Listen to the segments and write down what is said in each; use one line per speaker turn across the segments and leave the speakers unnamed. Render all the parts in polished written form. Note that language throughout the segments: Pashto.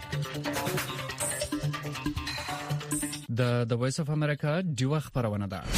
د وایس اف امریکا دیوه خبرونه ده.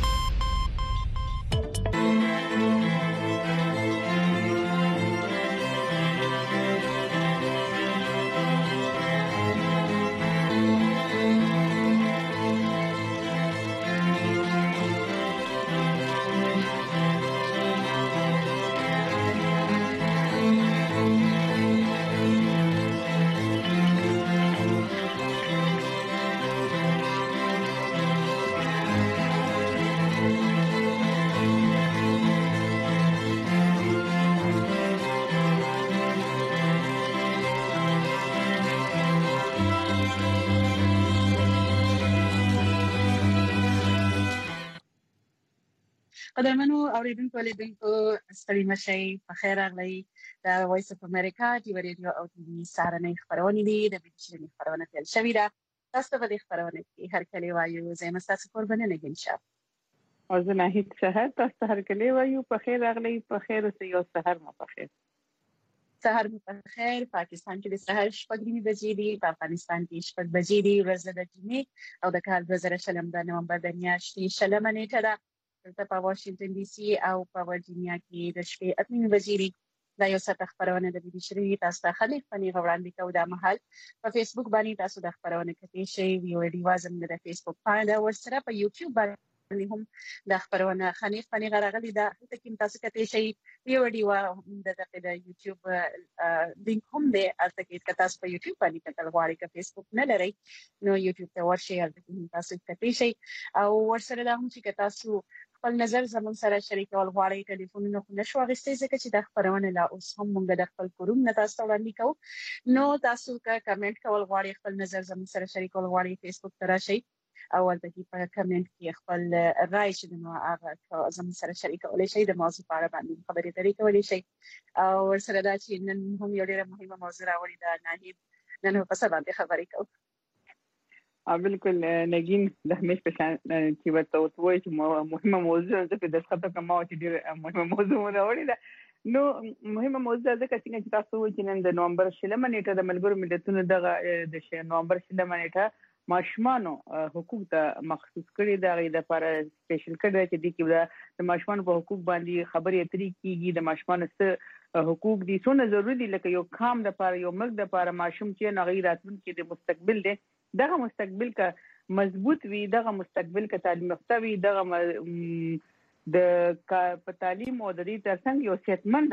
قدرمنو اوریدونکو لیدونکو ستړي مشئ په خیر راغلی د وایس اف امریکا دی ریډیو او ټي وي سهارنۍ خبرونه دي د بيشري خبرونه پیل شوې ده. تاسو په دې خبرونه کې هر کله وایو زه مستاسو قربانه نه ګنشم
او زه نه هیڅ سحر تاسو هر کله وایو په خیر راغلی په خیر اوسئ او سحر مو په خیر.
سحر مو په خیر. پاکستان کې د سحر 6:30 بجې دي، په افغانستان کې 6 بجې دي، ورځ د جمعې او د کال 2020 د نومبر د میاشتې 20 نیټه ده. دلته په واشنگټن ډي سي او په ورجینیا کې د شپې 8 بجې دي. دا یو څه خبرونه د بيشري تاسو ته خلک پني وړاندې کوي د مهال په فیسبوک باندې تاسو د خبرونه کوي شي ویو دی وازم د فیسبوک باندې او سره په یوټیوب باندې هم د خبرونه خنیف پني غراغلي دا ته کوم تاسو کوي شي ویو دی وا د یوټیوب لینک هم دی البته کې تاسو په یوټیوب باندې کتل غواړئ که فیسبوک نه لرئ نو یوټیوب ته ورشئ البته تاسو کوي شي او ورسره دا هم چې تاسو خپل نظر زموږ سره شریکول غواړئ ټلیفونونه خو نشو اخیستای ځکه چې د خبرونه لا اوس هم موږ د خپل کوروم نه تاسو وړاندې کوو نو تاسو کا کمنټ کول غواړئ خپل نظر زموږ سره شریکول غواړئ فیسبوک ته راشئ او البته په کمنټ کې خپل رائے چې نو هغه زموږ سره شریکول شي د موضوع په اړه باندې خبرې اترې کولای شي او ورسره دا چې نن هم یو ډېر مهمه موضوع راوړې ده ناهید نن په څه باندې خبرې کوو.
بالکل نگین د همیش په شان چې ورته وایي چې مهمه موضوع ده په دغه خبره کومه چې ډېر مهمه موضوع راوړې ده نو مهمه موضوع ده چې تاسو چې نن د نومبر 20 نیټه د ملګرو ملتونو د نومبر 20 نیټه ماشومان حقوق ته مخصوص کړي دا غي د لپاره سپیشل کړي چې د کې د ماشومان په حقوق باندې خبرې اترې کیږي د ماشومان څخه حقوق دي څونه ضروري دي لکه یو کام د لپاره یو ملک د لپاره ماشوم چې نه غیر راتلونکي د مستقبل دی دغه مستقبل کا مضبوط وي دغه مستقبل کا تعلیم یافته وي دغه د په تعلیم او د دې ترڅنګ یو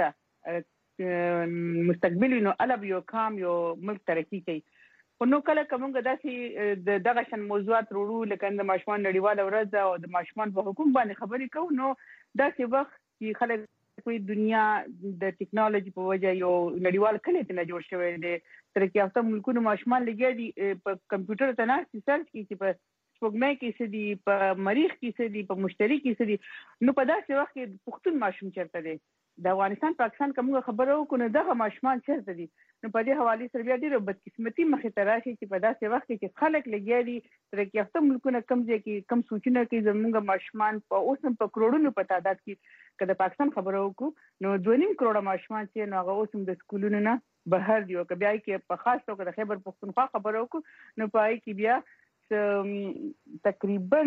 صحتمند مستقبل نو الب یو کام یو ملک ترقی کوي. نو کله کومه داسې دغه شن موضوعات وروړو لکه د ماشومان نړیواله ورځ او د ماشومان په حقوق باندې خبرې کوو نو داسې وخت چې خلک په دنیا د ټیکنالوژي په وجه یو نړیوال کلی ته جوړ شوی دی ترقی یافته ملکونو ماشومان لګیا دي په کمپیوټر ته نه سرچ کوي چې په سپوږمۍ کې څه دي په مریخ کې څه دي په مشتري کې څه دي نو په داسې وخت کې پښتون ماشوم چیرته دی د افغانستان پاکستان کومه خبره وکړو دغه ماشومان چیرته دي نو په دې حواله سره بیا ډیره بدقسمتي مخې ته راشي چې په داسې وخت کې خلک لګیا دي ترقی یافته ملکونه کم ځای کې کم سوچونه کوي زموږ ماشومان په اوس هم په کروڑونو په تعداد کې کله پاکستان خبره وکړو نو 2.5 کروڑ ماشومان چې نو هغه اوس هم د سکولونو نه بهر دی او که بیا کې په خاص توګه د خیبر پختونخوا خبره وکړو نو پای کې بیا تقریبا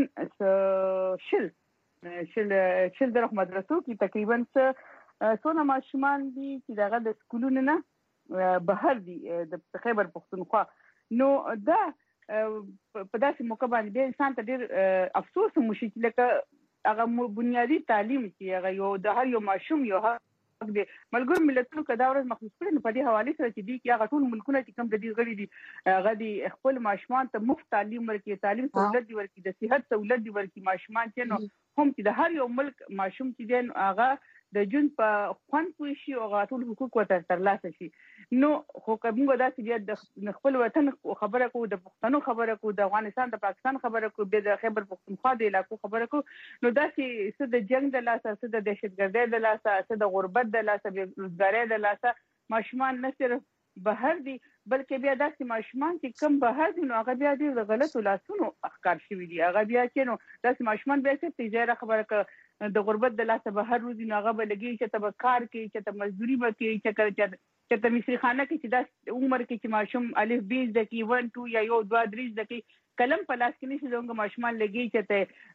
شل د مدرسو کې تقریبا څونه ماشومان دي چې دغه د سکولونو نه بهر دي د خیبر پختونخوا نو دا په داسې موقع باندې انسان ته ډېر افسوس مشي چې لکه هغه بنیادی تعلیم چې هغه یو د هر یو ماشوم یو حق دی ملګرو ملتونو کدا ورځ مخصوص کړي نو په دې حواله سره چې دی کې هغه ټول ملکونه چې کوم د دې غړي دي هغه دي خپل ماشومان ته مفت تعلیم ورکړي تعلیم سہولت دی ورکړي د صحت سہولت دی ورکړي ماشومان چې نو هم چې د هر یو ملک ماشوم چې دی هغه د جون په خوان پوي شي او غاټول حقوق وته ترلاسه شي نو خو کومه داسې بیا د خپل وطن خبره کو د پښتنو خبره کو د افغانستان د پاکستان خبره کو به د خیبر پختونخوا د علاقو خبره کو نو داسې څه د جنگ د لاسه څه د دهشتګردۍ د لاسه څه د غربت د لاسه د روزګارۍ د لاسه ماشومان نه صرف بهر دي بلکې بیا داسې ماشومان چې کم بهر دي نو هغه بیا د غلطو لاسونو اخکار شوي دي هغه بیا چې نو داسې ماشومان بیا څه تجاره خبره ک د غربت د لاسه بهر روزي نو هغه به لګي چې ته به کار کوي چې ته مزدوري به کوي چې چې د مصری خانه کې چې دا عمر کې چې ماشوم الف ب زده کی 1 2 یا 1 2 3 زده کی قلم په لاس کې نشي زموږ ماشومان لګي چې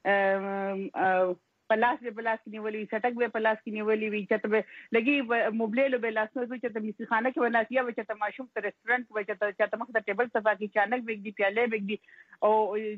ته پلاس به پلاس کې نیولې سټک به پلاس کې نیولې وي چې ته لګي موبایل به لاس نو چې ته مصری خانه کې وناسیا به چې ته ماشوم ته ریسټورانټ به چې ته مخ ته ټیبل صفا کې چانک به دی پیاله به دی او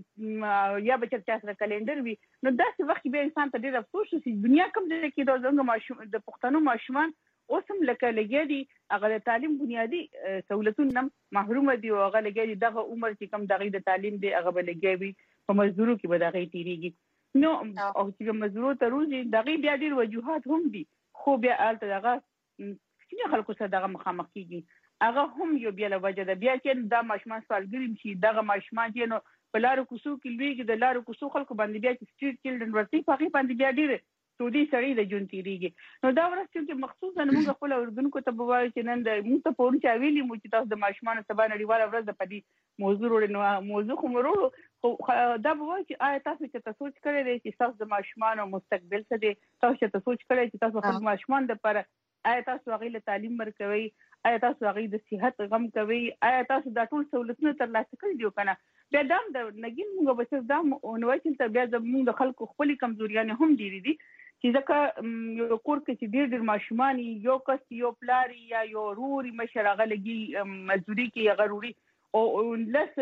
یا به چې تاسو کلندر وي نو داسې وخت به انسان ته ډېر افسوس شي چې دنیا کوم ځای کې د زموږ ماشوم د پښتنو ماشومان اوسم لکه لګي دي هغه د تعلیم بنیادی سہولتونو محروم دي او هغه لګي دي دغه عمر چې کم دغه د تعلیم دی هغه به لګي وي په مزدورو کې به دغه تیریږي نو او چې مزدورو ته روزي دغه بیا ډیر وجوهات هم دي خو بیا الته دغه چې خلکو سره دغه مخامخ کیږي هغه هم یو بیا له وجه ده بیا چې دا ماشومان سوالګریم شي دغه ماشومان چې نو په لارو کوڅو کې لویږي د لارو کوڅو خلکو باندې بیا چې سټریټ چیلډرن ورته په هغه باندې بیا ډیر سودی سړی د جون تیریږي نو دا ورځ چې مخصوصا موږ خپل اردوونکو ته بوایو چې نن د موږ ته پورن چا ویلي مو چې تاسو د ماشومان سبا نړیواله ورځ د پدې موضوع وروړي موضوع خو مرولو خو دا بوایو چې آیا تاسو چې سوچ کړی دی چې تاسو د ماشومان مستقبل څه دی تاسو چې سوچ کړی چې تاسو خپل ماشومان د پر آیا تاسو هغه له تعلیم ورکوي آیا تاسو هغه د صحت غم کوي آیا تاسو دا ټول سہولتونه ترلاسه کړی دی کنه بیا دا د نګین موږ به څه دا نو چې بیا زموږ د خلکو خپل کمزوریان هم ډیری دي چې ځکه یو کور کې چې ډېر ماشومان یو کس یو پلاری یا یو روري مشر هغه لګي مزدوري کې هغه روري او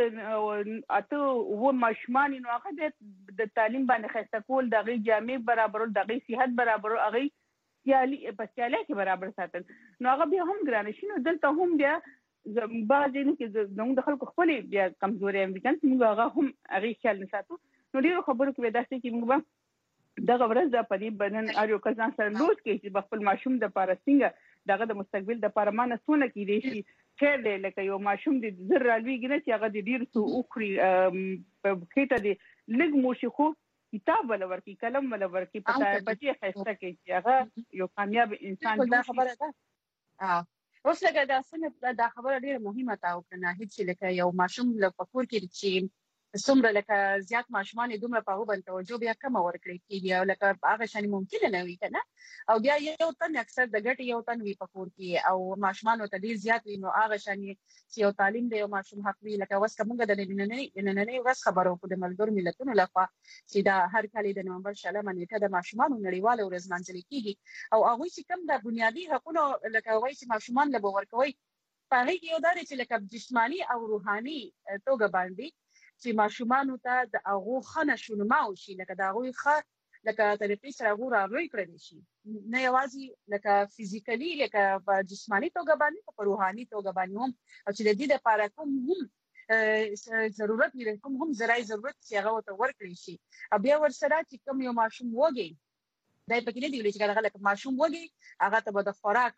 لس اته و ماشومان نو هغه د تعلیم باندې خسته کول دغه جامع برابر دغه صحت برابر هغه سیالي په سیالي کې برابر ساتل نو هغه بیا هم ګران شي نو دلته هم بیا بعضې نه کې زموږ د خلکو خپل بیا کمزوري امریکان چې موږ هغه هم هغه خیال نه ساتو نو ډېرو خبرو کې داسې کې موږ دغه ورځ د پدې بدن اړیو کسان سره لوټ کې چې خپل ماشوم د پاره څنګه دغه د مستقبل د پاره مانه سونه کې دي شي خیر دی لکه یو ماشوم د زر رالویږي نه چې هغه د ډیر سو اوخري په خېټه دی لګ مو شي خو کتاب ولا ورکی قلم ولا ورکی پتا بچي خسته کې چې هغه یو کامیاب انسان
دا خبره ده اوس لکه دا څنګه دا خبره ډیره مهمه تا او کنه هیڅ لکه یو ماشوم له پکور کې چې څومره لکه زیات ماشومان دومره په هغه باندې توجه بیا کم ورکړي کیږي او لکه هغه شان ممکن نه وي کنه او بیا یو تن اکثر د ګټ یو تن وی پکور کې او ماشومان ته ډیر زیات وي نو هغه شان چې یو تعلیم دی یو ماشوم حق وی لکه وس کومه د نن ورځ خبرو په د ملګرو ملتونو لخوا چې دا هر کال د نومبر 16 نیټه د ماشومان نړیواله ورځ مانځل کیږي او هغه چې کم د بنیادی حقوقو لکه وایي چې ماشومان له ورکوي په هغه کې یو دار چې لکه جسمانی او روحاني توګه باندې چې ماشومان ته د هغه خنه شونما او شي لکه دا غوي لکه طریقې سره غوړه روي کړی شي نه یوازې لکه فزیکلی لکه په جسمانی توګه باندې په روحاني توګه باندې هم او چې د دې لپاره کوم هم ضرورت لري کوم هم زراعي ضرورت چې هغه ته ورکړي شي بیا ورسره چې کوم یو ماشوم وږي دای په کې نه دی چې هغه لکه ماشوم وږي هغه ته د خوراک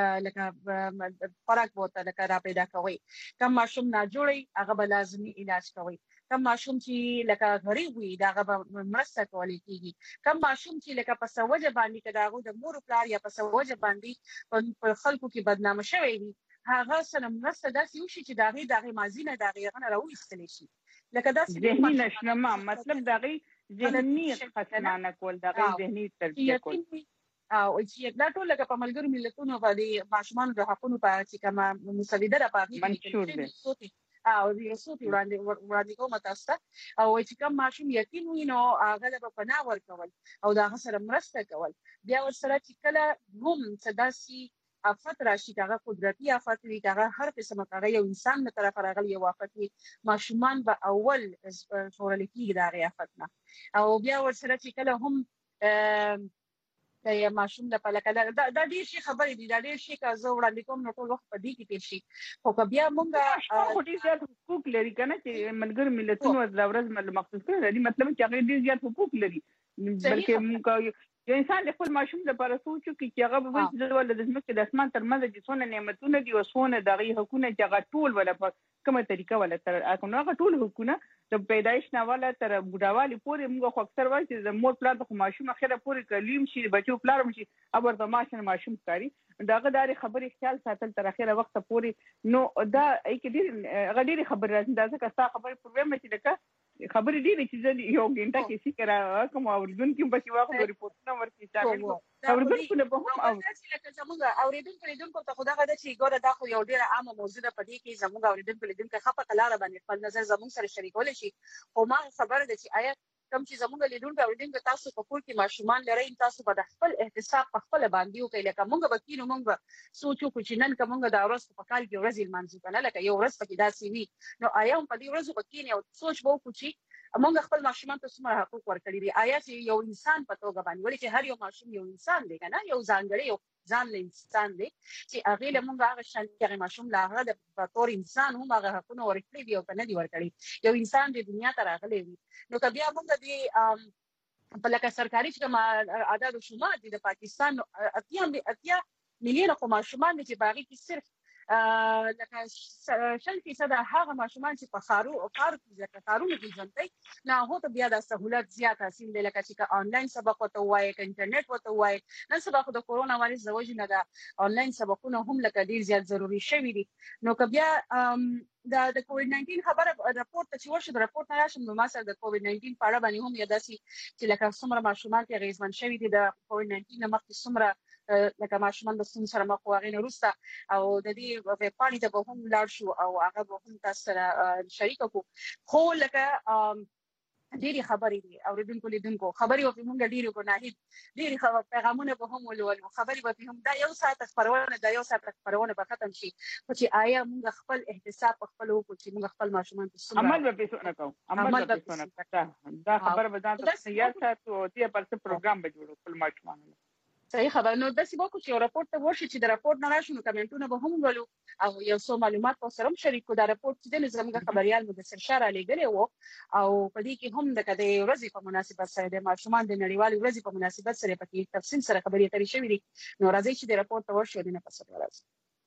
لکه خوراک بوته لکه را پیدا کوي کم ماشوم نه جوړي هغه به لازمي علاج کوي کم ماشوم چې لکه غریب وي دا هغه مرسته کولی کیږي کم ماشوم چې لکه په سوجه باندې کداغو د مور پلار یا په سوجه باندې په خلکو کې بدنامه شوی وي هغه سره مرسته داسې وشي چې داغه مازی نه داغه نه راوښتل شي لکه داسې
ذهني نشنما مطلب داغه ذهني خصمانه کول داغه ذهني تربیه کول
او چې دا ټول لکه په ملګرو ملتونو باندې ماشومان د حقوقو په چې کومه مسودې را پاتې
منشور دي
او یو څه وړاندې کوم تاسو او چې کوم ماشوم یقین وینو هغه له پناه ورکول او دا سره مرسته کول بیا ورسره چې کله هم صداسي افت راشي هغه قدرتي افت وي هغه هر قسمه هغه یو انسان له طرف راغلی یو افت وي ماشومان به اول شورل کېږي دا افت نه او بیا ورسره چې کله هم د ماشوم د پلکله دا ډیر شي خبرې دي دا ډیر شي که زه وړاندې کوم نو ټول وخت په دې کې تیر شي خو بیا مونږه
خو ډیر زیات حقوق لري کنه چې ملګرو ملتونو د ورځ مخصوص کړی دی مطلب چې هغه ډیر زیات حقوق لري بلکې مونږ یو انسان د خپل ماشوم لپاره سوچو چې هغه به وایي ول د ځمکې د اسمان ترمنځ چې څونه نعمتونه دي او څونه دغه حقوقونه چې هغه ټول ولا په کومه طریقه ولا تر هغه ټول حقوقونه د پیدایش نه ولا تر بوډاوالي پورې موږ خو اکثر وایي چې د مور پلار د ماشوم اخره پورې کلیم شي بچو پلار مشي ابر د ماشوم کاری داغه داري خبرې خیال ساتل تر اخره وخت پورې نو دا ای کې ډېر غډېری خبر راځي دا ځکه ستا خبرې پروګرام چې لکه خبرې ډېرې چې زه یو غنټه کې فکر کوم اوریدونکو به چې واخلو ریپورتونه ورته شامل کړو اوریدونکو نه به هم
لکه زموږ اوریدونکو ته خدای غواړي چې ګوره دا خو یو ډېر عامه موضوع ده په دې کې زموږ اوریدونکو خپه کلاره باندې خپل نظر زموږ سره شریکول شي او ما خبره ده چې آیا کوم چې زموږ لیدونکو تاسو په کور کې ماشومان لرئ تاسو به د خپل احتساب په خپل باندې وکړئ لکه موږ به کینو موږ سوچو چې نن کومه د ورځ په کال کې ورځ لمانځو کنه لکه یو ورځ پکې داسې وي نو آیا په دې ورځ په کې یو سوچ وو چې موږ خپل ماشومان ته څومره حقوق ورکړي دي آیا چې یو انسان په توګه باندې ولې چې هر یو ماشوم یو انسان دی کنه یو ځانګړی یو ځان له انسان دی چې هغه له موږ هغه شانتي ماشوم لا هغه د تور انسان هم هغه حقوق ورکړي دي او کنه دی ورکړي یو انسان د دنیا ته راغلی وي نو کبه موږ دې په لکه سرکاري چې عدد شمار دي د پاکستان اتیا مليون خو ماشومان چې باغی کې صرف لکه 60% هغه ماشومان چې په خارونو کې ژوند کوي نه هو ته بیا د سہولت زیات حاصل دي لکه چې آنلاین سبق وته وایي انټرنیټ وته وایي نن سبق د کورونا وایرس د وجې نه د آنلاین سبقونه هم لکه ډیر زیات ضروری شوي دي نو که بیا د کووډ 19 خبره راپورټ چې ورشه د راپورټ نه راشم نو ما سره د کووډ 19 په اړه باندې هم یاداسي چې لکه څومره ماشومان کې غیزمن شوي دي د کووډ 19 نه مخکې څومره لکه ماشومان د ستونزو سره مخ واغې نه وروسته او د دې په پاڼې ته به هم لاړ شو او هغه به هم تاسو سره شریک کو خو لکه ډېری خبرې دي اوریدونکو خبرې او موږ ډېری ګناهي ډېری پیغامونه به هم ولولو خبرې به هم دا یو ساعت خبرونه به ختم شي چې آیا موږ خپل احتساب خپل وکړو چې موږ خپل ماشومان ته
عمل به پیسو نه کوو عمل به پیسو نه کوو دا خبره به ځان ته تیار ساتو دې پر څه پروګرام به جوړو خپل ماشومان
صحیح خبر نو د سیمو کو چې راپورټ ته ورشي چې د راپورټ نه راشي نو کمنټونه به هم ولو او یو څو معلومات په سره شریک کو دا راپورټ چې د زموږ خبريال مدثر شاه علی ګلې وو او په دې کې هم د کده ورځې په مناسبت سره د ماشومان د نړیوال ورځې په مناسبت سره په کې تفصیل سره خبرې اترې شوې دي نو راځي چې د راپورټ ته ورشي د نه پسې راځي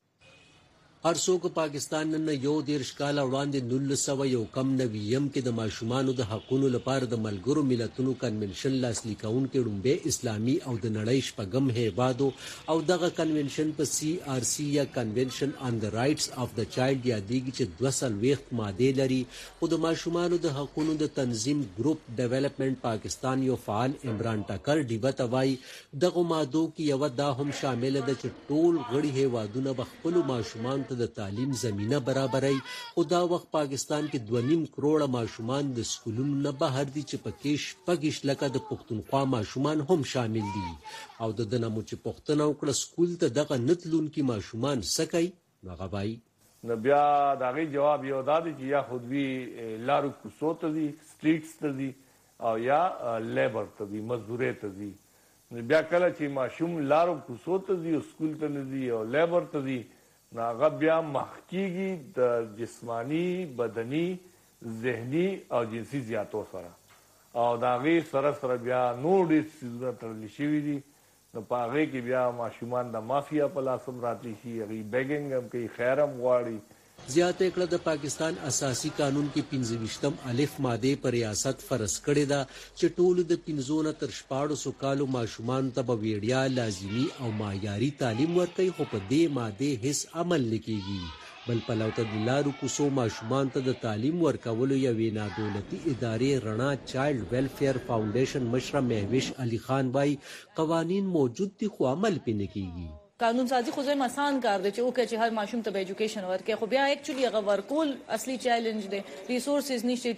هر څوک پاکستان نن یو 13 کال وړاندې 1901 کم نویم کې د ماشومانو د حقوقو لپاره د ملګرو ملتونو کنونشن لاسلیک کونکي ډومبه اسلامي او د نړۍ شپږم هیوادو او دغه کنونشن په CRC یا کنونشن آن د رائټس اف د چایلډ یادېږي چې 200 ماده لري خو د ماشومانو د حقوقو د تنظیم ګروپ ډیولپمنٹ پاکستان یو فعال عمران ټکر ډیبت وای دغه مادو کې یو دا هم شامل ده چې ټول غړي هیوادونه بخپل ماشومان د تعلیم زمينه برابرای او دا وخت پاکستان کې 2.5 کروڑ ماشومان د سکولونو نه بهر دي چې پکې شپږ لکه د پښتونخوا ماشومان هم شامل دي او د دنمو چې پښتنه وکړه سکول ته دغه نتلون کې ماشومان سکای نغوای
نو بیا دغه جواب یو دادی چې یا خودوی لارو کوڅو ته دي سټریټس ته دي او یا لیبر ته دي مزدوري ته دي بیا کله چې ماشوم لارو کوڅو ته دي سکول ته نه دي او لیبر ته دي ناغه بیا مخکیږي د جسمانی بدني ذهني او جنسي زیاتو سره او داغه سره بیا نور دې سيزونه ترلي شي دي نو پاغه کې بیا ماشومان د مافیا په لاسم راتلی شي غي بیګینګ هم کوي خیرم غواړي
زیاته کړه د پاکستان اساسي قانون کې 25م الف ماده پر ریاست فرض کړی دا چې ټول د 15 تر 14 کالو ماشومان ته به ویډیا لازمی او معیاري تعلیم ورکړي خو په دې ماده هیڅ عمل نکېږي بل په لوته د لارو کوڅو ماشومان ته د تعلیم ورکولو یو وینا دولتي ادارې رڼا چایلډ ویلفیر فاونډیشن مشر مهوش علي خان وای قوانین موجود دي خو عمل پې نه کیږي
قانون سازی خو زما آسان کار دی چې اوکه چې هر ماشوم ته ایجوکیشن ورکړي خو بیا اکچولی هغه ورکول اصلي چیلنج دی ریسورسز نشته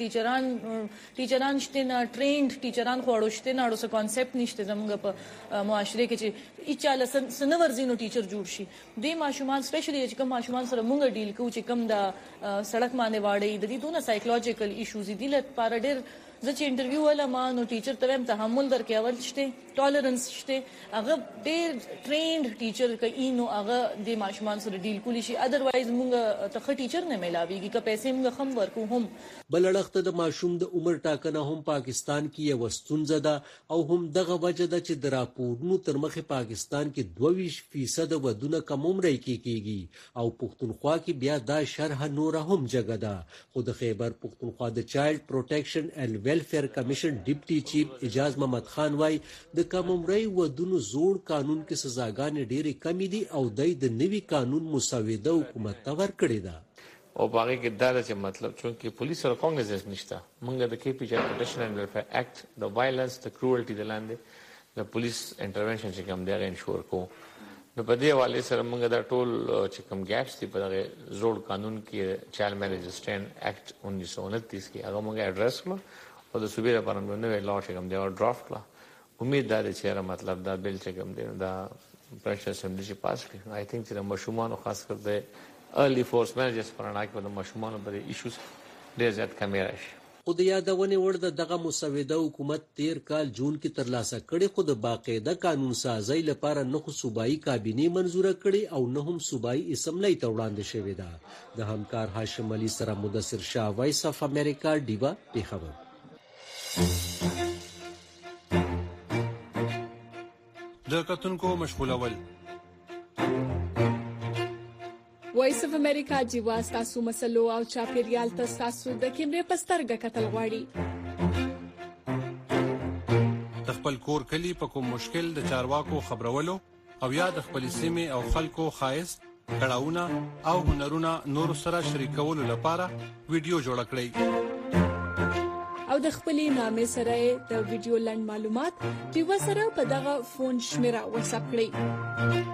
ټیچران شته نه ټرینډ ټیچران خو اړوشته نه اړو څه کانسپټ نشته زموږ په معاشره کې چې ایچاله سنور زینو ټیچر جوړ شي د ماشومان سپیشلی چې کوم ماشومان سره مونږ ډیل کوو چې کوم د سړک باندې واړی د دې دونه سایکولوژیکل ایشوز دي لپاره ډېر زه چې انټرویو ولا ما نو ټیچر ته هم تحمل درکې اول شته ټالرنس شته هغه ډېر ټرینډ ټیچر کوي نو هغه د ماشومان سره ډیل کولی شي ادروایز مونږ ته ټیچر نه ملاويږي که پیسې مونږ هم ورکو هم
بلړخته د ماشوم د عمر ټاکنه هم پاکستان کې یو ستونزه ده او هم دغه وجه ده چې د راپورونو تر مخه پاکستان کې 22% ودونه کم عمر کېږي او پښتونخوا کې بیا دا شرح نور هم جګه ده خو د خیبر پښتونخوا د چایلډ پروټیکشن اینڈ ویلفیر کمیشن ډیپټي چیف اجاز محمد خان وای د کم عمرۍ ودونو زوړ قانون کې سزاګانې ډېرې کمې دي او د نوي قانون مسوده حکومت ته ورکړې ده
او باغې کې دا چې مطلب چونکه پولیس سره کانګرس نشته موږ د کې پی چا پروټیکشن اینڈ ویلفیر اکټ د وایلنس د کروئلټي د لاندې د پولیس انټرونشن چې کوم دی انشور کو نو په دې حواله سره موږ دا ټول چې کوم ګیپس دي په دغه زوړ قانون کې چایلډ میریج ریسټرین اکټ 1929 کې هغه موږ اډریس کړو او د صوبې لپاره موږ نوې لا چې کوم دی او ډرافټ کړو امید ده چې مطلب دا بل چې کوم دی دا پرشر اسمبلی چې پاس کړي آی تھنک چې د مشمون خاص کر د ارلی فورس مینیجرز پرانا کې د مشمون په ایشوز ډېر زیات کمی راشي
خو د یادونې وړ دغه مسوده حکومت 13 کال جون کې ترلاسه کړي خو د باقاعده قانون سازی لپاره نه خو صوبایي کابینه منزوره کړي او نه هم صوبایي اسمبلی ته وړاندې شوې ده د همکار هاشم علي سره مدثر شاه وایس اف امریکا ډیوا پیښور
د کتونکو مشغولول
وایس اف امریکا جیوا تاسو مسلو او چاپیریال تاسو د کیمرې پسترګه کتل غواړي
د خپل کور کلی په کوم مشکل د چارواکو خبرولو او یا د خپل سیمې او خلکو خایس کړهونه او هنرونه نور سره شریکولو لپاره ویډیو جوړ کړئ
او د خپلې نامې سره د ویډیو لند معلومات جیوا سره په دغه فون شمیره واتساپ کړئ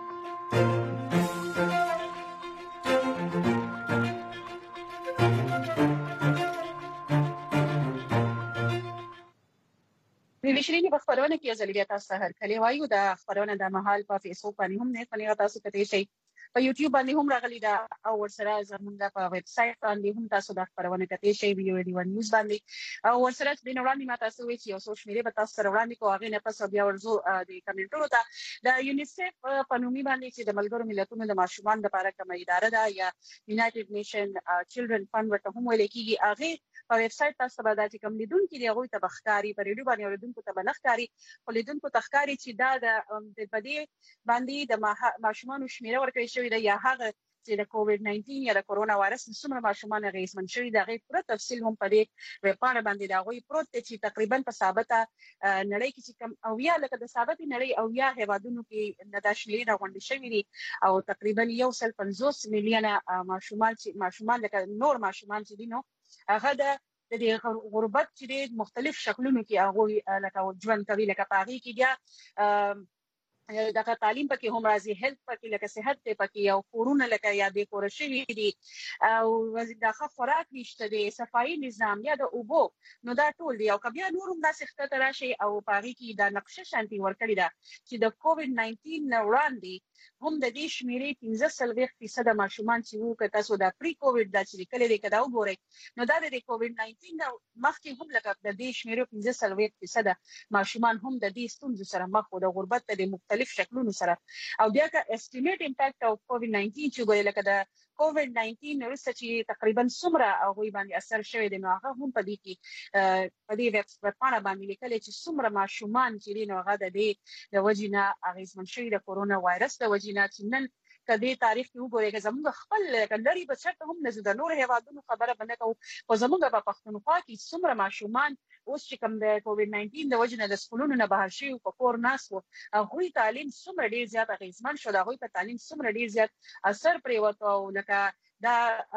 ویشرینی په خبرونه کې ځل بیا تاسو هر کله وایو دا خبرونه د محل په فیسبوک باندې هم نه کني تاسو کته شي په یوټیوب باندې هم راغلي دا او ورسره زمونږ په ویب سټ باندې هم تاسو دا خبرونه کته شي ویډیو دی نیوز باندې او ورسره د نوړاندې ما تاسو وی چې اوسو شمیره به تاسو سره وړاندې کوو هغه نه پس بیا ورزو د کمنټونو ته د یونیسف په نومي باندې چې د ملګرو ملتونو د ماشومان لپاره کومه اداره ده یا یونایټډ نیشن چلډرن فند ورته هم ویل کیږي هغه په ویب سټ تاسو به دا چې کوم لیدونکو دی هغه ته بخکاری په ریډیو باندې لیدونکو ته بنخکاری خو لیدونکو تخکاری چې دا د بدی باندې د ماشومان شمیره ورکړی شوی دی یا هغه چې د کووډ 19 یا د کورونا وایرس څومره ماشومان غیزمن شوی دا غي پوره تفصیل هم په دې ویب باندې باندې دا غوي پروت چې تقریبا په ثابته نړۍ کې چې کم او یا لکه د ثابته نړۍ او یا هیوادونو کې د شمیره غونډې شوې دي او تقریبا 150 میلیونه ماشومان لکه نور ماشومان چې دي نو هغه د غربت چې مختلف شکلونو کې هغه لکه ژوند کوي لکه پاغي کې بیا دغه تعلیم پکې هم راځي هیلث پکې لکه صحت ته پکې او کورونه لکه یا د کورشي دي او دغه خوراک نشته دي صفایي نظام یا د اوبو نو دا ټول دي او کبیا نور هم د صحت راشي او پاغي کې د نقشه شانتي ورکړی دا چې د کووډ 19 وړاندې هم د دې شمیرې 15% ماشومان چې وو که تاسو د پری کووډ د چې کله دې کدا وګورئ نو دا د کووډ 19 مخکې هم لکه د دې شمیرې 15% ماشومان هم د دې ستونزو سره مخ وو د غربت د مختلف شکلونو سره او بیا که استیمیټ امپیکټ او کووډ 19 چې ګورئ لکه د کووډ 19 وروسته چې تقریبا څومره هغه باندې اثر شوی دی نو هغه هم په دې کې په دې ویب باندې باندې لیکل چې څومره ماشومان چې نو هغه د دې د وجینا اغیزمن شوی د کورونا وایرس د وجینا چې نن کدي تاریخ کې وګورئ چې زموږ خپل کندري په چرته هم نه د نور هیوادونو خبره بنه کو او زموږ په پښتونخوا کې څومره ماشومان اوس چې کوم د کووډ 19 د وجنه د سکولونو نه بهر شي او په کور ناس وو هغه تعلیم څومره ډیر زیات اغیزمن شو دا هغه په تعلیم څومره ډیر زیات اثر پرې وته او لکه دا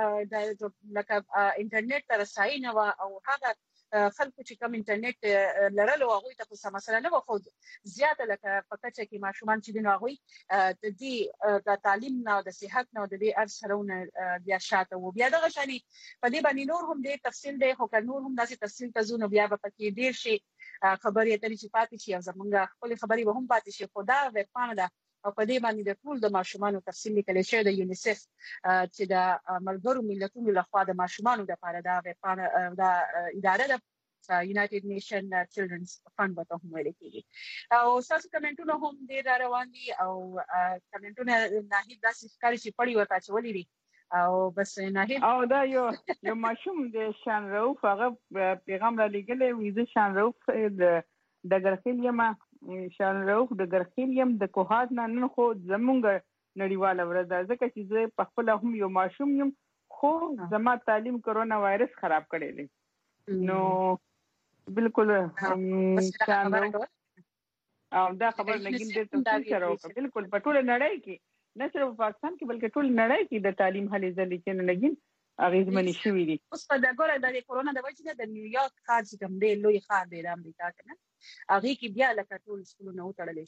لکه انټرنیټ تر رسائی نه او هغه خلکو چې کوم انټرنیټ لرلو هغه ته په سم مسله نه وخو زیاته لکه پکچ کې ماشومان چې دین هغه د دې د تعلیم نه د صحت نه د دې ارسرونه بیا شاته وو بیا دغه شانی په دې باندې نور هم د تفصیل دی خو نور هم داسې تفصیل تزونه بیا په کې ډیر شي خبرې اترې چې پاتې شي زمونږ خپل خبرې به هم پاتې شي خدا وب پانه او په دې باندې د ټول د ماشومان تفصیل لیکل شوی د یونیسف چې د ملګرو ملتونو لخوا د ماشومان لپاره دا وب پانه دا اداره د یونایټډ نیشن چلډرنز فند په توګه ویل کېږي او تاسو کمنټونه هم ډیر روان دي او کمنټونه نه داسې ښکاري چې پړی وتا چې ولې او بس نه
او دا یو ماشوم د شان روف هغه پیغام را لګلې ویزه شان روف د ګرخیلیم شان روف د ګرخیلیم د کوهات نن خو زمونږ نړیواله ورځ ځکه چې زه په خپل هم یو ماشوم یم خو زما تعلیم کرونا وایرس خراب کړی دی نو بالکل شان روف او دا خبر لګین د تفصیل سره وکړه بالکل په ټول نړۍ کې نه صرف پاکستان کې بلکې ټول نړۍ کې د تعلیم هلې ځلې چې نه لګین اغیزمنې شوې دي.
اوس په دغه د کورونا د وجې د نیویارک ښار چې کوم دی لوی ښار دی د امریکا کنه هغه کې بیا لکه ټول سکولونه وتړل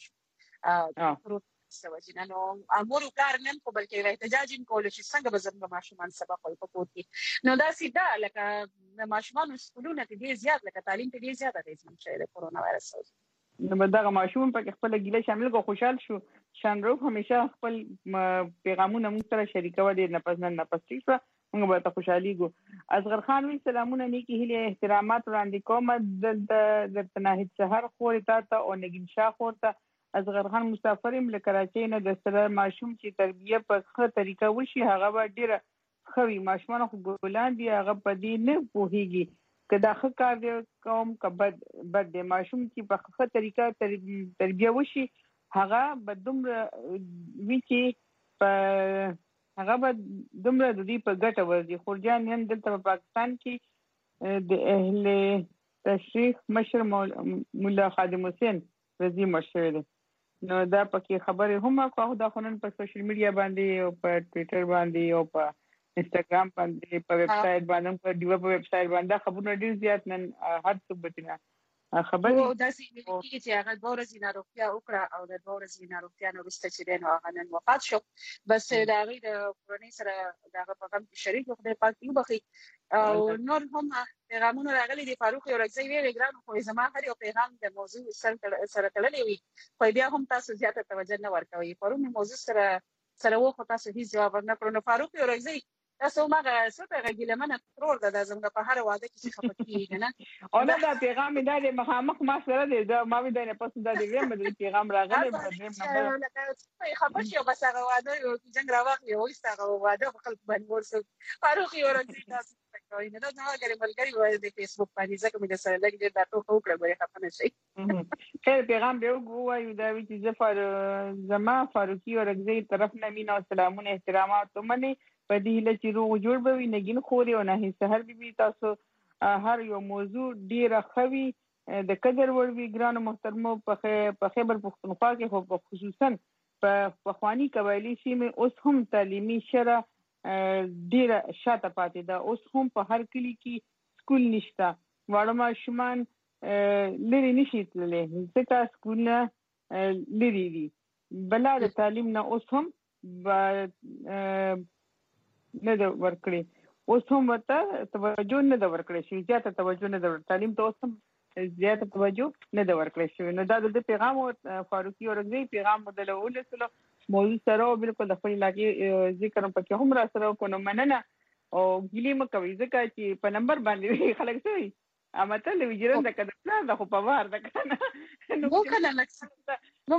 شو سوجنا نو امور کار نن کو بلکې احتجاج کول شي څنګه به زموږ ماشومان سبق وایي په کور کې نو دا سیده لکه د ماشومان سکولونه کې ډیر زیات لکه تعلیم ته ډیر زیات اغیزمن شوی د کورونا وایرس
نو دغه ماشوم په خپل ګیله شامل کو خوشحال شو شانروف همیشه خپل پیغامونه موږ سره شریکو دي نه پس څه موږ به ته خوشحالي ګو اصغر خان وی سلامونه نیکی هله احترامات وړاندې کوم د تناهید سحر خوري تا او نگین شاه خورته اصغر خان مسافریم له کراچۍ نه د سره ماشوم چې تربیه په ښه طریقه وشي هغه به ډیره خوي ماشومان خو ګولان دي هغه په دې نه پوهیږي کدا ښه کار دی کوم کبد د ماشوم چې په ښه طریقه تربیه وشي هغه به دومره وچی په هغه به دومره د دې په ګټه ورځي خورجان هم دلته په پاکستان کې د اهل تشریح مشر مولا خادم حسین رضی مشر دی نو دا پکې خبره هم کوه دا خونن په سوشل میډیا باندې او په ټوئیټر باندې او په انستګرام باندې په ویب سټ باندې په دیو په ویب سټ باندې خبرونه ډیر زیات نن هر څه بتنه خبرې
او دا چې چې هغه د ورځې ناروغتیا وکړه او د ورځې ناروغتیا نو وروسته چې نو هغه نن وفات شو بس دا غي د کورنۍ سره دا په کوم شریک خدای پاک یو بخي او نور هم پیغامونه راغلي دي فاروق یو راځي ویل ګران خو زما هر یو پیغام د موضوع سره تړلی وي خو بیا هم تاسو زیاته توجه نه ورکوي پرون موضوع سره وو تاسو هیڅ جواب نه کړو نو فاروق یو راځي تاسو ماغه څه غیله منه ترور د زمګه په هر واده کې څه خپکیږي نه
او دا پیغام د مخامخ ما سره دی دا ما وی د پس د دې مې پیغام راغلی په دې نمبر
لکه خبر شي بس هغه واده یو جنگ راوخی او ایستغه واده په خپل باندې ورسو فاروق یو راځي تاسو کوي نه دا هغه ملګری وای د فیسبوک باندې ځکه مې سره لګي دا ټوکه وکړه غوړي خپنه شي
خیر پیغام به وګورئ دا چې زفر زما فاروقي ورغزي طرف نه مینا سلامونه احترامات مني په دې لچې روغ جوړ به نگین خوري او نه سحر بي تاسو هر یو موضوع ډیره خوي د قدر ور وی ګران محترمو په خیبر پختونخوا کې خو خصوصا په خواني قبایلی سیمه اوس هم تعلیمي شره ډیره شاته پاتې ده اوس هم په هر کلی کې سکول نشته واړه ماشومان لري نشي تللی ځکه سکولونه لري دي بل د تعلیم نه اوس هم نه د ورکړي اوس هم ورته توجه نه د ورکړي شي زیاته توجه نه د تعلیم ته اوس هم زیاته توجه نه د ورکړي شي نو دا د پیغام فاروقي اورګزي پیغام بدل ولسلو موضوع سره بالکل د خپل علاقې ذکر په هم را سره کو نو مننه او ګلی مکوي ځکه چې په نمبر باندې خلک سوي امته له ویجرن د کډه د خو په وار د کنه
نو کنه لکه نو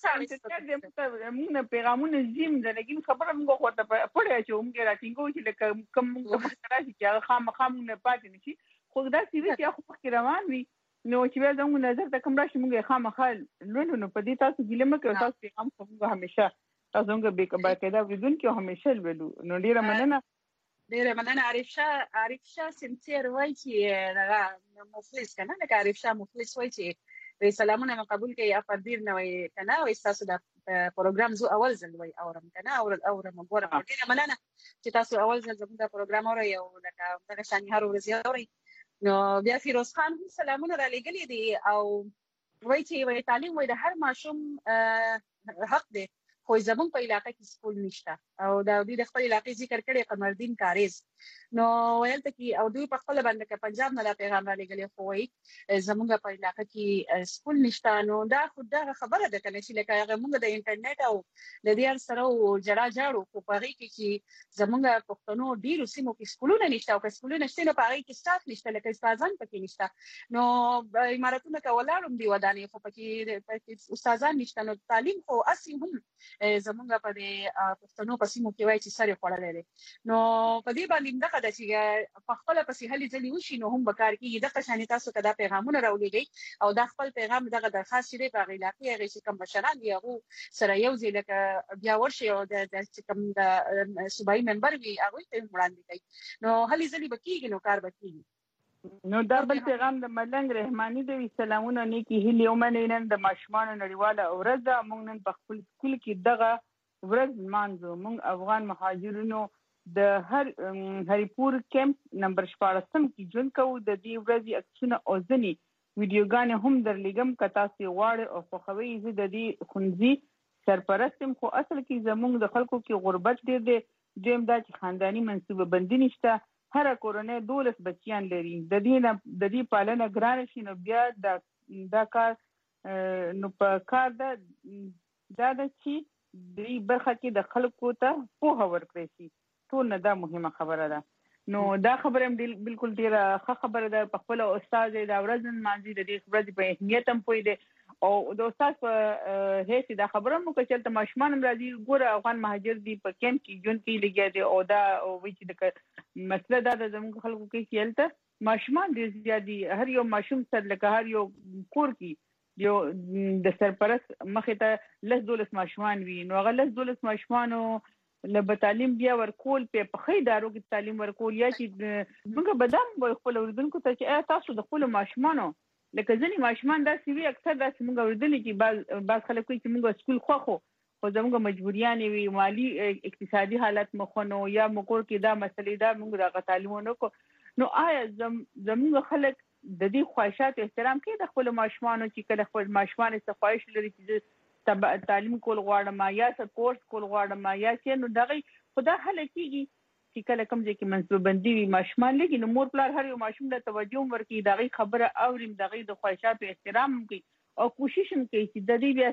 موږ پیغامونه زم د لګین خبره موږ خو ته پړې چې موږ راټینګو چې لکه کوم راشي چې خامخامونه پاتې نشي خو دا چې خو روان وي نو چې بیا زموږ نظر ته کوم راشي موږ خامخال لولو نو په دې تاسو ګیله مکه تاسو پیغام کوم همیشه تاسو موږ باقاعده بدون کې همیشه لولو نو ډیره مننه
عارف شاه سنتیر وای چې دا مفلس کنه لکه عارف شاه مفلس وای چې سلامونه قبول کوي افردیر نه وای کنه او تاسو دا پروګرام زو اول ځل وای اورم کنه اورم ګورم ډیره مننه چې تاسو اول ځل زموږ دا پروګرام اورئ او لکه دغه شان هر ورځ اورئ نو بیا فیروز خان سلامونه را لګلې دي او وای چې وای تعلیم وای د هر ماشوم حق دی خو زمون په علاقې کې سکول نشته او دا دوی د خپل علاقې ذکر کړي قمردین کاریز نو ویل ته کې او دوی په خپل باندې کې پنجاب نه دا پیغام را لګلې خو وای زمونږ په علاقې کې سکول نشته نو دا خو دا خبره ده کنه چې لکه هغه موږ د انټرنیټ او د دې سره جړا جاړو په پاره کې زمونږ پښتنو ډیرو سیمو کې سکولونه نشته او سکولونه نشته نو پاره کې سټاف نشته لکه استادان پکې نشته نو اماراتونه کولاړم دی ودانې خو پکې استادان نشته نو تعلیم خو اصلي هم زمونږ په دې پښتنو په سیمو کې وای چې سره خړلې دي نو په دې باندې دغه د چې په خپل پسې هلي ځلې وشي نو هم بکار کې دغه شان تاسو کدا پیغامونه راولېږي او د خپل پیغام دغه درخواست لري په علاقې هغه چې کوم مشران دی هغه سره یو ځای لکه بیا ورشي او د کوم د صوبایي ممبر وي هغه ته وړاندې کوي نو هلي ځلې بکیږي نو کار بکیږي
نو دا بل پیغام د ملنګ رحماني دی سلامونه نیکی هلي ومنین د ماشومان نړیواله ورځ موږ نن په خپل سکول کې دغه ورځ مانځو موږ افغان مهاجرینو د هریپور کیمپ نمبر 14 کې ژوند کوو. د دې ورځې عکسونه او ځینې ویډیوګانې هم درلېږم که تاسو غواړئ او خوښوئ. زه د دې ښوونځي سرپرست یم، خو اصل کې زموږ د خلکو کې غربت ډېر دی. دویم دا چې خانداني منصوبه بندي نشته. هر کورنۍ 12 بچیان لري. د دې پالنه ګرانه شي نو بیا دا کار نو په کار دا چې د برخه کې د خلکو ته پوهه ورکړي شي. ټول نه دا مهمه خبره ده. نو دا خبره هم بالکل ډیره ښه خبره ده. په خپل استاد دا ورځ مانځي د دې ورځې په اهمیت هم پوي دي او د استاد په هیڅ دا خبره مو که چلته ماشومان راځي ګوره افغان مهاجر دي په کیمپ کې ژوند کې لګیا دي او دا وایي چې د مسله دا د زموږ خلکو کې چې هلته ماشومان ډېر زیات دي. هر یو ماشوم سره لکه هر یو کور کې یو د سرپرست مخې ته 10-12 ماشومان وي نو هغه 10-12 ماشومانو له تعلیم بیا ورکول په ښه ادارو کې تعلیم ورکول یا چې موږ بدام خپل اوریدونکو ته چې تاسو د خپل ماشومانو لکه ځینې ماشومان داسې وي اکثر داسې موږ اورېدلي چې بعض خلک وایي چې موږ سکول خوښو خو زموږ مجبوریانې وي مالي اقتصادي حالت مخونو یا موږ کور کې دا مسلې دا موږ دغه تعلیم ونه کړو. نو آیا زموږ خلک د دې خواهشاتو احترام کوي د خپل ماشومانو چې کله خپل ماشومان څه خواهش لري چې تعلیم کول غواړم یا څه کورس کول غواړم یا چې نو دغه خدا حل کیږي چې کله کوم ځای کې منصوبه بندي وي ماشومان لګي نو مور پلار هر یو ماشوم ته توجه ورکړي دغه خبره اوریم دغه د خواهشاتو احترام کوي او کوشش هم کوي چې د دې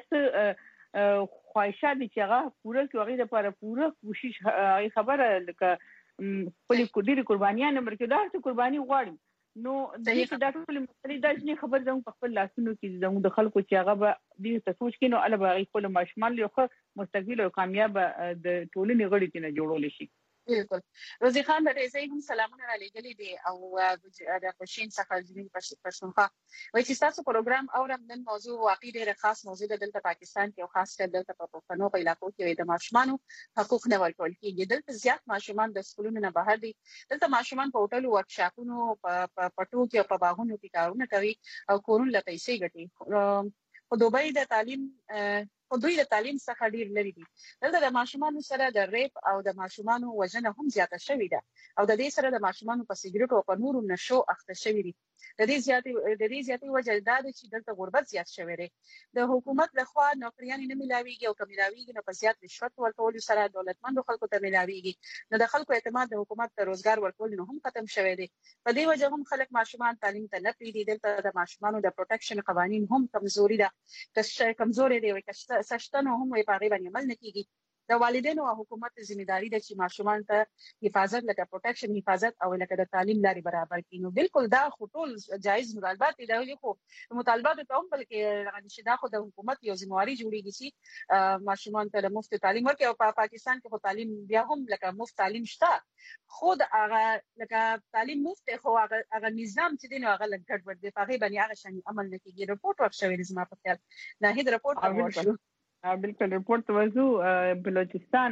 بیا خواهشات چې هغه پوره کوي هغه لپاره پوره کوشش خبره لکه خپل ډېری قربانیان ورکړي دا څه قرباني غواړي. نو د دې دا ټول مسلې دا چې خبر زموږ په خپل لاسونو کې زموږ د خلکو چې هغه به دې ته سوچ کینو الله به خپل ماشومان له خو مستقبل او کامیاب د ټولنې غړي ته جوړول شي.
بالکل. روزي خان د رضای هم سلامونه را لګلې دي او د خوشین څخه ځینې پښتونخوا وایي چې تاسو پروګرام اورم نن موضوع واقعي ډېر خاص موضوع ده دلته پاکستان کې او خاص کر دلته په پښتنو په علاقو کې د ماشومانو حقوق نه ورکول کېږي. دلته زیات ماشومان د سکولونو نه بهر دي. دلته ماشومان په هوټل ورکشاپونو په پټو کې او په باغونو کې کارونه کوي او کورونه له پیسې ګټي. په دوبۍ د تعلیم او دوی د تعلیم څخه ډیر لري دي. دلته د ماشومانو سره د ریپ او د ماشومانو وژنه هم زیاته شوې ده او د دې سره د ماشومانو په سیګریټ او په نورو نشو اخته شوې دي. د دې زیاتې وجه دا ده چې دلته غربت زیات شوی دی. د حکومت لخوا نوکریان نه ملاويږي او کم ملاويږي نو په زیات رشوت ورکول سره دولتمند خلکو ته ملاويږي نو د خلکو اعتماد د حکومت ته روزګار ورکول نو هم ختم شوی دی. په دې وجه هم خلک ماشومان تعلیم ته نه پریږدي. دلته د ماشومانو د پروټیکشن قوانين هم کمزوري ده کمزوري دی او سشتنو هم په هغه باندې عمل نه کیږي. د والدینو او حکومت ځمېداري ده چې ماشومان ته حفاظت لکه پروټیکشن حفاظت او لکه د تعلیم لاري برابر کړي. نو بالکل دا خطول جایز مطالبات دي خو مطالبات ته هم بلکې چې دا خو د حکومت یو ځمواري جوړیږي چې ماشومان ته مفت تعلیم ورکړي او په پاکستان کې خو تعلیم بیا هم لکه مفت تعلیم شته خود هغه لکه تعلیم مفت خو هغه نظام چې دین هغه لګ ګډ ورته په هغه باندې هغه شان عمل نه کیږي. رپورت ورکړی زما په خیال نه هیڅ رپورت ورکړو.
بالکل رپورت وځو بلوچستان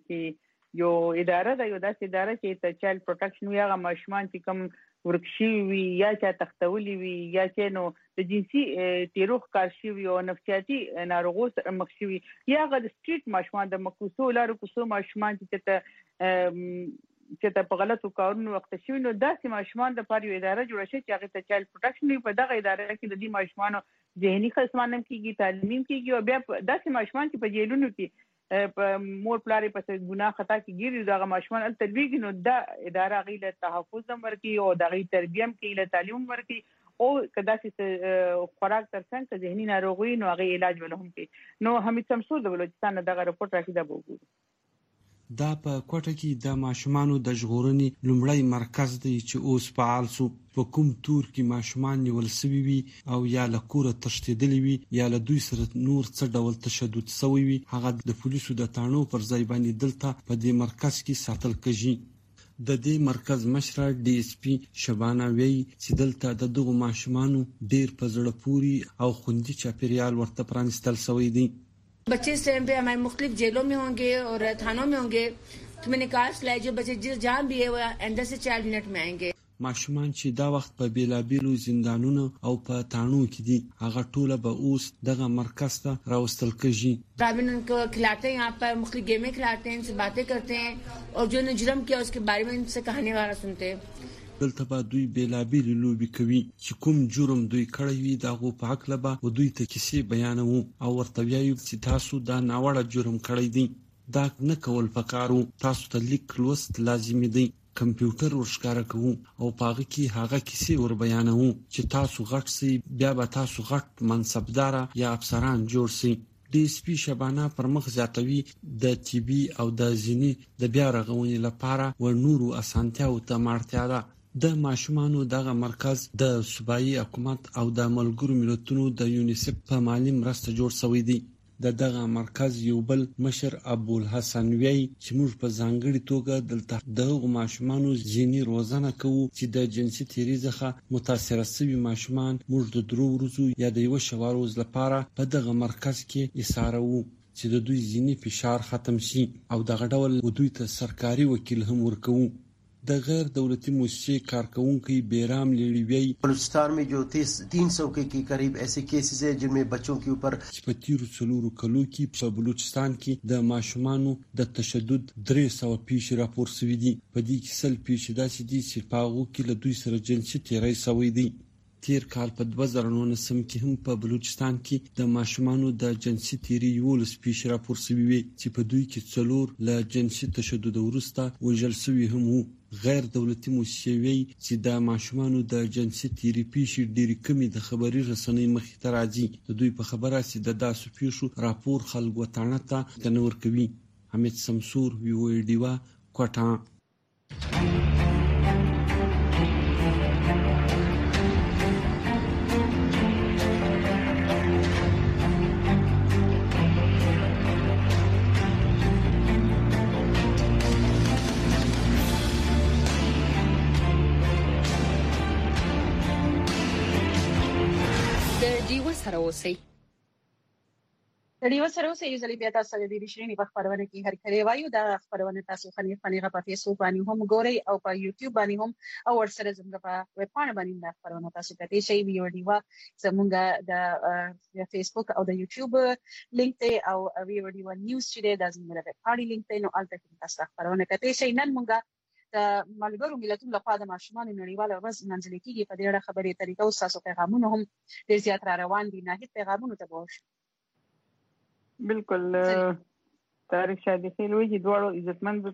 کې یو اداره ده یو داسې اداره چې ته چایلډ پروټیکشن وی هغه ماشومان چې کوم ورکشي وي یا چې تختولي وي یا چې نو د جنسي تیروخ کار شي او نفسیاتي ناروغو سره مخ شي یا هغه د سټریټ ماشومان د مکوسو لارو کوسو ماشومان چې ته په غلطو کارونو وخت شي نو داسې ماشومان د پاره یو اداره جوړه شي چې هغه ته چایلډ پروټیکشن په دغه اداره کې د دې ماشومانو ذهني خصمانم کیږي تعلیمیم کیږي او بیا داسې ماشومان چې په جیلونو کې په مور پلار په څه ګناه خطا کې ګیري دغه ماشومان ال تربیه نو دا اداره غیله تحفظ ورکي او دغه تربیه کې له تعلیم ورکي او کدا چې خوراک ترڅنګ که ذهني ناروغي نو هغه علاج ولهم کې نو حمید شمسور د بلوچستان دغه رپورت راکې دا وګورئ.
دا په کوټه کې د ماشومانو د ژغورنې لومړی مرکز دی چې اوس فعال سو په کوم تور کې ماشومان نیول سوي وي او یا له کوره تښتېدلي وي یا له دوی سره نور څه ډول تشدد سوی وي هغه د پولیسو د تاڼو پر ځای باندې دلته په دې مرکز کې ساتل کېږي. د دې مرکز مشره ډي اس پی شبانه وی چې دلته د دغو ماشومانو ډیر په زړه پوري او خوندي چاپیریال ورته پرانستل سوی دی.
बच्चे इस टाइम पे हमारे मुख्तलिफ जेलों में होंगे और थानों में होंगे तो मैंने कहा जो बच्चे जिस जहाँ भी है वो अंदर से चाइल्ड मिनट में आएंगे.
ماشومان چې دا وخت په بیلابیلو زندانونو او په تانو کې دي هغه ټول به اوس دغه مرکز ته راوستل کېږي.
ड्राइविंग उनको खिलाते हैं, यहाँ पर मुख्तलिफ गेमें खिलाते हैं, इनसे बातें करते हैं और जो ने जुर्म किया उसके बारे में इनसे कहानी वगैरह सुनते हैं.
دلته به دوی بیلابیلې لوبې کوي چې کوم جرم دوی کړی وي د هغو په هکله به دوی ته کیسې بیانوو او ورته وایو چې تاسو دا ناوړه جرم کړی دی, دا نه کول پکار وو, تاسو ته لیک لوست لازمي دی. کمپیوټر ورښکاره کوو او په هغه کې هغه کیسې ور بیانوو چې تاسو غټ سئ, بیا به تاسو غټ منصبداره یا افسران جوړ سئ. ډي اس پي شبانه پر مخ زیاتوي د ټي بي او د ځینې د بیا رغونې لپاره و نورو اسانتیاو ته اړتیا ده. د ماشومانو دغه مرکز د صوبایي حکومت او د ملګرو ملتونو د یونیسف په مالی مرسته جوړ شوی دی. د دغه مرکز یو بل مشر ابوالحسن وی چې موږ په ځانګړي توګه دلته دغه ماشومانو ذهني روزنه کوو چې د جنسي تیري څخه متاثره شوي ماشومان موږ د 3 ورځو یا د 1 شپه روز لپاره په دغه مرکز کې ایساروو چې د دوی ذهني فشار ختم شي او دغه ډول دوی ته سرکاري وکیل هم ورکوو. د غیر دولتی موسسې کارکونکي بیرام لیړوی
بلوچستان में जो 300 के करीब ऐसे केसेस हैं जिनमें बच्चों के ऊपर
په تیرو څلورو کلو کې په بلوچستان کې د ماشومانو د تشدد 300 پیښې راپور شوي دي. په دې کې 100 پیښې داسې دي چې په هغو کې له دوی سره جنسي تیری شوی دی. تیر کال په 2019 کې هم په بلوچستان کې د ماشومانو د جنسي تیری 11 پیښې راپور شوي وي چې په دوی کې 4 له جنسي تشدد وروسته وژل شوي هم وو. غیر دولتي موسسې وی چې د ماشومانو د جنسي تیری پیښې ډېرې کمې د خبري رسنۍ مخې ته راځي. د دوی په خبره چې د داسې پیښو راپور خلکو ته نه ورکوي. حمید سمسور وی ډیوا کوټه.
سره اوسئ.
د ډیو سره اوسئ. یو ځل بیا تاسو د دې شرینې په خبرونه کې هر کړي وایو دا خبرونه تاسو خنیغه په فیسبوک باندې هم ګورئ او په یوټیوب باندې هم او ورسره زموږ په ویب پاڼه باندې دا خبرونه تاسو ته شي ویو ډیوا زموږ د فیسبوک او د یوټیوب لینک ته او ویو ډیوا نیوز چې د زموږ د ویب پاڼې لینک ته نو البته تاسو خبرونه کوي شي. نن موږ د ملګرو ملتونو لخوا د ماشومانو نړیواله ورځ نمانځل کیږي. په دې اړه خبرې طریقه او تاسو پیغامونه هم ډېر زیات را روان دي. نه پیغامونه ته وښه
بالکل تاریخ شادي خیلوي چې دوړو عزتمند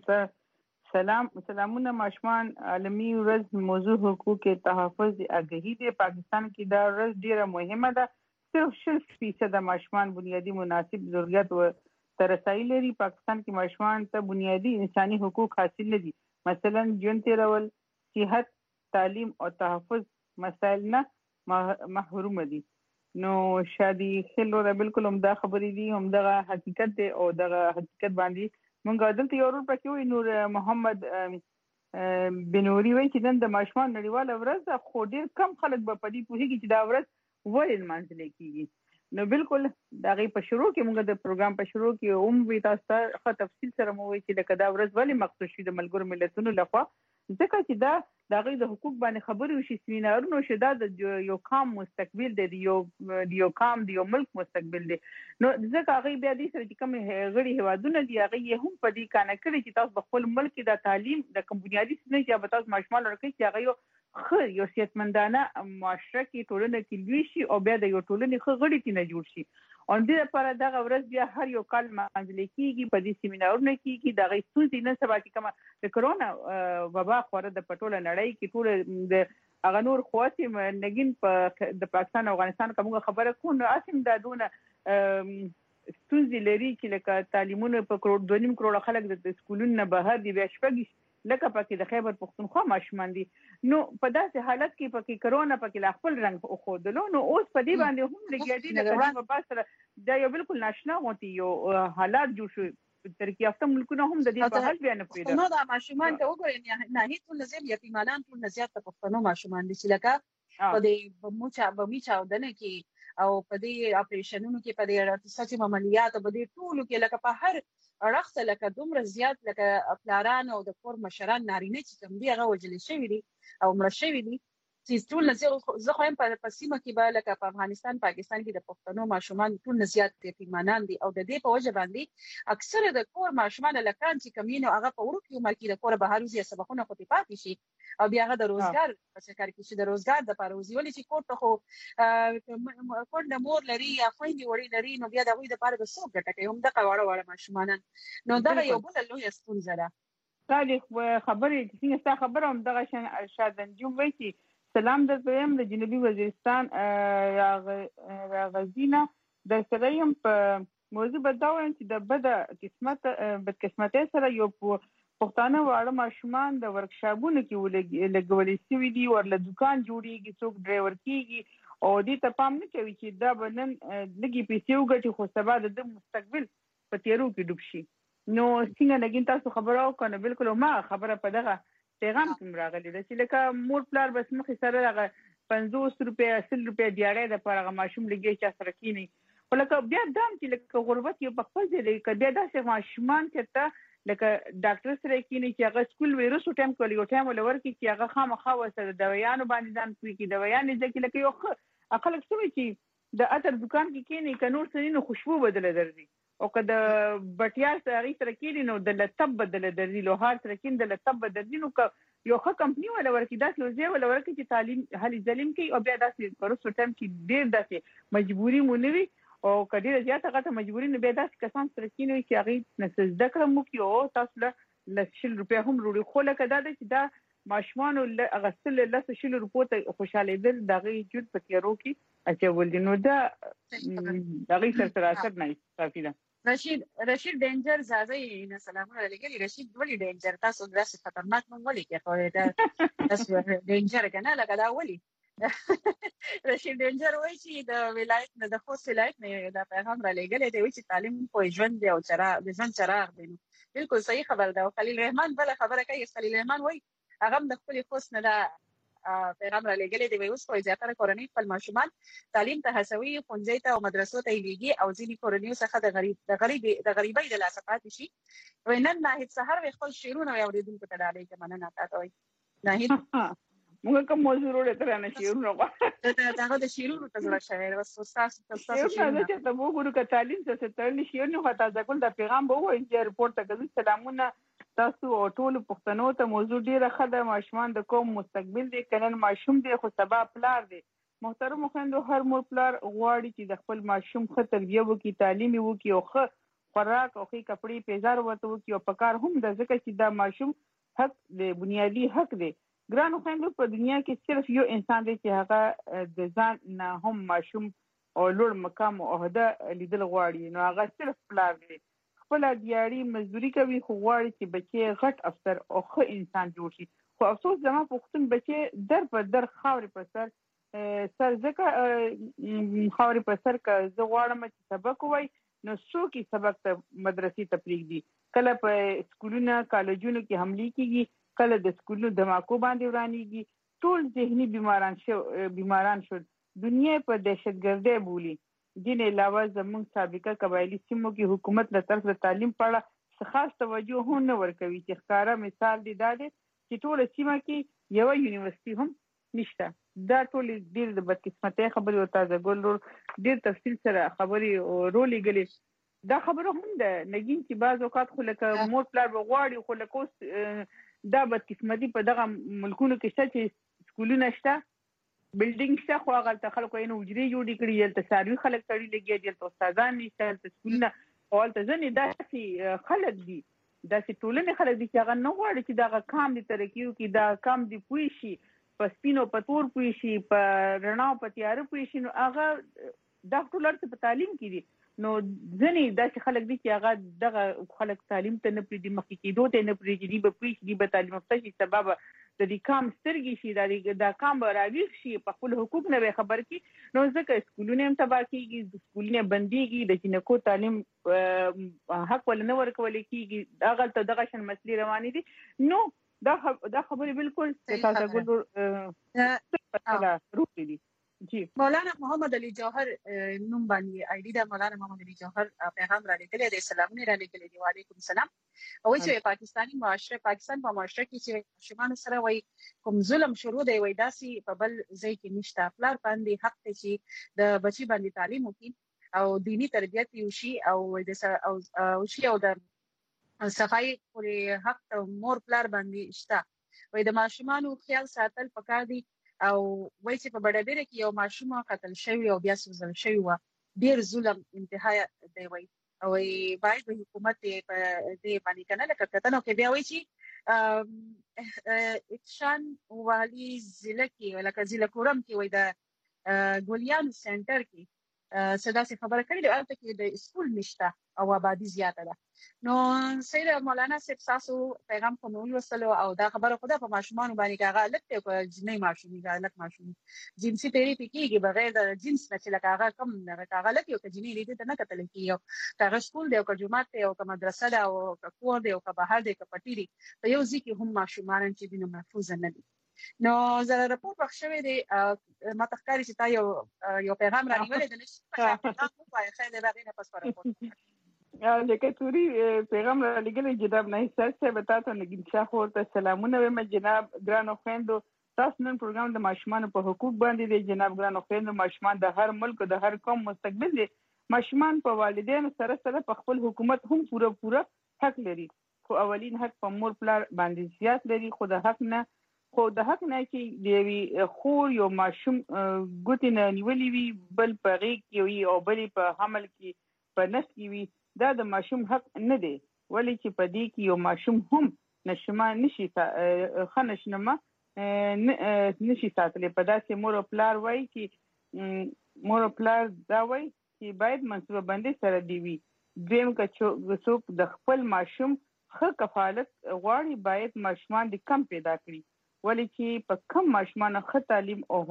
ته سلامونه. ماشومان عالمي ورځ موضوع حقوق تحفظ آگاهی دی. پاکستان کې دا ورځ ډیره مهمه ده. صرف 60% ماشومان بنیادی مناسب ضرورت و ترسایي لري. پاکستان کې ماشومان ته بنیادی انساني حقوق حاصل نه دي. مثلا ژوند تیرول, صحت, تعلیم او تحفظ مسائل نه محروم دي. نو شادي خلو را بالکل هم دا خبرې دي, هم دغه حقیقت دی او دغه حقیقت باندې مونږ دلته یو ورور پکې وي نور محمد بنوري وایي چې نن د ماشومان نړیواله ورځ خو ډېر کم خلک به په دې پوهېږي چې دا ورځ ولې لمانځل کېږي. نو بالکل د هغې په شروع کې موږ د پروګرام په شروع کې هم وي تاسو ته ښه تفصیل سره مو وایي چې لکه دا ورځ ولې مخصوص شي د ملګرو ملتونو لخوا, ځکه چې دا د هغوی د حقوق باندې خبرې وشي, سیمینارونه وشي. دا د یو قام مستقبل دی, د یو قام د یو ملک مستقبل دی. نو ځکه هغوی بیا دې سره چې کوم غړي هیوادونه دي هغوی یې هم په دې قانع کړي چې تاسو په خپل ملک کې د تعلیم د کوم بنیادي څیزونه چې به تاسو ماشومان ورکوئ چې هغوی ښه یو صحتمندانه معاشره کې ټولنه کې لوی شي او بیا د یو ټولنې ښه غړي ترېنه جوړ شي. او دې لپاره دغه ورځ بیا هر یو کال لمانځل کېږي. په دې سیمینارونه کېږي. د هغې ستونزې نن سبا چې کومه د کرونا وبا خوره ده په ټوله نړۍ کې, ټوله د هغه نور خواصې نګین په د پاکستان او افغانستان که موږ خبره کوو نو هسې دا دونه ستونزې لري چې لکه تعلیمونه په 2.5 کروړه خلک د سکولونو نه بهر دي, بیا شپږ لکه پکې د خیبر پښتونخوا ماشومان دي. نو په داسې حالت کې پکې کرونا پکې لا خپل رنګ وښودلو. نو اوس په دې باندې هم لګیا دي لکه په پاس سره دا یو بالکل ناشنا غوندې یو حالات جوړ شو. ترکیه یافته ملکونه هم د دې په حال بیا نه پوهېده.
نو دا ماشومان ته وګورئ ناهید ټول زیات یتیمانان ټول زیات پښتنو ماشومان دي چې لکه په دې بمیچا ودانه کې او په دې اپریشنونو کې په دې اقتصادي عملیات په دې ټولو کې لکه په هر اړخ لکه دومره زیات لکه پلاران او د کور مشران نارینه چې کوم دي هغه وجل شوی دي او مړ شوی دي چې ټول زه خو هم په سیمه کې به لکه په افغانستان پاکستان کې د پښتنو ماشومان ټول زیات یتیمانان دي او د دې په وجه باندې اکثره د کور ماشومان لکان چې کمینو هغه په وړو عمر کې د کور بهر وزي سبقونه خو پاتې شي او بیا هغه د روزګار په کار کې چې د روزګار د پروزي ولې چې کور ته خو کور د مور لري یا خويندې وړي لري نو بیا د غوي د پاره د څوک ګټه کوي هم د قواړه ماشومان نو دا یو بل لوی ستونزه ده.
صالح خبرې چې څنګه خبره هم دغه شادنجوم وایي چې سلام د دویم د جنوبي وزیرستان راغزینا د سرایم په موضوع بداوم چې د بدقسمتۍ سره یو پښتانه واړه ماشومان د ورکشاپونو کې لګولې سوي دي ورله دکان جوړیږي څوک ډرایور کیږي او دې ته پام نه کوي چې دا بنن لګي پیسې وګټي خو سبا د مستقبل په تیرو کې ډوب شي. نو څنګه لګین تاسو خبرو کنه بالکل ما خبره په دغه پیغام کوم راغلی د چې لکه مور پلار بس مخې سره هغه 50 روپیا 100 روپیا دیارې د پرغه ماشوم لګي چې سره کینی ولکه بیا دام چې لکه غربت یو په خپل ځای لکه بیا داسې ماشومان چې ته لکه ډاکټر سره کینی چې هغه سکول ویروس ټایم کولی یو ټایم ولور کې چې هغه خامخا وسره دوايانو باندې ځان کوي کې دوايانې ځکه لکه یو اقل څه چې د اتر دکان کې کینی کنور سرینو خوشبو بدله درځي او که د بټیا سره سره کېدی نو د لطب بدل درځي لوهار سره کېند د لطب بدل دي نو یو ښه کمپنی ولا ورکی داسې یو ځای ولا ورکی چې تعلیم هلي ظلم کوي او بیا داسې پروسو ټایم کې ډېر داسې مجبوري مونوي او کډیر زیاته غته مجبوري نه بیا داسې کسان سره کېنوي چې هغه نسل ذکر مو کې او تاسو له 100 روپیا هم وروړي خو لکه دا چې دا ماشومان اغسل له 100 روپو ته خوشاله دل دغه جوړ پکې روکي اچول دي نو دا دغه سره اثر نه کافي ده.
رشید ډینجر زازي نه سلامونه لګي رشید ولې ډینجر تاسو درس خطرناک نوم ولې کې خو دا تاسو ډینجر کنه لکه دا ولې رشید ډینجر وایي چې د ولایت نه د خوست ولایت نه دا پیغام را لګل دی چې تعلیم په ژوند دی او د ژوند چراغ دی بالکل صحیح خبر ده. خلیل رحمان بل خبره کوي خلیل رحمان وایي هغه د خپل خوست نه دا پیغام را لګل دی اوس په زیاتره کورنۍ خپل ماشومان تعلیم ته هڅوي ښوونځي ته او مدرسو ته یېږي او ځینې کورنۍ څخه د غریبۍ د لاسه پاتې شي. نن ناهید سحر خپل شعرونه اوریدونکو ته ډالۍ کې مننه تاسو وایي ناهید
موږ کوم موضوع وروړو تر نه شعرونه
دا د شعرونو ته جوړ شوی او تاسو
شعرونه چې ته وګورو ک تعلیم څه ترلي شعرونه خاطر ځکه د پیغام به وایي چې رپورت ته کوي سلامونه تاسو او ټول پښتنو ته موضوع ډیره خده ماشومان د قوم مستقبل دي کنن ماشوم دی خو سبا پلار دی. محترم خويندو هر مور پلار غواړي چې د خپل ماشوم ښه تربیه وکړي تعلیم وکړي او ښه خوراک او ښه کپڑے پیزار ورته وکړي او پکار هم د ځکه چې دا ماشوم حق دی بنیادی حق دی. ګرانو خويندو په دنیا کې صرف یو انسان دی چې هغه د ځان نه هم ماشوم او لوړ مقام او عہده لیدل غواړي نو هغه صرف پلار دی. خپل دیاري مزدوري کوي خو غواړي چې بچي غټ افسر او ښه انسان جوړ شي خو افسوس زما پښتون بچي در په در خاورې پر سر ځکه خاورې پر سر که زه غواړم چې سبق ووایي نو څوک یې سبق ته مدرسې ته پرېږدي. کله په سکولونه کالجونو کې حملې کېږي کله د سکولونو دماکو باندې ورانېږي ټول ذهني بیماران شول دنیا په دهشتګردۍ بولي. دین علاوه زموږ سابقه قبایلی سیمو کې حکومت له طرف د تعلیم په اړه خاص توجه هم نه ورکوي چې ښکارا مثال دی دا دی چې ټول سیمه کې یو یونیورسيټي هم نشته. دا ټول ډیر د بدقسمتۍ خبرې او تازه ګل ډیر تفصیل سره خبرې رولې غلي دا خبره هم ده نګین چې بعض اوقات خو لکه مور پلار بغواړي خو لکه دا بدقسمتي په دغه ملکونو کې شته چې سکولونه شته بلډینګ شته خو هغه ته خلکو یې نوجري جوړې کړي دلته ساروي خلک تړي لګي دلته استادان نشته دلته سکولونه او دلته ځنې داسې خلک دي داسې ټولنې خلک دي چې هغه نه غواړي چې دغه کام دي ترقي وکړي دا کام دي پوه شي په سپینو په تور پوه شي په رڼا په تیاره پوه شي نو هغه دا ټول څه په تعلیم کې دي نو ځنې داسې خلک دي چې هغه دغه خلک تعلیم ته نه پرېږدي مخکې کېدو ته نه پرېږدي دوی به پوه شي دوی به تعلیم یافته شي سبا به د دې کام سترګې شي دا کام به راویښ شي په خپل حقوق نه به خبر کړي نو ځکه سکولونه هم تباه کېږي سکولونه بندېږي د جنکو تعلیم حق ول نه ورکول کېږي هغه دغه شان مسلې روانې دي نو دا خبرې بالکل تاسو ګل روټي دي
مولانا محمد علي جوهر نوم باندې آی ډی دا مولانا محمد علي جوهر پیغام را لګلې د سلامونه را لګلې دی وعلیکم السلام او چې پاکستانی معاشره پاکستان په معاشره کې چې شمال سره وای کوم ظلم شروع دی وای داسي په بل ځای کې نشته پلار باندې حق ته چې د بچي باندې تعلیم وکړي او دینی تربیت وشي او شي او د صفای پورې حق مور پلار باندې شته وای د ماشومانو خیال ساتل پکار دي او وای چې په بډابره کې یو ماشوم قتل شوی او بیا سوزل شوی و ډیر ظلم انتها دی وای او باید حکومت په دې باندې کنه لکه کتنو کې بیا وای چې اکشان والی ضلع کې ولکه ضلع کورم کې وای د ګولیان سنټر کې صدا سي خبره کړې ده البته کې د سکول نشته او آبادی زیاته ده نو سید مولانا صاحب تاسو پیغام کوم وسلو او دا خبره خدا په ماشومان باندې هغه لکه په جنې ماشومي غلط ماشومي جنسي تیری پکېږي بغیر د جنس نه چې لکه هغه کم نه هغه لکه یو جنې لیدل نه کتل کیږي هغه سکول دی او جمعات دی او مدرسه ده او کور دی او بهر دی او پټی دی په یو ځکه هم ماشومان چې دینه محفوظ نه دي نو زه راپور بخښوي دي ما تخکاری چې تا یو پیغام راغلی د نشي په پیغام وایي خیر دی باغینه پس راپور
لکه توري پیغام را لګلې جناب نه سره به تاسو نګین شاه ورته سلامونه وایم جناب ګرانو خويندو تاسو نن پروګرام د ماشومان په حقوق باندې دی جناب ګرانو خويندو ماشومان د هر ملک د هر قوم مستقبل دي ماشومان په والدینو سره په خپل حکومت هم پوره حق لري خو اولین حق په مور پلار باندې زیات لري خو د حق نه چې دی خور یو ماشوم ګوتې نه نیولې وي بل په غېږ کې وي او بل په حمل کې په نس کې وي دا د ماشوم حق نه دی ولی چې په دې کې یو ماشوم هم نشما نشي خنشنما نشي ساتلی په داسې مور او پلار وای چې مور او پلار دا وای چې باید منصوبه بندي سره دی وي دویم که څوک د خپل ماشوم ښه کفالت غواړي باید ماشومان د کم پیدا کړي ولی چې په کم ماشومان ښه تعلیم او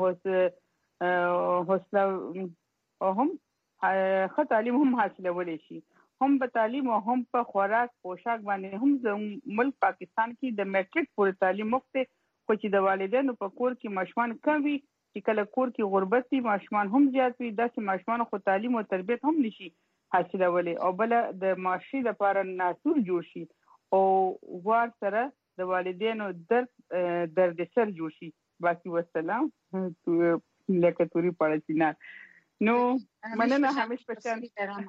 حوصله او هم ښه تعلیم هم حاصلولی شي هم په تعلیم او هم په خوراک پوشاک باندې هم د ملک پاکستان کې د میټریک پورې تعلیم مفت خو چې د والدینو په کور کې ماشومان کم وي چې کله کور کې غربت وي ماشومان هم زیات وي داسې ماشومان خو تعلیم او تربیت هم نشي حاصلولی او بل د معاشري لپاره ناسور جوړ شي او وار سره د والدینو درد سر جوړ شي باقي والسلام لکه توري پړچینا نو مننه همیش پښتن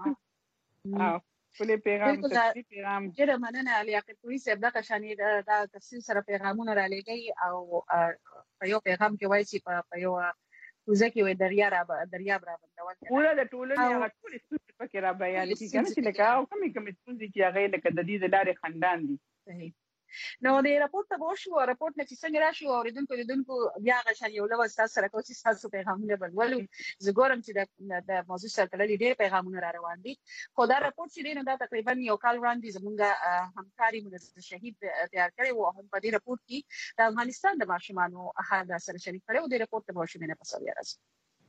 ولې پیغام
ډېر مننه لیاقت کوي چې دا قشانی دا تفصیل سره پیغامونه را لګي او په یو پیغام کې وایي چې په یو وزکه وي دریاب را بندول
ټول د ټولنې هغه ټول ستونزې پکې را بیان دي کنه چې لکه او کومې ستونزې چې هغه لکه د دې د لارې خندان دي
صحیح نو د راپورټ ته وشو راپورټ نه چې څنګه راشي او لیدونکو بیا غشن یو لوي تاسو سره کوم چې تاسو پیغامونه بلولو زه ګورم چې د موضوع سره تړلي ډېر پیغامونه را روان دي خو دا راپورټ چې نه دا تقریبا یو کال وړاندې زمونږ همکاري مدرسه شهید تیار کړی و هم په دې راپورټ کې د افغانستان د ماشومانو حال سره شریک کړو د راپورټ ته وشو نه پسوي راځي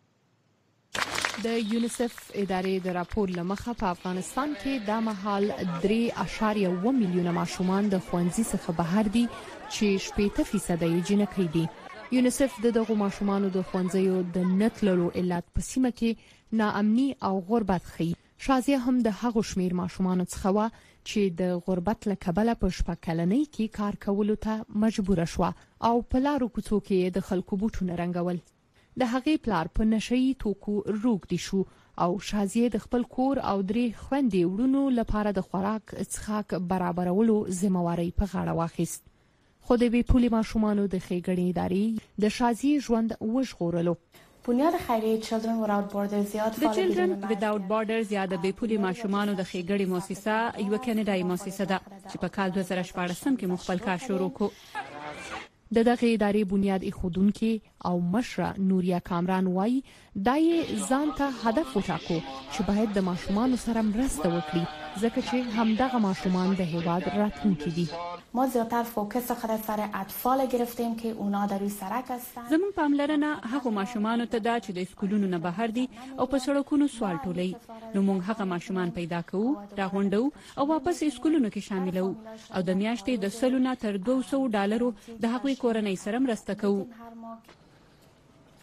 د یونیسف ادارې د راپور لمخه په افغانستان کې د مهال 3.1 میلیونه ماشومان د ښوونځي څخه بهر دي چې 80% یې جنکۍ دي یونیسف دغه ماشومانو د ښوونځیو د نتللو علت په سیمه کې ناامني او غربت ښيي شازیه هم د هغو شمیر ماشومانو څخه و چې د غربت له کبله په شپږکلنۍ کې کار کولو ته مجبور شو او په لارو کوڅو کې د خلکو بوټونه رنګول د هغې پلار په نشئی توکو روغ دي شو او شازیه د خپل کور او درې خويندې وړونو لپاره د خوراک څښاک برابرولو ذمہواری په غاړه واخیست خو د بې پولي ماشومانو د ښېګڼې ادارې د شازیه ژوند وژغورلو
بنیاد خیریه Children Without Borders یا
د Children Without Borders یا د بې پولي ماشومانو د ښېګڼې مؤسسه یو کاناډایي مؤسسه ده چې په کال 2014 کې خپل کار شروع کړ د دغه ادارې بنیاد ایښودونکي او مشره نوریا کامران وایي دا یې ځان ته هدف وټاکو چې باید د ماشومانو سره مرسته وکړي ځکه چې همدغه ماشومان د هیواد راتلونکي دي
ما زیاتر فوکس خود سر اطفال گرفتیم که اونا در روی سرک هستن
زمون پاملرنه هغه ماشومانو ته دا چې د سکولونو نه بهر دي او په سړکونو سوال ټولي نو موږ هغه ماشومان پیدا کوو راغونډو او واپس سکولونو کې شاملو او د میاشتې د سلونه تر $200 د هغوی کورنۍ سره مرسته کوو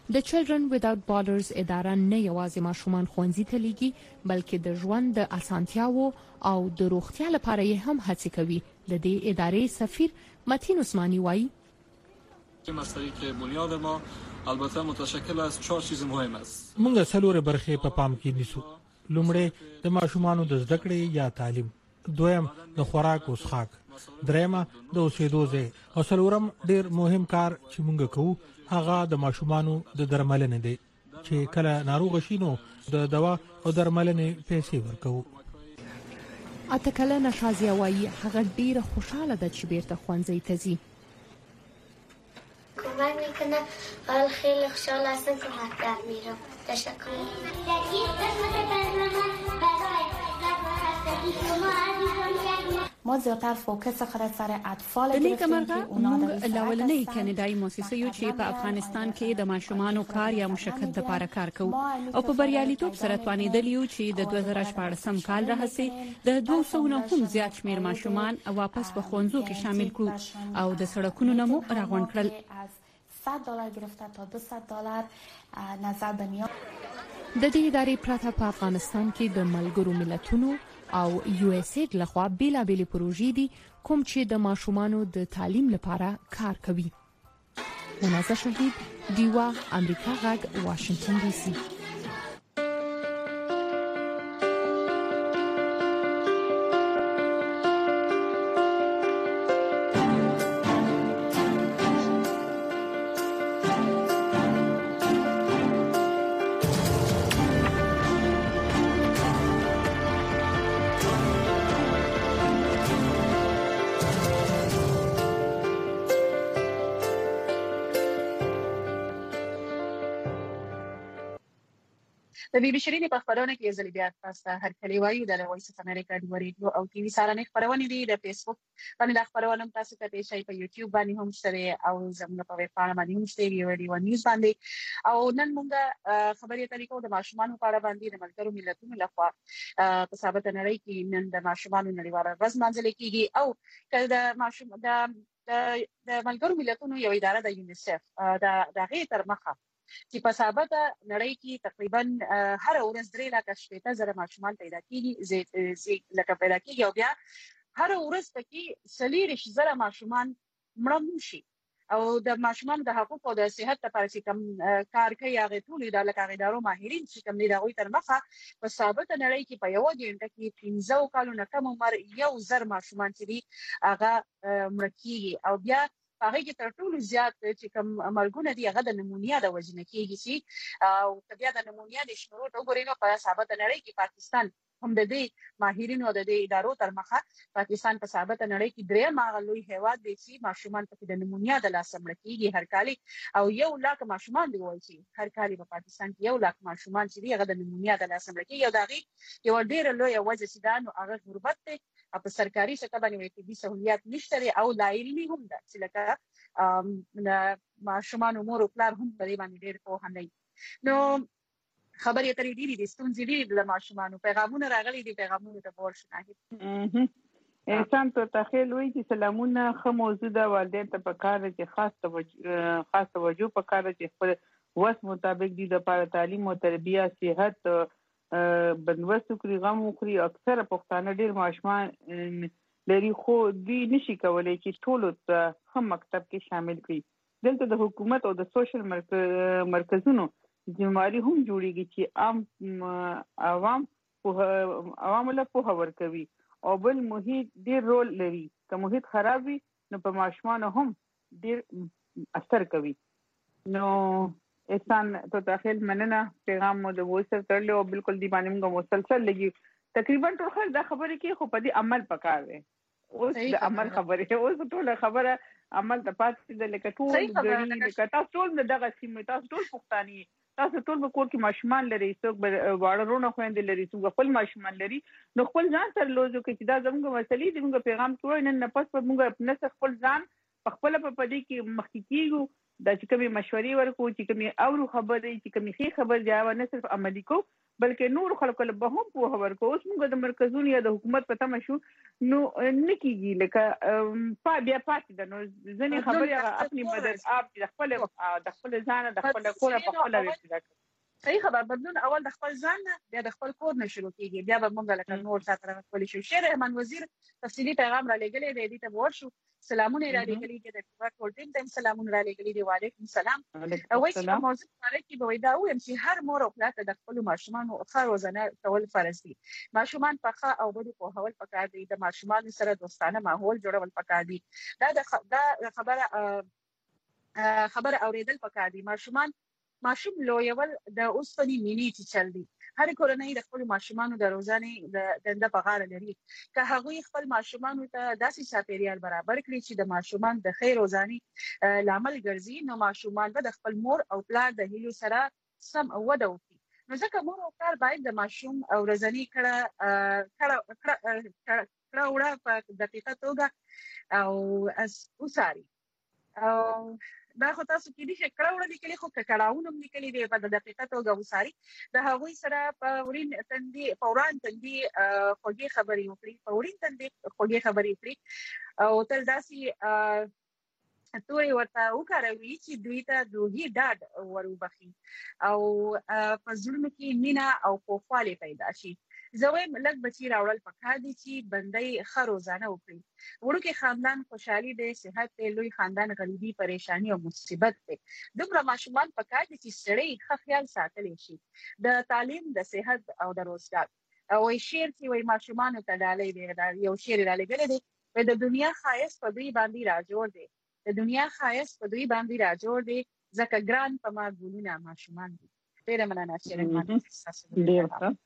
د چلډرن ویداوت بارډرز اداره نه یوازې ماشومان ښوونځي ته لیږي بلکې د ژوند د اسانتیاو او د روغتیا لپاره یې هم هڅې کوي. د دې ادارې سفیر متین عثمانی وایي
مسئله که بنیاد ما البته متشکل از 4 چیز مهم است.
موږ څلور برخې په پام کې نیسو. لومړی د ماشومانو د زده کړې یا تعلیم، دویم د خوراک او څښاک، درېمه د اوسېدو ځای او څلورم ډېر مهم کار چې موږ کوو هغه د ماشومانو د درملنې دی چې کله ناروغ شي نو د دوا او درملنې پیسې ورکوو.
اته کلنه شازیه وایي هغه ډېره خوشحاله ده چې بیرته ښوونځي ته ځي.
کمک میکنه حال خیلی خوشحال هستم که مکتب میرم. تشکر.
ما زیاتر فوکس خود سر اطفال
د نیک مرغه موږ لاولنۍ کاناډایي مؤسسه یو چې په افغانستان کې د ماشومانو کار یا مشکل لپاره کار کوي او په بریالیتوب سره توانیدل یو چې د 2014 کال راهیسې د 200 نه هم زیات شمیر ماشومان واپس په ښوونځو کې شامل کړو او د سړکونو نه مو راغونډ کړل.
$100 گرفته تا $200 نظر به نیاز.
د دې ادارې پرته په افغانستان کې د ملګرو ملتونو او USAID لخوا بیلابېلې پروژې دي کوم چې د ماشومانو د تعلیم لپاره کار کوي. منازه شهید، دیوا، امریکا غږ، واشنگټن DC.
د بي بي شيرين په خبرونه کې ځلې بیا تاسو هر کلی وایو د وایس اف امریکا د ریډیو او ټي وي سره نه خبرونه دي. د فیسبوک باندې د خبرونه تاسو کته شي په یوټیوب باندې هم سره او زموږ په ویب پاڼه باندې هم سره ویډیو نیوز باندې او نن موږ خبرې طریقو د ماشومانو په اړه باندې د ملګرو ملتونو لخوا په ثابت نړۍ کې نن د ماشومانو نړیواله ورځ مانځل کیږي او د ماشوم د ملګرو ملتونو یو اداره د یونیسف د غي تر مخه چې په ثابت نړۍ کې تقریبا هر ورځ 3,000 ماشومان پیدا کیږي لکه پیدا کیږي او بیا هر ورځ پکې 4,000 ماشومان مړه شي او د ماشومان د حقوق او د صحت لپاره چې کوم کار کوي هغه ټول د ادارو ماهرین چې کوم دي دغه تر مخه په ثابت نړۍ کې په یو غونډه کې 15 کالونو کم عمر 1,000 ماشومان چې دي هغه مړه کیږي او بیا هغه کې تر ټولو زیات چې کوم مرګونه دي هغه د نمونیا د وجنه کېږي چې او بیا د نمونیا د شمېرو ته وګورئ نو په ثابت نړۍ کې پاکستان هم د دې ماهرینو د دې ادارو تر مخه پاکستان په ثابت نړۍ کې درې ماغلوي هیواد دي چې ماشومان په د نمونیا د لاس مړ کېږي هر کال او 100,000 ماشومان دی وایي چې هر کال په پاکستان کې 100,000 ماشومان چې هغه د نمونیا د لاس مړ کېږي او دغه یو ډېر لوی وجه چې دا نو هغه غربت دی په سرکاري سطح باندې طبي سہولیات نشته او لا علمي هم ده چې لکه ماشومان مور او پلار هم په دې باندې ډېر پوهه نه نو خبرې اترې دي د ستونزې دي د ماشومانو پیغامونه راغلي دي پیغامونه ته ورشنه
انسان ته تخیل وي چې سلامونه خو موضوع د والدین ته پکاره چې خاص توجه پکاره چې خپل وس مطابق دي د لپاره تعلیم او تربیه صحت بندوبست کړی غو کړی اکثره پښتانه ډیر ماشومان لري خو دوی نشي کولای چې ټول ته هم مکتب کې شامل کړي. دلته د حکومت او د سوشل مرکزونو ذمہواری هم جوړیږي چې عوام له په خبر کوي او بل محیط ډیر رول لري که محیط خراب وي نو په ماشومان هم ډیر اثر کوي. نو انسان ته داخل مننه پیغام مو د وسر ترلو بالکل دی باندې موږ مسلسل لګي تقریبا ټول خل دا خبره کې خو په دې عمل پکار دی اوس د عمل خبره اوس ټول خبره عمل د پاتې د لکه ټول لکه تاسو ټول دغه سیمه تاسو ټول پښتاني تاسو ټول په کور کې ماشومان لري څوک واړهونه خويندې لري څوک خپل ماشومان لري نو خپل ځان سره لوځو کې چې دا زموږ مسلې دي موږ پیغام کوی نن نه پس په موږ نه خپل ځان خپل په پدې کې مخکې کیږو دا چې کومي مشورې ورکو چې کومي اورو خبرې چې کومي خې خبر دی او نه صرف عملی کو بلکې نور خلکو له به هم په ورکو. اوس موږ د مرکزونو یا د حکومت په تمه شو نو نکیږي لکه بیا پاتې ده. نو ځنې خبرې هغه خپل مدد اپ د خپل ځان د خپل کور په خپل ویل
صحیح خبر. بدلون اول د خپل ځان نه بیا د خپل کور نه شروع کیږي. بیا به موږ لکه نور ساتره کولی شو. شیر رحمان وزیر تفصیلی پیغام را لګلې دی ته ورشو. سلامونه را لګلې دي د ټول ټیم ته سلامونه را لګلې دي. وعلیکم السلام. او چې موضوع لري چې به دا و چې هر مور او پلار د خپل ماشومان او ښه روزنه کول فرض دي. ماشومان په ښه او بدو په هول پکار دي. د ماشومان سره دوستانه ماحول جوړول پکار دي. دا خبره اوریدل پکار دي. ماشوم لویول د اوسپنې مینې چې چل دي. هر کورنۍ د خپل ماشومانو د روزانه د دنده په غاړه لري. که هغه خپل ماشومانو ته داسې چاپیریال برابر کړي چې د ماشومان د خیر روزانه لامل ګرځي نو ماشومان به د خپل مور او پلار د هیلو سره سم وده وکړي. نو ځکه مور او پلار باید د ماشوم او روزاني کړه وړه په دقیقه توګه او وساري. او دا خو تاسو کې دي چې کړه وړه لیکلي خو کړهونه هم لیکلي دي په دقیقه توګه وساري. د هغوی سره په ورین تندي خوږې خبرې وکړي او تل داسې توري ورته وکاروي چې دوی ته دوی ډاډ وروبخي او په زړونو کې مینه او پوخوالی پیدا شي. زه وایم لږ بچي راوړل پکار دي چې بندي ښه روزانه وکړي. وړوکی خاندان خوشحالي دی، صحت دی، لوی خاندان غریبي، پریشانی او مصیبت دی. دومره ماشومان پکار دي چې سړی ښه خیال ساتلی شي د تعلیم، د صحت او د روزګار. او شعر چې وایي ماشومانو ته ډالۍ دی، یو شعر را لګلی دی د دنیا ښایست په دوی باندې راجوړ دی. د دنیا ښایست په دوی باندې راجوړ دی ځکه ګران په ما ګلونه ماشومان دي. ډېره مننه شعر رحمان.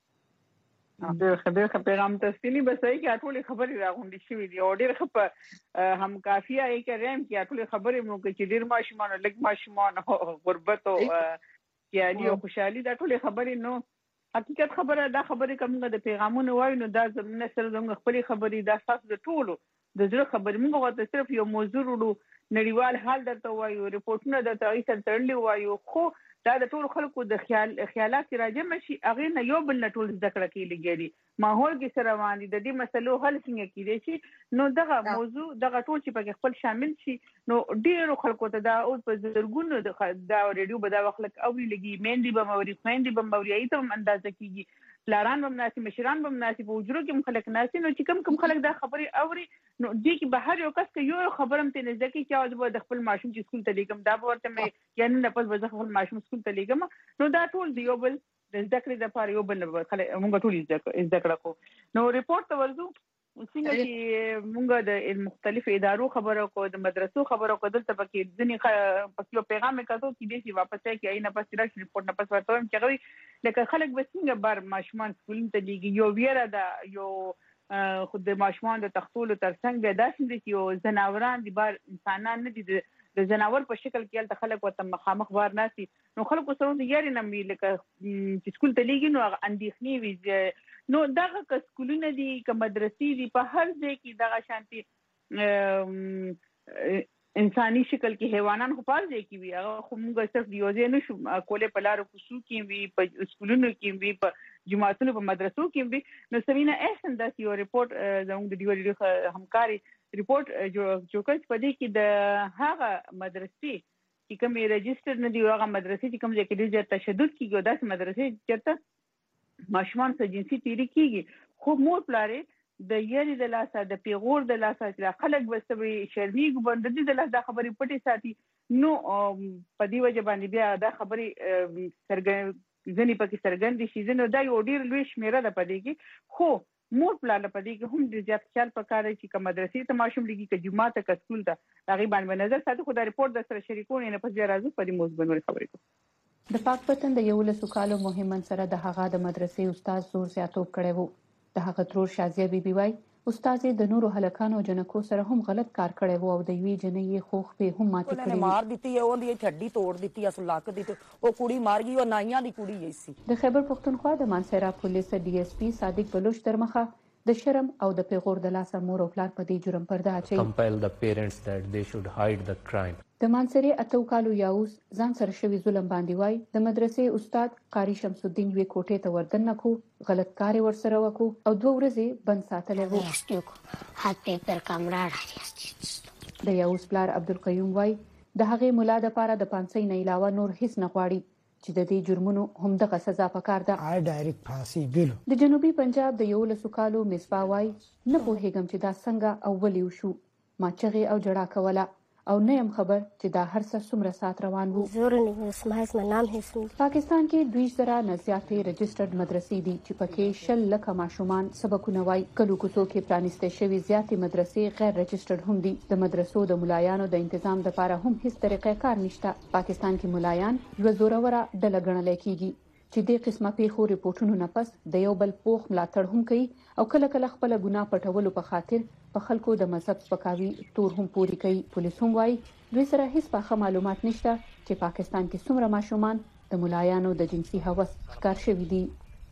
د خبره پیغام تفصیلی بسای کې ټول خبرې راغونډې شوې دي او ډېر خپه هم کافیه ای کریم کې ټول خبرې مو کې ډېر ماشومان لګ ماشومان غربت او یادي او خوشحالي دا ټول خبرې نو حقیقت خبره دا خبرې کومه د پیغامونو وایو نو دا زمونه سره زموږ خپل خبرې دا تاسو د ټولو د زړه خبرې موږ غواړو صرف یو موضوع وړو نړیوال حال درته وایو ریپورتونه درته ای ترلې وایو خو دا د ټول خلکو د خیالات راجم شي هغه نه یو بل ټول ذکر کې لګيري ماحول کې سره باندې د دې مسلو حل څنګه کیږي شي نو دغه موضوع دغه ټول چې په خپل شامل شي نو ډیرو خلکو ته دا او په زرګونو دا ریډیو به دا وخت اوري لګي مېندې به موري خويندې به موري ایته هم اندازه کیږي پلاران به مناسب مشران به مناسب وجرو کې خلک ناسي نو چې کم خلک دا خبري اوري نو دې کې بهر یو کس کې یو خبرم ته نزدې کې چې اوس به د خپل ماشوم چې سکول ته لګم دا ورته مې یعنی نه پس به خپل ماشوم سکول ته لګم نو دا ټول دی یو بل د ذکر د پاره یو بل خلک موږ ټول ذکر کو نو ریپورت ته ورځو څنګه چې موږ د مختلف ادارو خبرو کو د مدرسو خبرو کو دلته پکې ځنې پس یو پیغام کاتو چې دې چې واپس کې آینه پس راځي ریپورت نه پس ورته هم چې لکه خلک به څنګه بار ماشومان سکول ته لګي یو ویره دا یو خود د ماشومان د تختولو ترڅنګ به داسې دي چې یو زناوران دي بار انسانان نه دي د زناور په شکل کې ته خلک ورته مخامخ بار ناسي نو خلکو سره یې نه مې لکه چې سکول ته لګي نو اندېښنې وي نو دغه سکولونه دي که مدرسې دي په هر ځای کې دغه شانتي انساني شکل کې حیوانان خو پال ځای کې وي هغه خو موږ صرف یو ځای نشو کولې په لارو کوڅو کې وي په سکولونو کې وي په جماعتونو په مدرسو کې وي نو سمینه احسن داسې یو ریپورت زموږ د دیوالي همکاري ریپورت جو کچ پدې کې د هغه مدرسې چې کوم ريجستر نه دی هغه مدرسې چې کوم ځای کې ډېر تشدد کیږي داسې مدرسې چېرته ماشومان سره جنسي تیری کیږي خو مور پلارې د یاري د لاسه د پیغور د لاسه چې خلک وسوي شرمېږي باندې د لاسه خبرې پټې ساتي نو په دې وجه باندې بیا دا خبرې ځنې پکې سرګند شي نو دا یو ډېر لوی شمیره ده پدې کې خو مور پلان پدې کې هم ډېر زیات خیال پکاره چې کوم مدرسې ته ماشوم لګي چې جمعه ته سکول ته هغه باندې نظر ساتي خو دا ریپورت د سره شریکونه نه پس بیا راځو په دې موضوع باندې خبرې کوو
د پاکستان د یو لسکالو مهمن سره د هغه د مدرسې استاد زور زیاتوب کړی وو د هغه ترور شازیه بیبي وای استاد د نورو هلکانو جنکو سره هم غلط کار کړی وو او د یوې جنې خوخ په هم ماتې کړې
مار ਦਿੱਤੀ ਉਹ ਦੀ ਛੱਡੀ ਤੋੜ ਦਿੱਤੀ ਅਸ ਲੱਕ ਦੀ ਉਹ ਕੁੜੀ ਮਾਰ ਗਈ ਉਹ ਨਾਈਆਂ ਦੀ ਕੁੜੀ ਐ ਸੀ
د خیبر پختونخوا د مانسهره پولیس ډي اس پی صادق بلوچ درمخه
د شرم او د پیغور د لاسه مور او پلار په دې جرم پرده اچوي.
compel the parents that they should hide the crime.
د مانسری اتو کالو یاوس ځان سره شوی ظلم باندې وای د مدرسې استاد قاری شمس الدین وی کوټې ته وردن نکو غلط کار ورسره وکړو او 2 ورځې بند ساتلې وو.
هاته پر کمره راځي.
د یاوس پلار عبدالقیوم وای د هغې مولا د پاره د پانسۍ نه علاوه نور هیڅ نه غواړي چې د دې جرمونو هم دغه سزا پکار ده.
ډایرکټ فاسي ګلو
د جنوبي پنجاب د 11 کالو مصباح وای نه پوهیږم چې دا څنګه اولي وشو ما چغې او جړا کوله او نه يم خبر چې دا هر څه څومره سات روان وو. پاکستان کې 20,000 نه زیاتې رجسټرډ مدرسې دي چې پکې 10 لک ماشومان سبقونه وای. کلو کوڅو کې پرانیسته شوی زیاتې مدرسې غیر رجسټرډ هم دي. د مدرسو د ملایانو د تنظیم لپاره هم هیڅ طریقې کار نشته. پاکستان کې ملایان یو زوروره ډله ګڼل کېږي چې د قسمه پیښو ریپورتونو نه پس د یو بل پوخ ملاتړ هم کوي او کله کله خپل ګناه پټولو په خاطر په خلکو د مذهب سپکاوي تور هم پوری کوي. پولیس هم وايي دوی سره هیڅ پاخه معلومات نشته چې پاکستان کې څومره ماشومان د ملایانو د جنسي هوس ښکار شوي دي.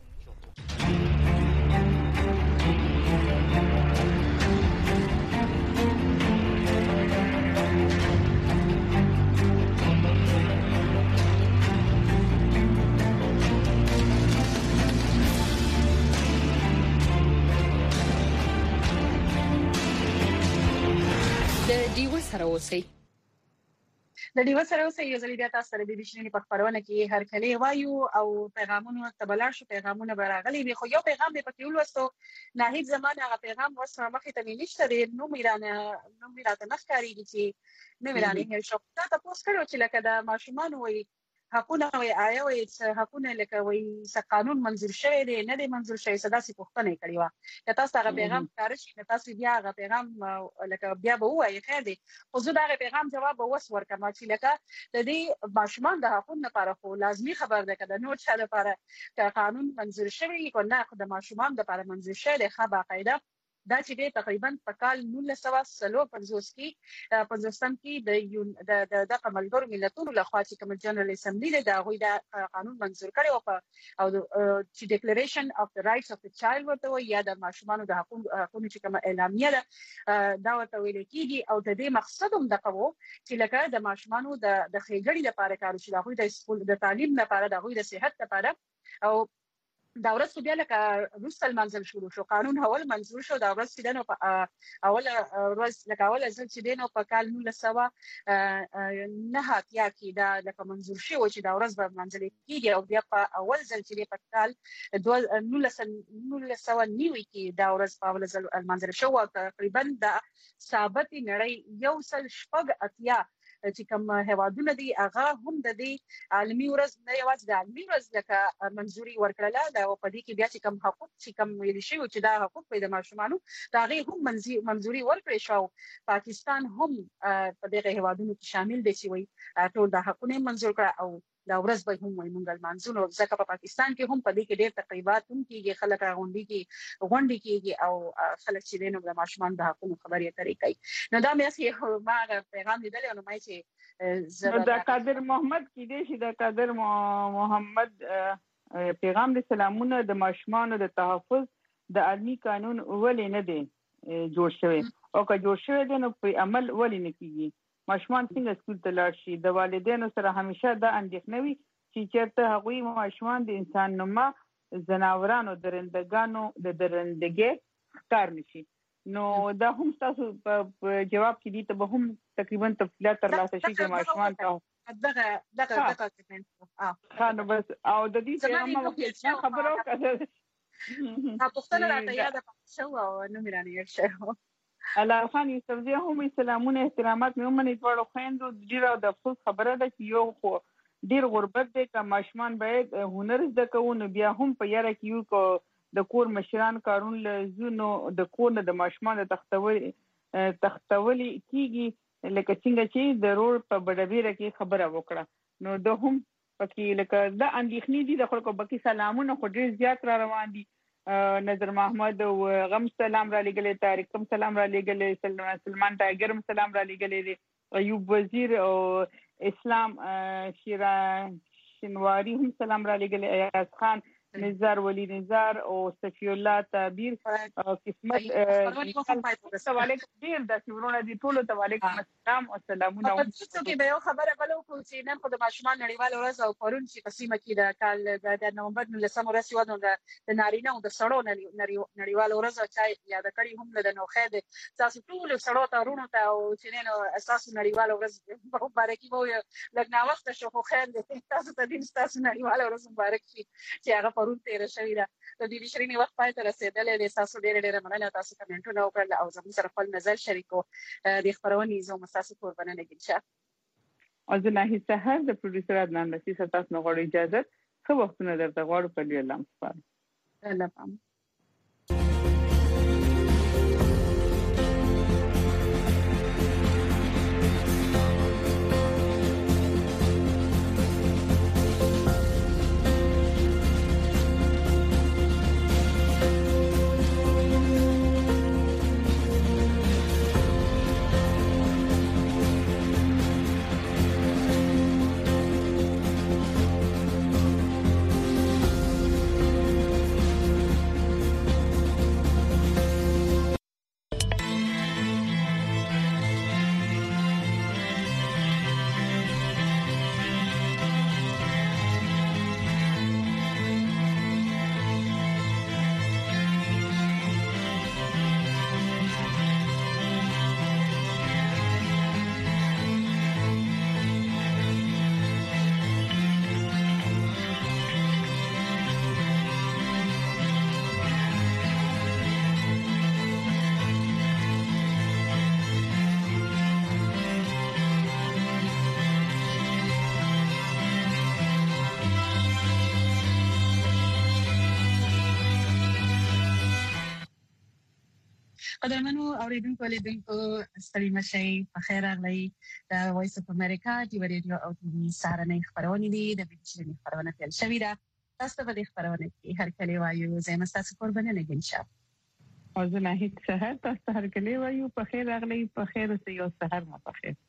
د ډیو سره اوسې یو ځل بیا تاسو سره د بشرینی په خبرونه کې هر کله وایو او پیغامونه تبلار شو پیغامونه براغلي به خو یو پیغام به پکې ولوستو نه هیڅ زمانه هغه پیغام وسره مخې ته نشته دی نو میراته نخکاریږي چې نه میرانه هیڅ شو تاسو پوس کړو چې لکه د ماشومان وي حقونه وي آیا وي حقونه لکه وي س قانون منظور شوی دی نه دی منظور شوی صدا سي پوښتنه کړی و که تاسو هغه پیغام کارشي که تاسو بیا هغه پیغام لکه بیا به وایي خیر دی خو زه دا هغه پیغام جواب وس ورکم چې لکه د دې ماشومان د حقوقو لپاره خو لازمی خبر ده کده نو چې لپاره که قانون منظور شوی کو نه د ماشومان لپاره منظور شوی دی خو باقاعده دا چې د تقریبا په کال 1950 کې پنځوستم کې د ملګرو ملتونو لخوا چې کوم جنرال اسمبلی د غوي د قانون منظور کړي او چې ډیکلیریشن اف د رائټس اف د چایلډ ورته وي یا د ماشومانو د حقوقو چې کوم اعلامیه ده دا ورته ویل کېږي او د دې مقصد هم دغه وو چې لکه د ماشومانو د خېګړې لپاره کار وشي د غوي د سکول د تعلیم لپاره د غوي د صحت لپاره او دا ورځ بیا لکه روسل منځل شروع شو قانون اول منظور شو دا ورځ چې دنو په اول ورځ لکه اول ځل چې دنو په کال 1900 نه هاتیا کې دا لکه منظور شو چې دا ورځ به منځل کېږي او بیا په اول ځل چې په کال 1990 کې دا ورځ په اول ځل منځل شو تقریبا د ثابت نړۍ یو سل شپږ اتیا چې کوم هوادونه دي هغه هم د دې عالمي ورځ نه یوازې د عالمي ورځ لکه منځوري ورکړله دا په دې کې بیا چې کوم حقوق چې کوم ویل شي چې دا حقوق په د ماشومانو دا غي هم منځوري ورکړي شو پاکستان هم په دغه هوادونو کې شامل دي چې وي ټول د حقوقو منځور کړ او دا ورځ به هم وي مونږ منځونو ځکه په پاکستان کې هم په دې کې ډېر تقریبات هم کیږي خلک غونډي کیږي او خلک چې دینو د ماشومان د حقوقو خبرې اترې کوي نو دا مې ما پیغام لیدل نو مې چې
د قادر محمد کې دې چې د قادر محمد پیغام د سلامونه د ماشومان د تحفظ د عالمي قانون ولې نه دی جوړ شوی او که جوړ شوی دی نو په عمل ولې نه کیږي ماشومان څنګه سکول ته لاړ شي د والدینو سره همیشه دا اندېښنه وي چې چېرته هغوی ماشومان د انسان نما ځناورانو درندګانو د درندګۍ ښکار نشي نو دا هم تاسو په جواب کې دي ته به هم تقریبا تفصیلات ترلاسه شي چې ماشومان ته دغه نو بس او د دې څخه خبرو کړه
تاسو ته راته یاد شو او نو میرانه یې شو
الله خان یوسف زه هم سلامونه احترامات مې ومني ټول خويندو ډیره د افسوس خبره ده چې یو خو ډیر غربت دی که ماشومان باید هنر زده کوو نو بیا هم په یاره کې یو کو د کور مشران کارون لزونو د کور نه د ماشومان د تختولي کیږي لکه څنګه چې د روډ په بډبیره کې خبره وکړه نو د هم پکې لکه د اندېښنې دي د خلکو بکی سلامونه خو ډیر زیات را روان دي نظر محمد او غم سلام را لګلې طارق سلام را لګلې سلمان ټایګر سلام را لګلې دي ایوب وزیر او اسلام شینواری هم سلام را لګلې ایاز خان نزار ولی نزار او صفی الله تعبیر او قسمت علیکم ډیر د شورونه دي ټول ته علیکم السلام او سلامونه.
په تاسو کې به یو خبره بل وکړو چې نن خو د ماشومان نړیوال ورځ او پرون چې په سیمه کې د کال د نومبر 19 ورځ یو د نارینه او د سړو نړیوال ورځ او چې یاد کړی هم د نوخه د تاسو ټول سړو ته ورونو ته او چې نن اساس نړیوال ورځ مبارکي وو لګنا وخت شو خو خیر دې تاسو ته دین تاسو نړیوال ورځ مبارک شي چې هغه پرون تیر شوی دا د دې شرینې وخت پای ته رسیدلې د تاسو ډېر مننه تاسو کمنټونه وکړل او زموږ سره خپل نظر شریکو د خبرونې زو مساسو قربانه نګینشه
او زه نه هیڅ د پروډوسر عدنان رسی ستاسو نه غواړم اجازه څه وختونه درته غواړم په دې لام سپارم.
الله پام. قدرمنو اوریدونکو لیدونکو ستړي مشي په خیر راغلی د وایس اف امریکا دی ریډیو او ټي وي سهارنۍ خبرونه دي د بيچري خبرونه پیل شوې ده. تاسو په دې خبرونه کې هر کله وایو زما تاسو قربانه نه ګنشه
او زه نه هیڅ سحر تاسو هر کله وایو په خیر راغلی په خیر اوسئ او سحر مو په خیر.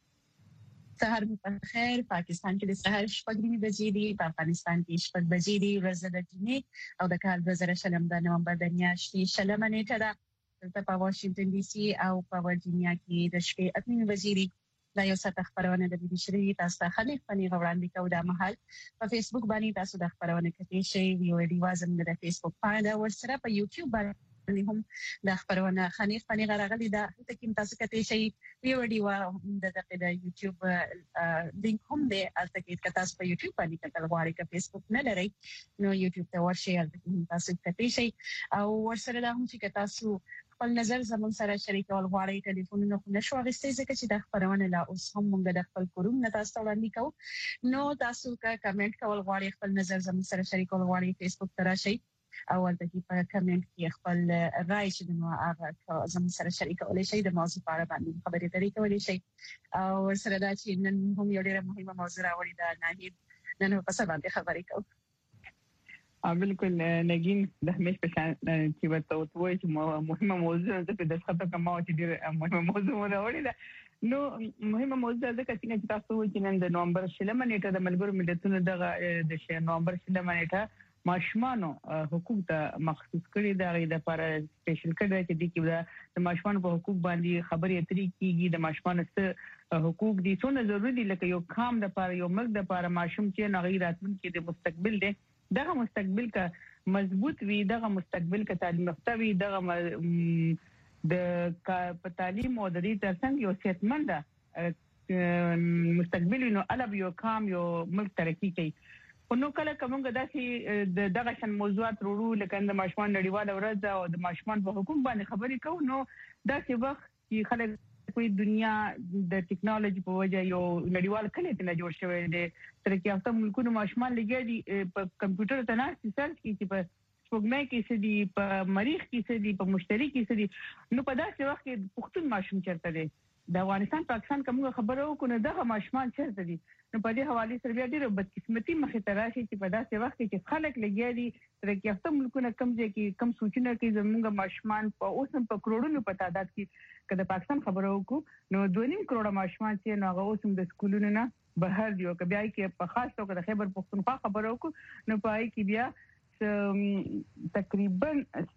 سحر مو په خیر. پاکستان کې د سحر 6 بجې دي، په افغانستان کې 6 بجې دي ورځ د جمعې او د کال 2020 د نومبر د میاشتې شلمه نیټه ده. په واشنگټن ډي سي او په ورجینیا کې د شپې 8 بجې دي. دا یو څه خبرونه د بي بي سي تاسو ته خلک وړاندې کوي د مهال په فیسبوک باندې تاسو د خبرونه کوي شي ویو ډي وازم د فیسبوک باندې ورسره په یوټیوب باندې هم د خبرونه خنیف باندې غراغلي دا ته کوم تاسو کوي شي ویو ډي وا د یوټیوب لینک هم دی البته کې تاسو په یوټیوب باندې کتل غواړئ چې فیسبوک نه لرئ نو یوټیوب ته ورشئ البته تاسو کوي شي او ورسره دا هم چې تاسو خپل نظر زموږ سره شریکول غواړئ ټلیفونونه خو نشو اغستې ځکه چې د خبرونه لا اوس هم موږ د خپل کوروم نه تاسو وړاندې کوو نو تاسو کا کمنټ کول غواړئ خپل نظر زموږ سره شریکول غواړئ فیسبوک ته راشئ او ولته په کمنټ کې خپل رائے چې نو هغه زموږ سره شریکول شي د موضوع په اړه باندې خبرې درې کولای شي او سره دا چې نن هم یو ډېر مهمه موضوع راوړی دا ناهید نن په څه باندې خبرې کوو.
بالکل نگین د همیش په شان چې ورته وایي چې مهمه موضوع ده په دغه څه کومه چې ډېر مهمه موضوع راوړی ده نو مهمه موضوع ده چې تاسو چې نن د نومبر شلمه نیټه د ملګرو ملتونو د نومبر شلمه نیټه ماشومان حقوق ته مخصوص کړی دا غي د لپاره سپیشل کړی چې د کې د ماشومان په حقوق باندې خبرې اترې کیږي د ماشومان څخه حقوق دي څونه ضروری دي لکه یو کام د لپاره یو ملک د لپاره ماشوم چې نغیر راتلونکي د مستقبل دی دغه مستقبل کا مضبوط وي دغه مستقبل کا تعلیم یافته وي دغه د په تعلیم او د دې ترڅنګ یو صحتمند مستقبل نو الب یو کام یو ملک ترقی کوي. نو کله کومه داسې دغه شن موضوعات وروړو لکه د ماشومان نړیوال ورځ او د ماشومان په حقوق باندې خبرې کوو نو داسې وخت چې خلک کوئی دنیا د ټیکنالوژي په وجه یو نړیوال کلی ته جوړ شوی دی ترقی یافته ملکونو ماشومان لګي دي په کمپیوټر ته نه سرچ کوي چې په سپوږمۍ کې څه دي په مریخ کې څه دي په مشتري کې څه دي نو په داسې وخت کې پښتون ماشوم چرته دی د افغانستان پاکستان کومه خبره وکړو دغه ماشومان چرته دي نو په دې حواله سره بیا ډیره بدقسمتي مخې ته راشي چې په داسې وخت کې خلک لګي دي ترقی یافته ملکونه کم ځای کې کم سوچونه کوي زموږ ماشومان په اوسم په کروڑونو په تعداد کې کله پاکستان خبره وکړو نو 2.5 کروڑ ماشومان چې نو هغه اوسم د سکولونو نه بهر دی او بیا کې په خاص توګه د خیبر پختونخوا خبره وکړو نو پای کې بیا تقریبا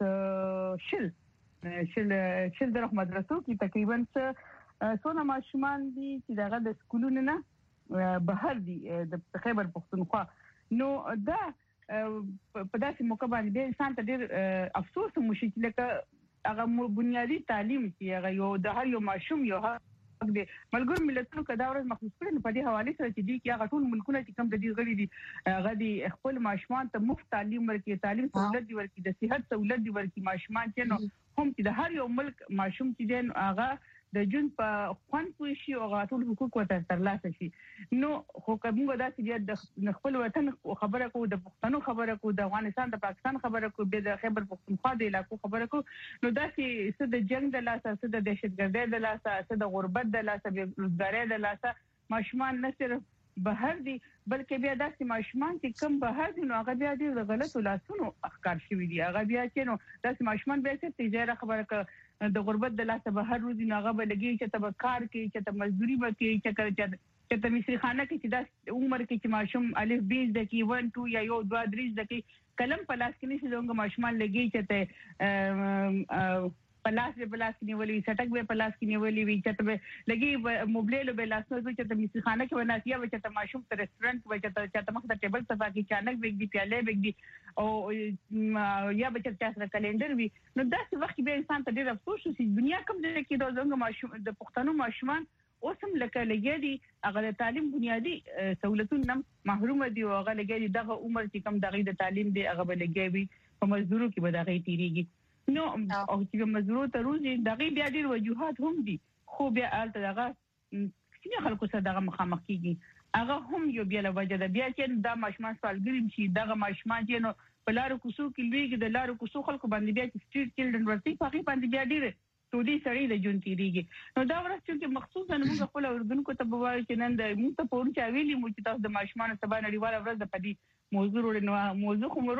شل در مدرسو کې تقریبا څونه ماشومان دي چې دغه د سکولونو نه بهر دي د خیبر پختونخوا نو دا په داسې موقع باندې انسان ته ډېر افسوس مشي چې لکه هغه بنیادی تعلیم چې هغه یو د هر یو ماشوم یو حق دی ملګر ملتونو کدا ورځ مخصوص کړي په دې حواله سره چې دي کې هغه ټول ملکونه چې کوم د دې غړي دي هغه دي خپل ماشومان ته مفت تعلیم ورکړي تعلیم سہولت دی ورکړي د صحت سہولت دی ورکړي ماشومان چې نو هم چې د هر یو ملک ماشوم چې دین هغه د جون په خوان پوي شي او غاټول حقوق ورته ترلاسه شي نو خو کومه دا چې د خپل وطن خبره کو د پښتنو خبره کو د افغانستان د پاکستان خبره کو به د خیبر پختونخوا د علاقو خبره کو نو دا چې څه د جنگ د لاسه څه د دهشتګردۍ د لاسه څه د غربت د لاسه د روزګارۍ د لاسه ماشومان نه صرف بهر دي بلکې بیا داسې ماشومان چې کم بهر دي نو هغه بیا د غلطو لاسونو اخکار شوی دي هغه بیا چې نو داسې ماشومان بیا چې تجارت خبره ک د غربت د لاسه بهر روزي هغه به لګي چې ته کار کوي چې ته مزدوري وکړي چې ته مصری خانه کې چې د عمر کې چې ماشوم الف ب د کې 1 2 یا یو 2 3 د کې قلم په لاس کې نشي لږه ماشومان لګي چې ته پلاس به پلاس کې نیولې سټک به پلاس کې نیولې وي چې ته لګي موبایل به لاس نو چې ته مصری خانه کې وناسیا و چې ته ماشوم ته ریسټورانټ و چې ته مخ ته ټیبل صفا کې چانک وګدي پیاله وګدي او یا به چې تاسو کلندر وي نو داسې وخت به انسان ته ډېر افسوس شي چې دنیا کوم ځای کې د زنګ ماشوم د پښتنو ماشومان اوسم لکه لګي هغه د تعلیم بنیادی سہولتونو محروم دي او هغه لګي دغه عمر چې کم دغه د تعلیم دی هغه به لګي وي په مزدورو کې به دغه تیریږي نو او چې مزدورو ته روزي دغه بیا ډیر وجوهات هم دي خو بیا الته دغه څنګه خلکو سره دغه مخامخ کیږي هغه هم یو بیا له وجه ده بیا چې دا ماشومان سوالګریم شي دغه ماشومان چې نو په لارو کوڅو کې لویږي د لارو کوڅو خلکو باندې بیا چې سټریټ چیلډرن ورته په کې باندې بیا ډیر ټولي سړی د جون تیریږي نو دا ورځ چې مخصوصا موږ خپل اردوونکو ته بوایو چې نن د موږ ته پورن چا ویلي مو چې تاسو د ماشومان سبا نړیواله ورځ د پدی موضوع کومرو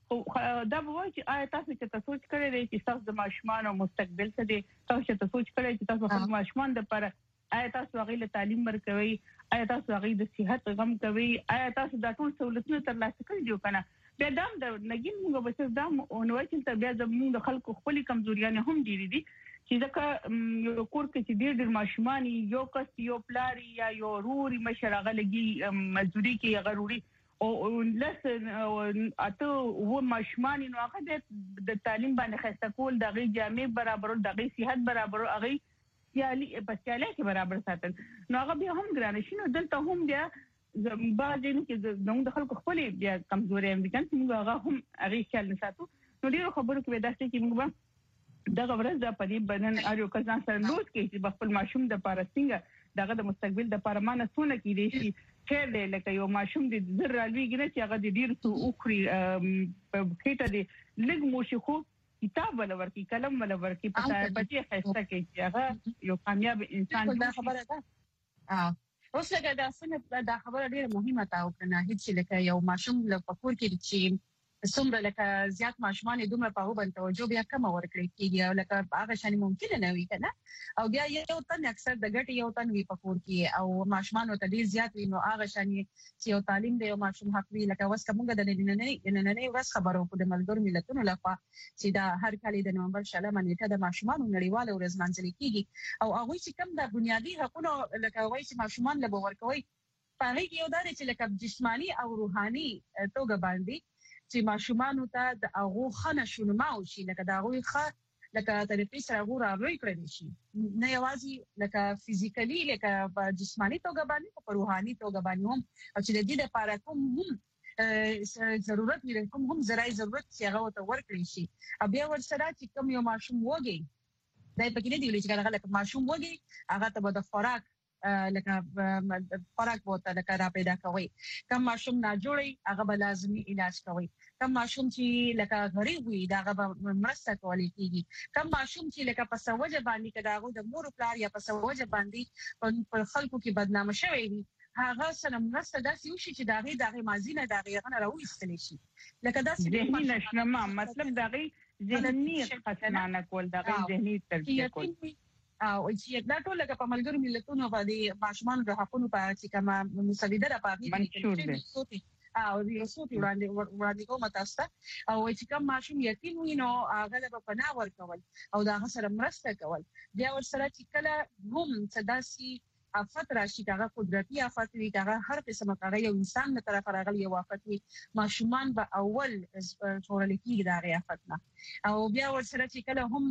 دا بوایي چې آیا تاسو چې تاسو سوچ کړی دی چې تاسو د ماشومان او مستقبل څه دی تاسو چې تاسو سوچ کړی چې تاسو خپل ماشومان د پر آیا تاسو هغه له تعلیم ورکوي آیا تاسو هغه د صحت غم کوي آیا تاسو د ټول سہولتونو ترلاسه کړی دی کنه بیا دا د نګین موږ به څه دا نو چې بیا د موږ خلکو خپل کمزوریان هم دي چې ځکه یو کور کې چې ډېر ماشومان یو کس یو پلاری یا یو روري مشرغه لګي مزدوري کې غروري او لس اته و ماشومان نو هغه د تعلیم باندې خسته کول دغه جامع برابر دغه صحت برابر هغه سیالي په کې برابر ساتل نو هغه بیا هم ګران شي نو دلته هم بیا بعضې کې د خلکو خپل بیا کمزوري امریکان چې هغه هم هغه خیال نساتو نو ډیرو خبرو کې دا چې موږ دغه ورځ د پدې بنن اړو کسان سره لوټ کې چې خپل ماشوم د پارستینګ دغه د مستقبل د پرمانه سونه کې دي شي خیر دی لکه یو ماشوم د زر رالویږي چې هغه د ډیر څو اوخري په خېټه دی لګ موشي خو کتاب ولا ورکی قلم ولا ورکی په پټي خسته کې چې هغه یو کامیاب انسان
دا خبره ده اوس لکه دا څنګه دا خبره ډیره مهمه ده او کنه هیڅ لکه یو ماشوم له پکور کې چې څومره لکه زیات ماشومان دومره په هو باندې توجه بیا کم ورکړي کیږي او لکه هغه شان ممکن نه وي کنه او بیا یو تن اکثر د ګټ یو تن وی په کور کې او ماشومان ته ډیر زیات وي نو هغه شان چې یو تعلیم دی یو ماشوم حق وی لکه وس کومه د نننې ورځ خبرو په د ملګرو ملتونو لخوا چې دا هر کال د نومبر 16 منېټه د ماشومان نړیواله ورځ منځل کیږي او هغه چې کوم د بنیادی حقوقو لکه وایي چې ماشومان له ورکوي په هغه کې یو دا چې لکه جسمانی او روحاني توګه باندې چې ماشومان ته د هغه خنه شونما او شي لکه دا غوي ښه لکه طریقې سره غوړه روي کړی شي نه یوازې لکه فزیکلی لکه په جسمانی توګه باندې په روحاني توګه باندې هم او چې د دې لپاره کوم ضرورت لري کوم هم زراعي ضرورت چې هغه ته ورکړي شي بیا ورسره چې کوم یو ماشوم وږي دای په کې نه دی چې هغه لکه ماشوم وږي هغه ته د خوراک لکه خوراک بوته لکه را پیدا کوي کم ماشوم نه جوړي هغه به لازمي علاج کوي کم ماشوم چې لکه غریب وي دا هغه مرسته کوي کیږي کم ماشوم چې لکه په سوجه باندې کداغو د مور پلار یا په سوجه باندې په خلکو کې بدنامه شوی وي هغه سره مرسته داسې وشي چې دغه مازی نه دغه نه راوېستل شي لکه داسې
ذهني نشنما مطلب دغه ذهني قسمانه کول دغه ذهني تربیه کول
او چې دا ټول لکه په ملګرو ملتونو باندې ماشومان د حقوقو په چې کومه مسودې ده په
منشور ده
او یو څو وړاندې کوم تاسو ته او چې کوم ماشوم یتیم وي نو هغه له پناه ورکول او دا سره مرسته کول بیا ورسره چې کله هم صداسي افات راشي هغه قدرتي افات وي هغه هر قسمه هغه یو انسان له طرف راغلی یو افات وي ماشومان به اول ټول کېږي دا افات نه او بیا ورسره چې کله هم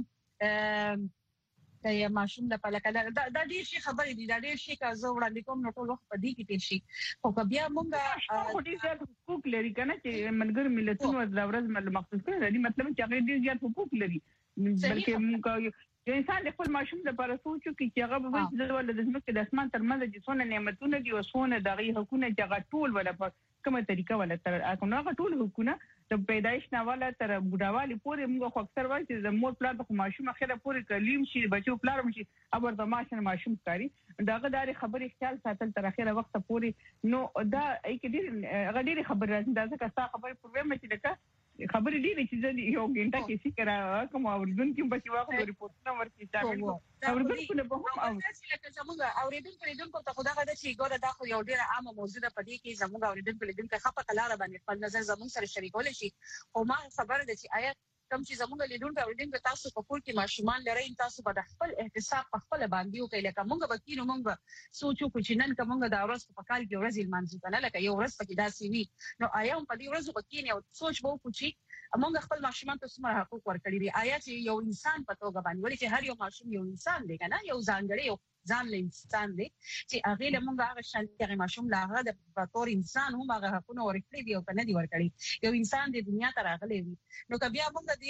دا ماشوم د پلکه دا ډیر شي خبرې دي دا ډیر شي که زه وړاندې کوم نو ټول وخت په دې کې تیر شي خو بیا مونږ
ډیر زیات حقوق لري کنه چې ملګر ملتونو د ورځ مخصوص کړي مطلب چې هغه ډیر زیات حقوق لري بلکې مونږ انسان د خپل ماشوم لپاره سوچو چې هغه به د ولادت د ځمکې د اسمان ترمنځ د څونه نعمتونه دي او څونه دغه حقوقونه چې هغه ټول ولا په کومه طریقه ولا تر هغه ټول حقوقونه د پیدایش نه ولا تر بډاوالي پورې موږ خو اکثر وایي چې د مور پلار د ماشوم اخره پورې کلیم شي بچو پلار شي ابر د ماشوم کاری داغه داري خبرې خیال ساتل تر اخره وخت پورې نو دا ای کې ډېر غډېر خبره راځي دا څه کا خبره پروګرام چې لکه خبرې ډېرې چې یو غنټه کې شي کرا کوم اوردون کې بچي واخو ریپورتونه ورکړي شامل اوردون په به هم او
لکه زموږ اوریدونکو ته خدای غواړي چې ګوره دا خو یو ډېر عامه موضوع ده په دې کې زموږ اوریدونکو خپه کلاره باندې خپل نظر زموږ سره شریکول شي او ما خبره ده چې آیا کوم چې زموږ لیدونکو تاسو په کور کې ماشومان لرئ تاسو به د خپل احتساب په خپل باندې وکړئ لکه موږ به کینو موږ سوچو چې نن کومه دا ورځ په کال کې ورځ المنځ کنه لکه یو ورځ پکې داسې وي نو آیا په دې ورځ به کینو سوچ به وکړو چې موږ خپل ماشومان ته څومره حقوق ورکړي دي آیا چې یو انسان په توګه باندې ولې چې هر یو ماشوم یو انسان دی کنه یو ځانګړی یو ځان له انسان دی چې هغه له موږ هغه شانتي ماشوم لا هغه د تور انسان هم هغه حقونه ورکړي دي او کنه دی ورکړي یو انسان د دنیا ته راغلی وي نو کبه موږ د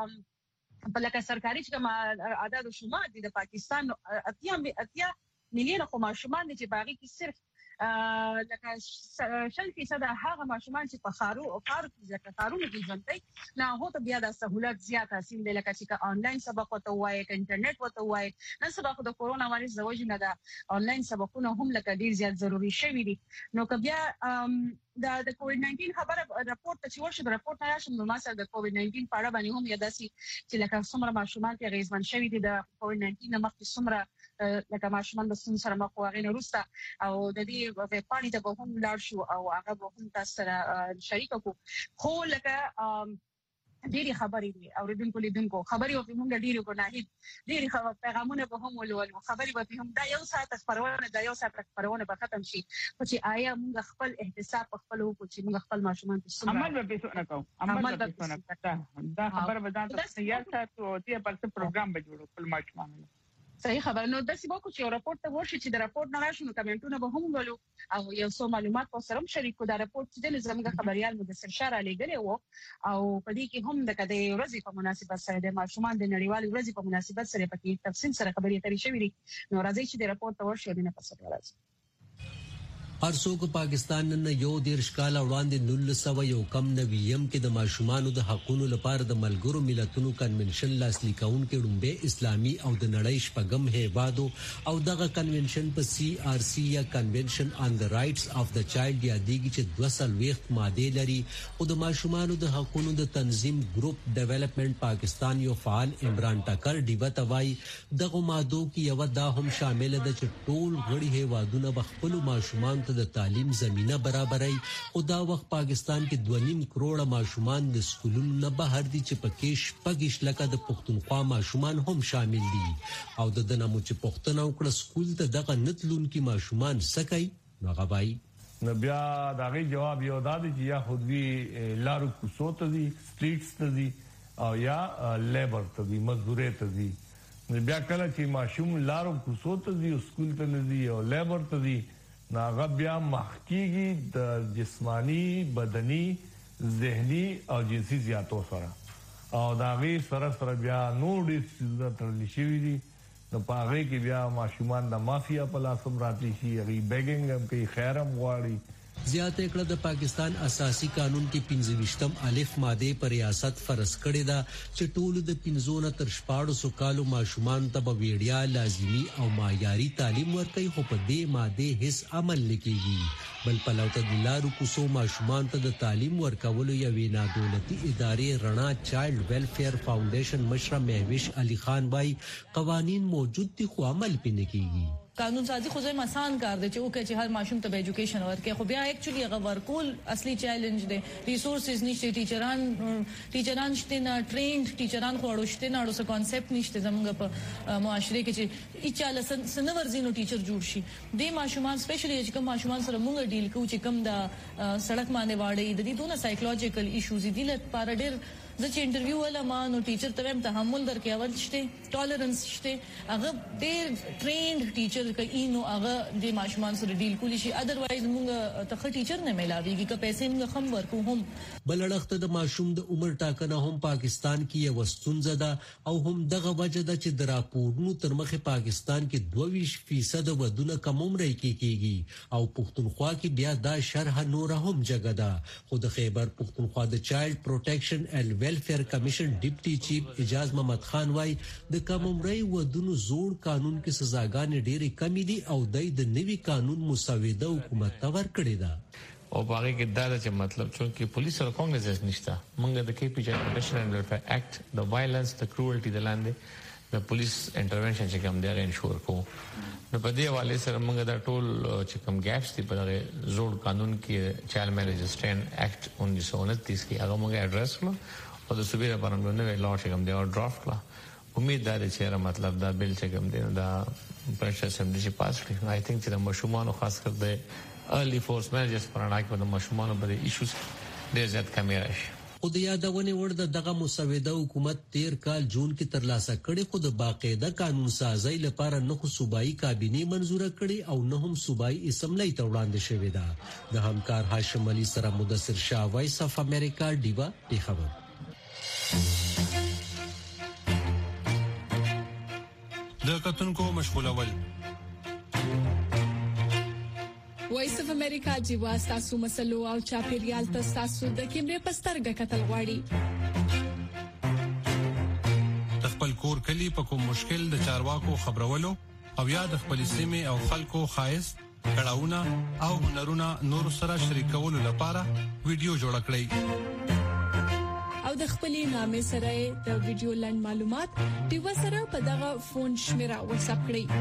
په لکه سرکاري چې کوم عدد شمار دي د پاکستان اتیا مليون خو ماشومان دي چې باغی کې صرف لکه 100% هغه ماشومان چې په خارونو کې ژوند کوي نه هو ته بیا د سہولت زیات حاصل دي لکه چې آنلاین سبق وته وایي انټرنیټ وته وایي نن سبا خو د کورونا وایرس د وجې نه د آنلاین سبقونه هم لکه ډیر زیات ضروری شوي دي نو که بیا د کووډ 19 خبره راپورټ چې ورشه د راپورټ نه راشم نو ما سره د کووډ 19 په اړه باندې هم یاداسي چې لکه څومره ماشومان کې غیزمن شوي دي د کووډ 19 نه مخکې څومره لکه ماشومان د سن سره مخ واغې نه روسته او د دې په پانی ته به هم لاړ شو او هغه به هم تاسو سره شریک کو خو لکه ډېری خبرې دي اوریدونکو خبرې او موږ ډېری کو نه ډېری پیغامونه به هم ولولو خبرې به هم دا یو ساعت خبرونه به ختم شي خو چې آیا موږ خپل احتساب خپل وکړو چې موږ خپل ماشومان ته څه
عمل به څه کوو دا خبره به ځان ته تیار ساتو او دې پر څه پروګرام به جوړو خپل ماشومان
صحیح خبر نو د سیمو چې راپورټ ته ورشي چې د راپورټ نه راشي نو کمنټونه به هم ولو او یو څو معلومات په سره شریکو دا راپورټ چې د زموږ خبريال مدثر شاره لګره وو او په دې کې هم د کده ورځې په مناسبت سره د ماشومان د نړیوال ورځې په مناسبت سره پکې تفصیل سره خبرې اترې شوې دي نو راځي چې د راپورټ ته ورشي د نه پسې راځي
هر څوک پاکستان نن یو دیرش کال وړاندې 1901 کم نویم کې د ماشومانو د حقوقو لپاره د ملګرو ملتونو کنونشن لاسلیک کون کې ډومبه اسلامي او د نړۍ شپږم هیوادو او دغه کنونشن په CRC یا کنونشن آن د رائټس اف د چایلډ یادېږي چې 200 ماده لري او د ماشومانو د حقوقو د تنظیم ګروپ ډیولپمنٹ پاکستان یو فعال عمران ټکر دیوه توای دغه ماده کې یو دا هم شامل ده چې ټول غړي هیوادونه بخپل ماشومان د تعلیم زمينه برابرای او دا وخت پاکستان کې 2.5 کروڑ ماشومان د سکولونو نه بهر دي چې پکې شپږ لکه د پښتونخوا ماشومان هم شامل دي او د دنمو چې پښتون او کړه سکول ته دغه نتلون کې ماشومان سکای نو غوای
نو بیا داغه جواب یو دادی چې یا خودوی لارو کوڅو ته دي سټریټس ته دي او یا لیبر ته دي مزدوري ته دي بیا کله چې ماشوم لارو کوڅو ته دي سکول ته نه دي او لیبر ته دي ناغه بیا محققي د جسمانی بدني ذهني او جنسي زیاتو سره او داغه سره بیا نور دي چې ترلي شي دي نو پاره کې بیا ماشومان د مافیا په لاسم راتلی شي غي بیګینګ هم کوي خیرم غواړي
زیاته کړه د پاکستان اساسي قانون کې 25م الف ماده پر ریاست فرض کړی دا چې ټول د 15 تر 14 کالو ماشومان ته به ویډیا لازمی او معیاري تعلیم ورکړي خو په دې ماده هیڅ عمل نکېږي بل په لوته د لارو کوڅو ماشومان ته د تعلیم ورکولو یوې نادولتي ادارې رڼا چایلډ ویلفیر فاونډیشن مشر مهوش علي خان وای قوانین موجود دي خو عمل پې نه کیږي
قانون سازي خو زما آسان کار دی چې اوکه چې هر ماشوم ته ایجوکیشن ورکړي خو بیا اکچولی هغه ورکول اصلي چیلنج دی ریسورسز نشته ټیچران شته نه ټرینډ ټیچران خو اړوشته نه اړو څه کانسپټ نشته زموږ په معاشره کې چې اچاله سنور زینو ټیچر جوړ شي د ماشومان سپیشلی چې کوم ماشومان سره موږ ډیل کوو چې کوم د سړک باندې واړی د دې دونه سایکولوژیکل ایشوز دي لپاره ډېر زه چې انټرویو ولا ما نو ټیچر ته هم تحمل درکې اول شته ټالرنس شته هغه ډېر ټرینډ ټیچر کوي نو هغه د ماشومان سره ډیل کولی شي ادروایز موږ ته ټیچر نه ملاويږي که پیسې موږ هم ورکو هم
بلړخت د ماشوم د عمر ټاکنه هم پاکستان کې یو ستونزه ده او هم دغه وجه ده چې د راپورونو تر مخه پاکستان کې 22% ودونه کم عمر کېږي او پښتونخوا کې بیا دا شرح نور هم جګه ده خو د خیبر پښتونخوا د چایلډ پروټیکشن اینڈ ویلفیر کمیشن ډیپټي چیف اجاز محمد خان وای د کم عمرۍ ودونو زوړ قانون کې سزاګانې ډېرې کمې دي او د نوي قانون مسوده حکومت ته ورکړې ده
او باغې کې دا چې مطلب چې پولیس سره کانګرس نشته موږ د کې پی جی پروټیکشن اینڈ ویلفیر ایکټ د وایلنس د کروالټي د لاندې د پولیس انټرونشن چې کوم دی انشور کو نو په دې حواله سره موږ دا ټول چې کوم ګیپس دي په زوړ قانون کې چایلډ میریج اسټینډ ایکټ 1929 کې هغه موږ اډریس کړو او د صوبې لپاره موږ نوې لا چې کوم دی او ډرافټ کړو امید ده چې مطلب دا بل چې کوم دی دا پرشر اسمبلی چې پاس کړي آی تھنک چې د مشومان خاص کر د ارلی فورس مینیجرز پرانا کې د مشومان په ایشوز ډېر زیات کمی راشي
او د یادونې وړ دغه مسوده حکومت 13 کال جون کې ترلاسه کړي خو د باقاعده قانون سازي لپاره نه خو صوبایي کابینه منزوره کړي او نه هم صوبایي اسمبلی ته وړاندې شوې ده د همکار هاشم علي سره مدثر شاه وایس اف امریکا دیوا دی خبر
د کتونکو مشغولول
وایس اف امریکا جیوا تاسو مسلو او چاپیریال تاسو د کیمرې پسترګه کتل غواړي
د خپل کور کلی په کوم مشکل د چارواکو خبرولو او یا د خپل سیمه او خلکو خایست کړهونه او هنرونه نور سره شریکولو لپاره ویډیو جوړ کړئ
او د خپلې نامې سره د ویډیو لاند معلومات دیو سره په دغه فون شمیره واتس اپ کړئ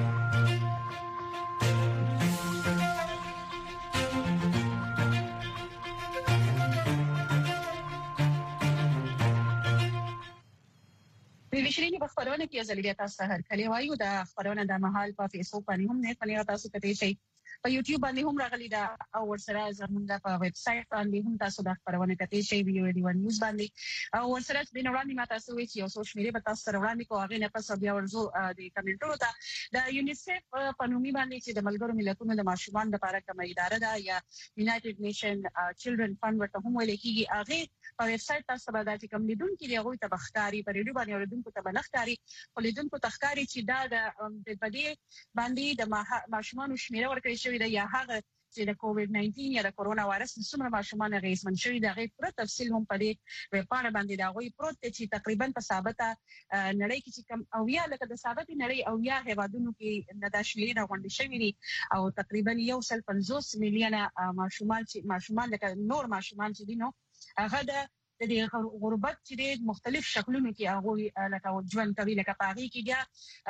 ویشرینی په خبرونه کې ازلیه تاسو هر کله وایو دا خبرونه د محل په فیسبوک باندې هم نه پنه تاسو کته شي په یوټیوب باندې هم راغلي دا او ورسره زموږ په ویب سټ باندې هم تاسو د خبرونه کته شي ویډیو دی ون نیوز باندې او ورسره د نوړاندې ما تاسو وی چې یو سوشل میډیا په تاسو سره وړاندې کوه هغه نه پس بیا ورزو د کمنټونو ته د یونیسف په نومي باندې چې د ملګرو ملتونو د ماشومان لپاره کومه اداره ده یا یونایټډ نیشن چلډرن فند ورته هم ویل کیږي هغه په ویب سټ تاسو باندې چې کوم لیدونکو دی هغه ته بختاري په ریډیو باندې اوریدونکو ته بلختاري ولیدونکو تخکاری چې دا د بدی باندې د ماشومان شمیره ورکړی شوی دی یا هغه چې د کووډ 19 یا د کورونا وایرس څومره ماشومان غیزمن شوی دا غي پر تفصیل هم په دې وپاڼه باندې دا غوي پروت چې تقریبا په ثابته نړۍ کې چې کم او یا لکه د ثابته نړۍ او یا هوادونو کې د شمیرې د غونډې شوی دي او تقریبا 150 میلیونه ماشومان لکه نور ماشومان چې دي نو هغه د غربت چې مختلف شکلونو کې هغه لکه ژوند کوي لکه پاغي کې بیا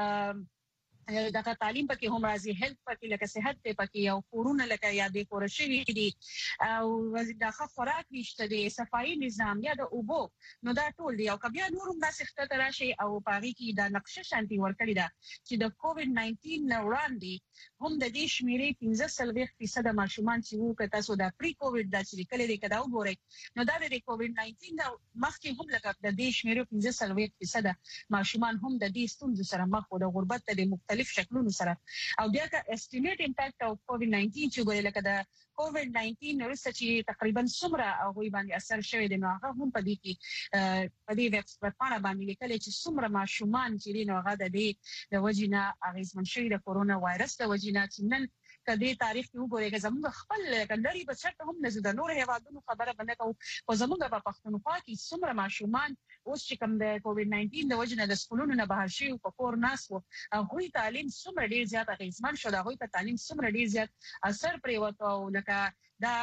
دغه تعلیم پکې هم راځي هیلث پکې لکه صحت پکې او کورونه لکه یادې کورشي دي او دغه خوراک نشته دي صفایي نظام یا د اوبو نو دا ټول دی او کبیا نورم د سخته راشي او پاغي کې د نقشه شانتي ورکړی دا چې د کووډ 19 وړاندې هم د دې شمیرې 15% ماشومان چې وو کته سو د پری کووډ د چې کله دې کدا وګورئ نو دا د کووډ 19 مخکې هم لکه د دې شمیرې 15% ماشومان هم د دې ستونزې سره مخ وو د غربت د مختلف شکلونو سره او بیا کا اسټیمیټ امپیکټ او کووډ 19 چې ګورې لکه د کووډ 19 ورسته چې تقریبا څومره هغه باندې اثر شوی دی نو هغه هم په دې کې په دې ویب سټ باندې لیکل چې څومره ماشومان چې نو هغه د دې د وجینا اغیزمن شوی د کورونا وایرس د وجینا چې نن کدي تاریخ یو ګورې زموږ خپل کندري په چټ هم نه د نور هیوادونو خبره باندې کو او زموږ په پښتونخوا کې څومره ماشومان اوس چې کوم د کووډ 19 د وجنه د سکولونو نه بهر شي او په کور ناس وو هغه تعلیم څومره ډیر زیات اغیزمن شو دا هغه په تعلیم څومره ډیر زیات اثر پرې وته او لکه دا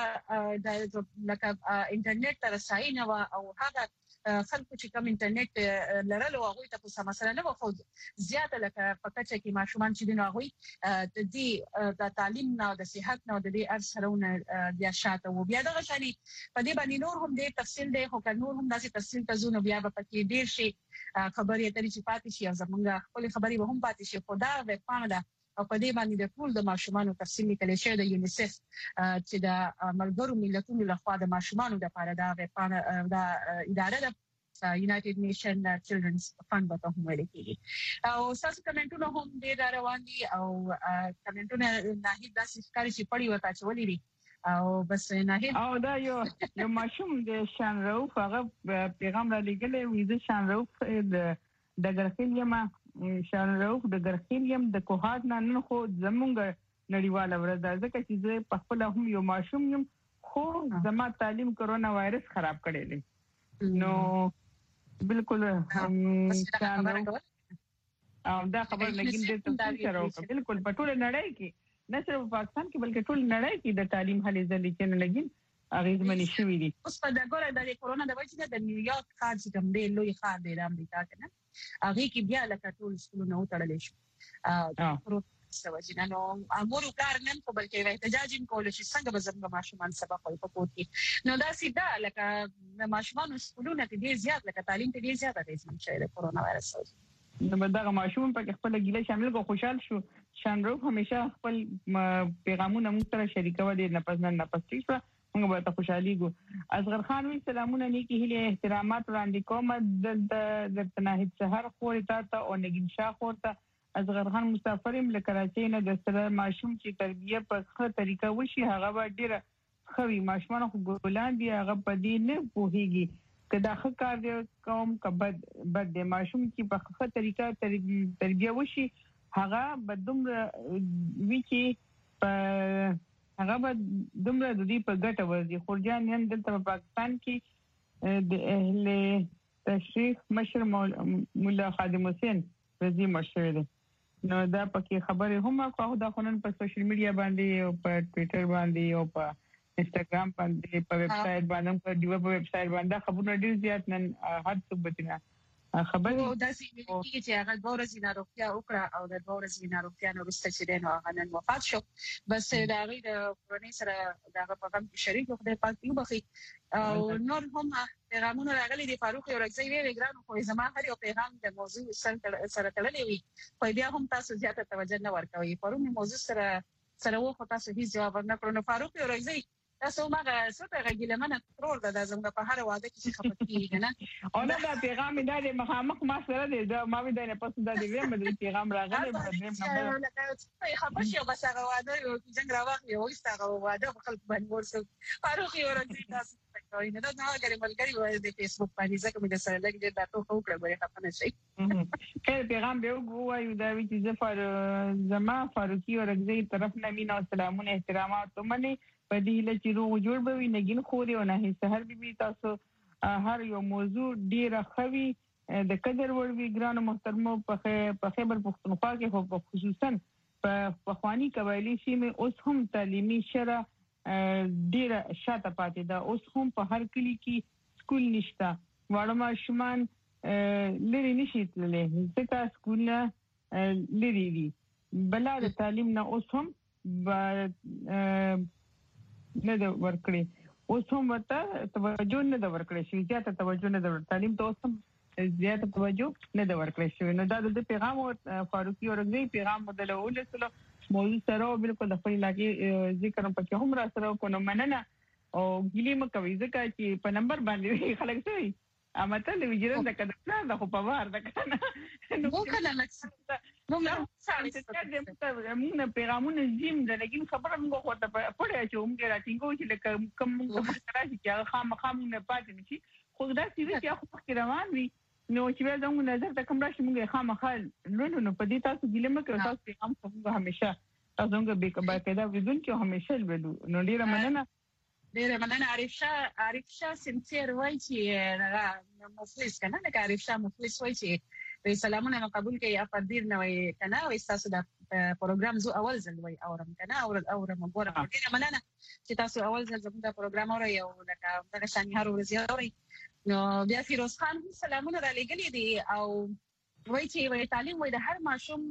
لکه انټرنیټ ته رسایي نه او هغه خلکو چې کوم انټرنیټ لرلو هغه ته په سم سره نه وخو زیاته لکه پکچ کې ماشومان چې دین هغه د تعلیم نه د صحت نه د دې ارسرونه بیا شاته و بیا دغه شانی په دې باندې نور هم د تفصیل دی خو نور هم داسې تفصیل ته زونه بیا په کې ډیر شي خبرې اترې چې پاتې شي زمونږ خپل خبرې به هم پاتې شي خو دا وې پامه او په دې باندې د ټول د ماشومان تفصیل لیکل شوی د یونیسف چې د ملګرو ملتونو لخوا د ماشومان لپاره دا د اداره د یونایټډ نیشن چلډرنز فند په توګه ویل کیږي او تاسو کمنټونه هم ډیر روان دي او کمنټونه نه داسې ښکاري چې پړی وتا چولې دي او بس نه
او دا یو ماشوم د شان روف هغه پیغام را لګلې وي د شان روف د ګرخیلیم شان روف د ګرخیلیم د کوهات نن خو زمونږ نړیواله ورځ ده ځکه چې زه په خپل هم یو ماشوم یم خو زما تعلیم کرونا وایرس خراب کړی دی نو بالکل شان روف او دا خبر لګین د تفصیل سره بالکل په ټول نړۍ کې نه صرف پاکستان کې بلکې ټول نړۍ کې د تعلیم هلې ځلې چې نه لګین اغیزمنې شوې دي اوس په دغه د کورونا د وجې د نیویارک ښار چې کوم دی لوی ښار دی د امریکا کې نه هغه کې بیا لکه ټول سکولونه وتړل شو سوجینا نو امور کار نن په بلکې احتجاج کول شي څنګه به زموږ ماشومان سبق وایي په کوټ کې نو دا سیده لکه ماشومان سکولونه کې ډیر زیات لکه تعلیم ته ډیر زیات اغیزمن شوی د کورونا وایرس نو دغه ماشوم په خپل ګیله شامل کو خوشحال شو شانروف همیشه خپل پیغامونه موږ سره شریکو دي نه پس موږ به خوشحالي ګو اصغر خان وی سلامونه نیکی هله احترامات وړاندې کوم د تناهید شهر خورتا ته او نګین شاه خورتا اصغر خان مسافرم له کراچۍ نه د سره ماشوم چې تربیه په ښه طریقه وشي هغه به ډیره خوي ماشومان خو ګولان دي هغه په دې نه پوهیږي کدا ښه کار دی کوم کبد د ماشوم چې په ښه طریقه تربیه وشي هغه بدوم وی چې هغه به دومره د دې په ګټه ورځي خورجان نن دلته په پاکستان کې د اهل تشریف مشر مولا خادم حسین رضی مشر دی نو دا پکې خبره هم کوو دا خونن په سوشل میډیا باندې او په ټوئیټر باندې او په انستګرام باندې په ویب سټ باندې په دیو په ویب سټ باندې خبرونه ډیر زیات نن هر څه بتنه خبرې
او دا چې چې هغه د ورځې ناروغتیا وکړه او د ورځې ناروغتیا نو رسته چې نو هغه نن وفات شو بس دا غي د کورنۍ سره دا په کوم شریک خدای پاک یو بخي او نور هم پیغامونه راغلي دي فاروق یورکزی وی ګرانو خو زما هر یو پیغام د موضوع سره تړلی وي خو بیا هم تاسو زیاته توجه نه ورکوي پرون موضوع سره وو تاسو هیڅ جواب نه کړو نو فاروق یورکزی تاسو ماګه څه ته غیله منه ترور د زموږ په هر واده کې خپکیږي نه
او دا پیغام د مخامخ ما سره دی دا ما وی د نه پس د دې مې پیغام راغلی په دې نمبر
ته خبر شي بس هغه واده یو څنګه راوخلی او ایستغه واده په خپل باندې ورسره فاروق یورکزی تاسو کوي نه دا هغه ملګری وای د فیسبوک باندې ځکه مې د سره لګي دا ټول خو کړو غوړې خپنه شي
کله پیغام به وایو دا چې زفر زما فاروقی یورکزی طرف نه مینا سلامونه احترامات منه په دې لچې روغ جوړ به وي نګین خوري او نه سحر بي تاسو هر یو موضوع ډیره خوي د قدر ور وی ګران محترمو په خیبر پختونخوا کې خصوصا په خواني قبایلی سیمه اوس هم تعلیمي شره ډیره شاته پاتې ده اوس هم په هر کلی کې سکول نشته واړه ماشومان لري نشي تللی ځکه سکول لري دي بل د تعلیم نه اوس هم نه د ورکړي اوس هم ورته توجه نه د ورکړي شي زیاته توجه نه د تعلیم ته اوس هم زیاته توجه نه د ورکړي شي نو دا د پیغام فاروقی یورکزی پیغام بدلول سره موضوع سره بالکل د خپل علاقې ذکر په هم را سره کو نو مننه او ګلی مکوي ځکه چې په نمبر باندې خلک سوي امته د ویجرن د کډه د خو په وار د کنه
نو کله لکه
موږ پیغامونه زم د لګین خبره موږ خو ته پړې چې موږ راټینګو چې کوم موږ راځي چې خامخام نه پاتې نشي خو دا چې خو روان وي نو چې زموږ نظر ته کوم راشي موږ خامخال نو په دې تاسو ګلمه کې تاسو پیغام کوم همیشه تاسو موږ به باقاعده ودون چې همیشه ولو نو ډیره مننه عارف شاه سنتیر وای چې مفلس کنه نه عارف شاه مفلس وای چې سلامونه قبول کړي یا پدیر نه وای کنه او تاسو د
پروګرام زو اول ځل وای اورم کنه اورم ګورم ډیره مننه چې تاسو اول ځل زموږ د پروګرام اورئ او لکه دغه شان هر ورځ اورئ نو بیا فیروز خان سلامونه را لګلې دي او وای چې تعلیم وای د هر ماشوم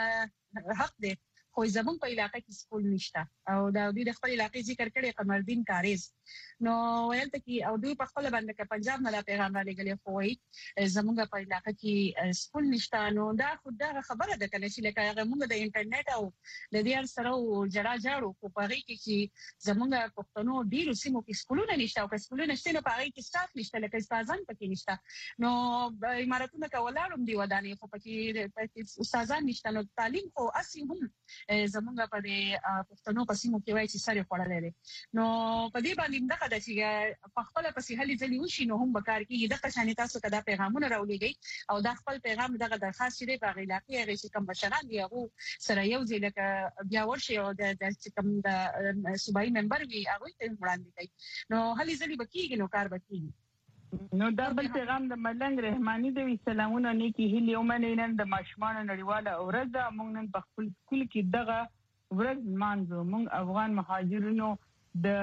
حق دی خو زمون په علاقې کې سکول نشته او دا دوی د خپل علاقې ذکر کړي قمردین کاریز نو ویل ته کې او دوی په خپل باندې کې پنجاب نه پیغام را لګلې خو وای زمونږ په علاقې کې سکول نشته نو دا خدای خبره ده کنه چې لکه هغه موږ د انټرنیټ او د دې سره جړا جاړو په پاره کې زمونږ پښتنو ډیرو سیمو کې سکولونه نشته او سکولونه نشته نو پاره کې سټاف نشته لکه استادان پکې نشته نو اماراتونه کولاړم دی ودانې خو پکې استادان نشته نو تعلیم خو اصلي هم زمونږ په دې پښتنو په سیمو کې وایي چې سره خورلې دي نو په دې باندې دغه د چې په خپل پسې هلي ځلې وشي نو هم بکار کې دغه شانې تاسو کدا پیغامونه راولېږي او د خپل پیغام دغه درخواست لري په علاقې هغه چې کوم بشران دی هغه سره یو ځای لکه بیا ورشي او د کوم د صوبایي ممبر وي هغه ته وړاندې کوي نو هلي ځلې بکیږي نو کار بکیږي
نو دا بل پیغام د ملنګ رحماني دی سلامونه نیکی هلي ومنین د ماشومان نړیواله ورځ موږ نن په خپل سکول کې دغه ورځ مانځو موږ افغان مهاجرینو د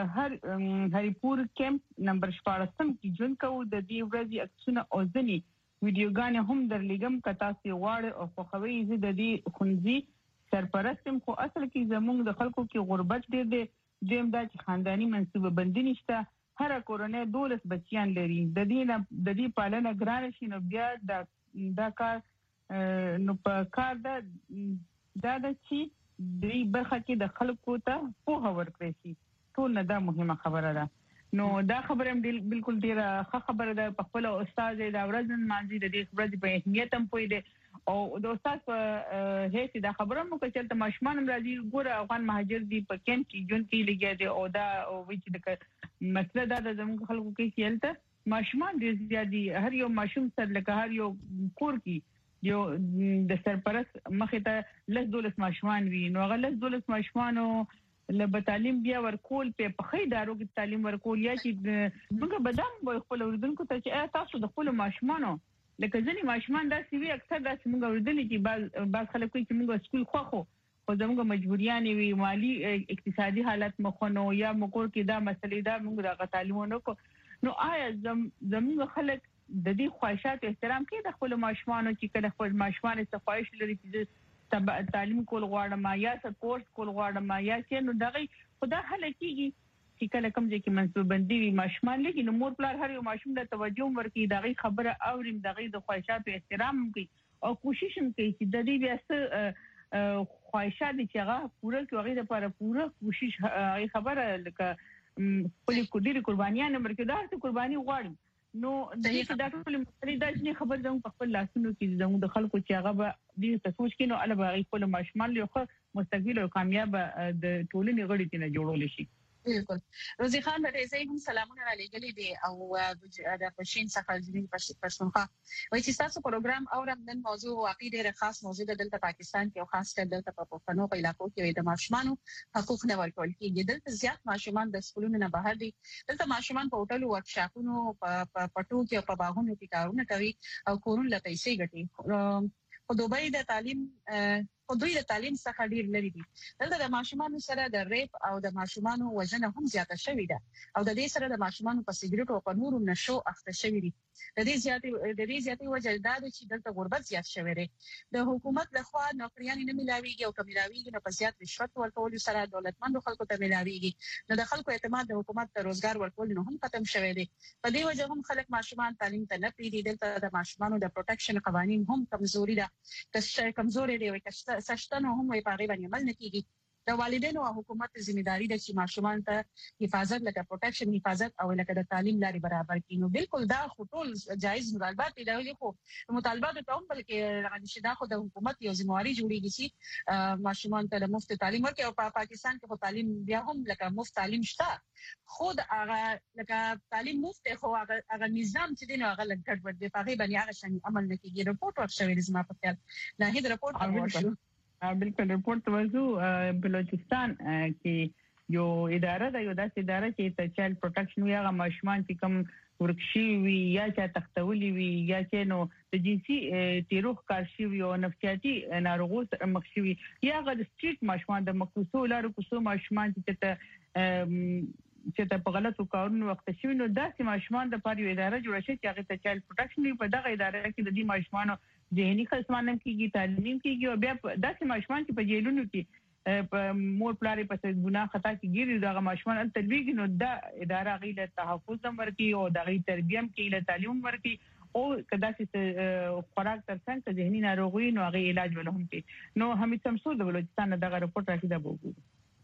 هریپور کیمپ نمبر 14 کې جون کوو د دې ورځې عکسونه او ځنی ویډیوګانې هم درلګم کتا سي واړ او خوخوي زه د دې خنځي سرپرستم خو اصل کې زموږ د خلکو کې غربت ډېر دی دیم دا چې خاندانی منصوبه بندي نشته هر کورونه 12 بچیان لري د دې پالنه ګران شي نو بیا دا کار نو په کار دا د چې دې برخه کې د خلکو ته په ورکړي شي ټول نه دا مهمه خبره ده نو دا خبره بالکل ډیره ښه خبره ده په خپل استاد دا ورځ مانځي د دې خبرې په اهمیت هم پوي دي او د استاد په هیڅ دا خبره مو کچل ته ماشومان راځي ګوره افغان مهاجر دي په کیمپ کې جون کې لګیا دي او دا وچ د مسله دا د زموږ خلکو کې چلته ماشومان ډیر زیات دي هر یو ماشوم سره لکه هر یو کور کې یو د سرپرست مخې ته لږ 12 ماشومان وي نو هغه لږ 12 ماشومانو له تعلیم بیا ورکول په خې دارو کې تعلیم ورکول یا چې موږ بدام خپل اوردونکو ته چې تاسو د خپل ماشومانو لکه ځنی ماشومان دا سی وی اکثر دا چې موږ اوردل چې بعض خلک کوي چې موږ سکول خو زموږ مجبوریان وي مالی اقتصادي حالت مخونو یا موږ کې دا مسلې دا موږ د تعلیمونو کو نو آیا زموږ خلک د دې خواهشات احترام کوي د خپل ماشومانو چې کله خپل ماشومان څه خواهش لري چې تعلیم کول غواړم یا سپورت کول غواړم یا چې نو دغه خدا حل کیږي چې کله کوم ځکه منصوبه بندي وي ماشومان لګي نو مور پلار هر یو ماشوم له توجه ورکړي دغه خبره اوریم دغه د خواهشات احترام کوي او کوشش هم کوي چې د دې بیا خواهشات چې هغه پوره کوي لپاره پوره کوشش خبره لکه خپل کوډيري قربانيان مرکدار ته قرباني غواړي نو د دې دا ټول مسلې د ځنې خبر زموږ په خپل لاسونو کې زموږ د خلکو چې هغه به دې ته سوچ کینو البته خپل ماشومان له مستقبل او کامیاب د ټولنې غړي ته جوړول شي
بالکل روزي خان د دې هم سلامونه را لګلې دي او د پښین څخه ځینې پښتونخوا وایي چې تاسو پروګرام اورم نن موضوع واقعي ډېر خاص موضوع د دلته پاکستان کې او خاص کر دلته په پښتنو په علاقو کې د ماشومان حقوق نه ورکول کېږي دلته زیات ماشومان د سکولونو نه بهر دي دلته ماشومان په هوټل ورکشاپونو په پټو کې او په باغونو کې کارونه کوي او کورونه له پیسې ګټي په دوبۍ د تعلیم او دوی د تعلیم څخه ډیر لري دي دلته د ماشومان سره د ریپ او د ماشومان وژنه هم زیاته شوې ده او د دې سره د ماشومان په سیګریټ او په نورو نشو اخته شوې دي د دې زیاتې وجه دا ده چې دلته غربت زیات شوی دی د حکومت لخوا نوکریان نه ملاويږي او کمیلاويږي نو په زیات رشوت ورکول سره دولتمند خلکو ته ملاويږي نو د خلکو اعتماد د حکومت ته روزګار ورکول نو هم ختم شوی دی په دې وجه هم خلک ماشومان تعلیم ته نه پیډي دلته د ماشومانو د پروټیکشن قوانين هم کمزوري ده کمزوري دی او سشتنه هم وي پاره باندې عمل نکېږي د والدینو او حکومت ځمېداري ده چې ماشومان ته حفاظت لکه پروټیکشن حفاظت او لکه د تعلیم لاري برابر کړي نو بالکل دا خطول جایز مطالبات دي خو مطالبات ته هم بلکې راغلي دا خو د حکومت یو ځمواري جوړیږي چې ماشومان ته مفت تعلیم ورکړي او په پاکستان کې خو تعلیم بیا هم لکه مفت تعلیم شته خود هغه لکه تعلیم مفت خو هغه نظام چې دین هغه لګټ ور دي په غیبه هغه شان عمل نکېږي رپورت ورشوي زما په خیال نه هیڅ رپورت ورشو
بالکل رپورت وځو بلوچستان کې یو اداره ده یو داسې اداره چې ته چایلډ پروټیکشن ویغه ماشومان چې کوم ورکشي وي یا چې تختولي وي یا چې نو د جنسي تیروخ کارشي وي او نفسیاتي ناروغو مخشوي یا غد سټریټ ماشومان د مکوسو لارو کوسو ماشومان چې په غلطو کارونو وخت شي نو داسې ماشومان د پاره اداره جوړه شي چې هغه ته چایلډ پروټیکشن په دغه اداره کې د دې ماشومان ذهني خصمانه کیږي تعلیم کیږي او بیا داسې ماشومان چې په جیلونو کې په مور پلاري په ګناه خطا کې ګیري دغه ماشومان ان تلويږي نو د اداره غیله تحفظ ورکي او دغه تربیم کې له تعلیم ورکي او کدا چې خوراک ترڅنګ ته ذهني ناروغي نو هغه علاج ولهم کې نو حمید شمسود د بلوچستان دغه رپورت راکې دا وګورئ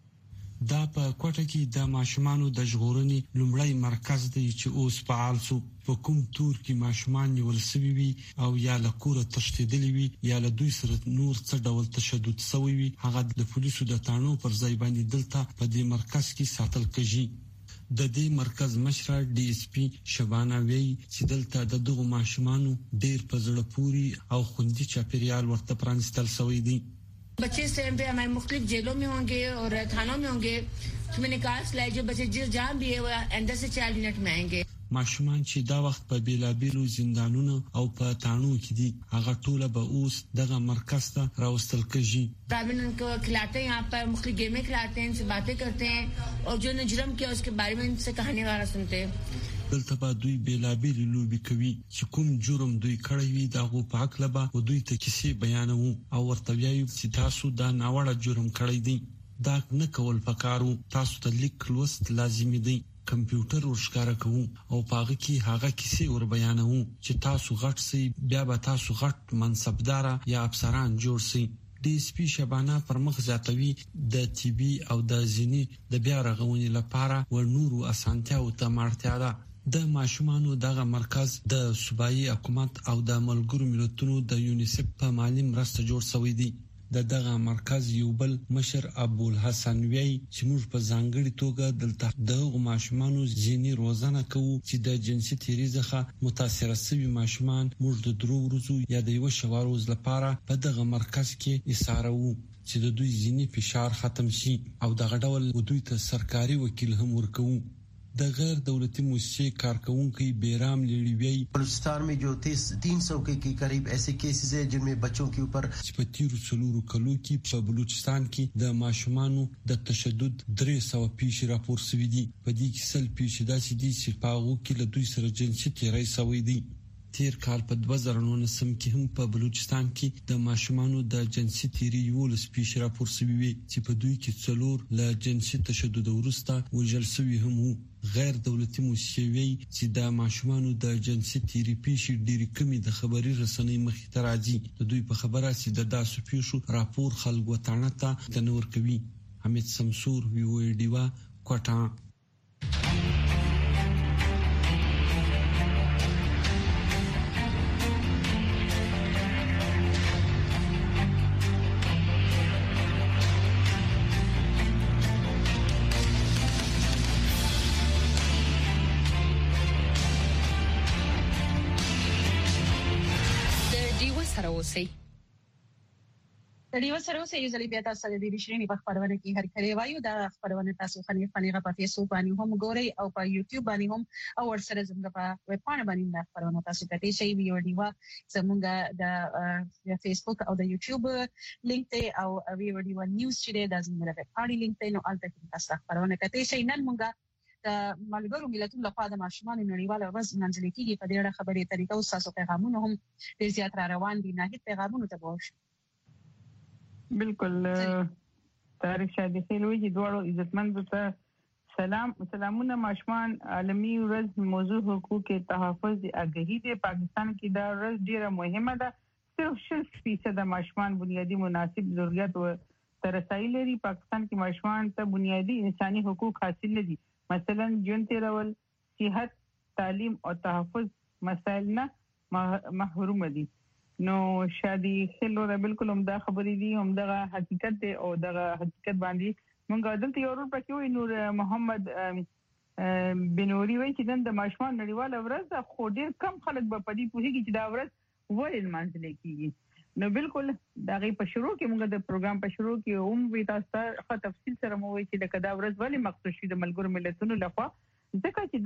دا په کوټه کې د ماشومانو د ژغورنې لومړی مرکز دی چې اوس فعال سو په کوم تور کې ماشومان نیول شوي وي او یا له کوره تښتېدلي وي یا له دوی سره نور څه ډول تشدد شوی وي هغه د پولیسو د تانو پر ځای باندې دلته په دې مرکز کې ساتل کېږي د دې مرکز مشر ډي اس پی شبانه وی چې دلته د دغو ماشومانو ډېر په زړه پوري او خوندي چاپیریال ورته پرانستل شوی دی
बच्चे इस टाइम पे हमारे मुख्तलिफ जेलों में होंगे और थानों में होंगे तो मैंने कहा लाए जो बच्चे जिस जहाँ भी है वो अंदर से 4 मिनट में आएंगे
ماشومان چې دا وخت په بیلابیلو زندانونو او په تانو کې دي هغه ټول به اوس دغه مرکز ته راوستل کېږي
ताबिन उनको खिलाते हैं यहाँ पर मुख्तलिफ गेमें खिलाते हैं इनसे बातें करते हैं और जो ने जुर्म किया उसके बारे में इनसे कहानी वगैरह सुनते हैं
دلته به دوی بیلابیل لوبي کوي چې کوم جرم دوی کړی وي دا غو پاک لبا او دوی ته کیسې بیانوي او ورته وایي چې تاسو دا ناوړه جرم کړی دی دا نه کول پکارو تاسو ته لیک لوست لازمي دی کمپیوټر ورشکاره کوو او پاغه کې هغه کیسې ور بیانوي چې تاسو غټ سي بیا به تاسو غټ منصبدار یا افسران جوړ سي ډي اس پی شبانه پر مخ زیاتوي د ټي بي او د زینی د بیا رغونې لپاره ور نورو اسانتیا او تمارتیا ده د ماشومانو دغه مرکز د صوبایي حکومت او د ملګرو ملتونو د یونیسف په مالی مرسته جوړ شوی دی دغه مرکز یو بل مشر ابو الحسن وی چې موږ په ځانګړي توګه دلته د ماشومانو ذهني روزنه کوو چې د جنسي تیریزه متاثر شوي ماشومان موږ د درو ورځو یا د یو شواروز لپاره په دغه مرکز کې اساره وو چې د دوی ذهني فشار ختم شي او دغه ډول دوی ته سرکاري وکیل هم ورکوو د غیر دولتی موسسے کارکونکو بیرام لیڈیوی
بلوچستان میں جو 300 کے قریب ایسے کیسز ہیں جن میں بچوں کے اوپر
چپتیرو سلورو کلو کی بلوچستان کی د ماشومانو د تشدد 300 پیش راپور سوي دي په دې کې سل پیش داسې دي چې پاغو کې له دوی سره جنسي تیری سوي دي تیر کال په 2019 کې هم په بلوچستان کې د ماشومانو د جنسي تیری یو پیش راپور سوي وي چې په دوی کې څلور له جنسي تشدد ورسته وژل شوي هم غیر دولتي موسسې چې د ماشومانو د جنسي تیری پیښې ډېری کمی د خبري رسنۍ مخې ته راځي د دوی په خبره چې د داسو پیښو راپور خلکو ته نه ورکوي حمید شمسور وی ډیوا کوټه
ریو سره اوسې یو ځلې بیا تاسو د دې شریمي په خبرونه کې هر کله وایو دا خبرونه تاسو خنیغه په فیسبوک باندې هم ګورئ او په یوټیوب باندې هم او ورسره زموږ په ویب پاڼه باندې دا خبرونه تاسو ته شي ویو دیوا زموږ د فیسبوک او د یوټیوب لینک ته او ویو دیوا نیوز چې د زموږ د ویب پاڼې لینک ته نو البته تاسو خبرونه کوي شي نن موږ د ملګرو ملتونو لخوا د ماشومان نړیواله ورځ نمانځل کیږي په دې اړه خبرې طریقو تاسو پیغامونه هم ډیر زیات را روان دي نه پیغامونه ته وښه
بالکل طارق شادي خیلوی چې دوړو عزتمند ته سلامونه ماشومان عالمي ورځ موضوع حقوق تحفظ دی اگهی دی پاکستان کې دا ورځ ډیره مهمه ده صرف 60% د ماشومان بنیادی مناسب ضرورت و ترسایل لري پاکستان کې ماشومان ته بنیادی انساني حقوق حاصل دي مثلا ژوند تیرول صحت تعلیم او تحفظ مسائل نه محروم دي نو شادي خلو را بالکل هم دا خبرې دي هم دا حقیقت دی او دا حقیقت باندې مونږ دلته یو ورو پکې وي نور محمد بنوري وایي چې د ماشومان نړیواله ورځ خو ډیر کم خلک به پدې پوهیږي چې دا ورځ ولې لمانځل کیږي نو بالکل دا غي په شروع کې مونږ د پروګرام په شروع کې هم وی تاسو ته تفصیل سره مو وایي چې دا ورځ ولې مخصوص شي د ملګرو ملتونو لخوا ځکه چې دا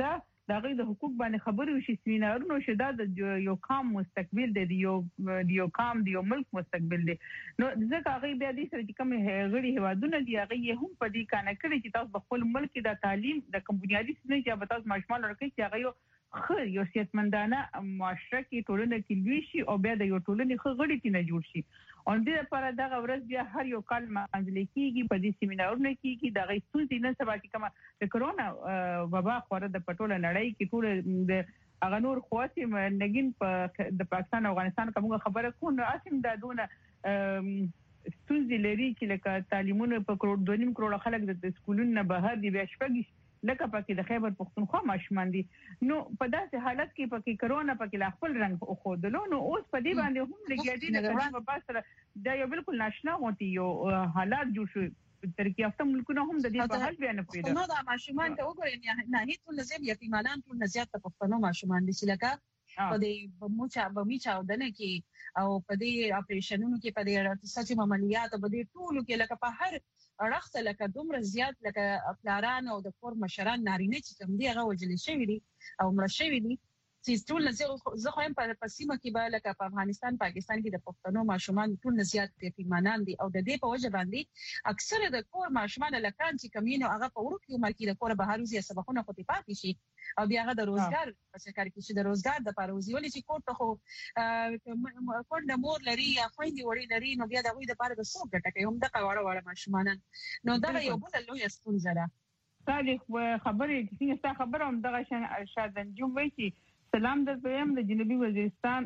دا غي د حقوق باندې خبرې وشي سیمینارونو شدا د یو قام مستقبل دی یو قام دی یو ملک مستقبل دی نو ځکه هغه بیا دې سره چې کوم غړي هوادونه دی هغه هم په دې کانه کړی چې تاسو خپل ملک د تعلیم د کوم بنیادی سنې چې به تاسو ماشومان ورکړي چې هغه یو سیاستمندانه معاشره کې ټولنه کې لوي شي او بیا د یو ټولنې غړي کې نه جوړ شي ان دې لپاره دا ورځ بیا هر یو کال منځل کېږي په دې سیمینارونو کې دا غي ستونزې نه سبا چې کومه د کرونا وبا خوره د پټوله نړۍ کې ټول د هغه نور خواتي نګین په د پاکستان او افغانستان کومه خبره کو نو اسیم دا دونه ستونزې لري چې لکه تعلیمونه په کروڑ 2.5 کروڑ خلک د سکولونو بهر دی بیا شپږ لکه پکې د خیبر پختونخوا ماشومان دي نو په داسې حالت کې پکې کرونا پکې لا خپل رنګ خودلو نو اوس په دې باندې هم لګیدي د کرونا په پاسره دا یو بالکل ناشنا غوتی یو حالات جوړ شو ترکیه یافته ملکونه هم د دې په حال بیان پیدا
نو دا ماشومان ته وګورئ نه هیڅ ټول زیات یتیمانان ټول زیات پښتنو ماشومان دي چې لکه په دې بموچا ودنه کې او په دې اپریشنونو کې په دې سچ عملیات په دې ټولو کې لکه په هر اړخته لکه دومره زیات لکه پلاران او د کور مشران نارینه چې کوم دی هغه وجل شوی دي او مړ شوی دي چې ټول زه خو هم په سیمه کې به لکه په افغانستان پاکستان کې د پښتنو ماشومان ټول زیات یتیمانان دي او د دې په وجه باندې اکثره د کور ماشومان لکان چې کمینو هغه په ورکو عمر کې د کور بهر وزي سبقونه خو پاتې شي او بیا هغه د روزګار په شکل کې چې د روزګار د پاروزي ولې چې کور ته خو کونډه مور لري یا خويندې وړي لري نو بیا د غوي د پاره د څوک ګټه کوي هم د قواړه ماشومان نو دا یو بل لوی ستونزه ده
صالح خبرې چې څنګه خبره هم دغه شادن جوم وایي سلام در پېم د جنوبي وزیرستان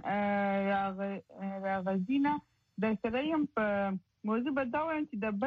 غزینه د سرایم په موضوع بداوم چې د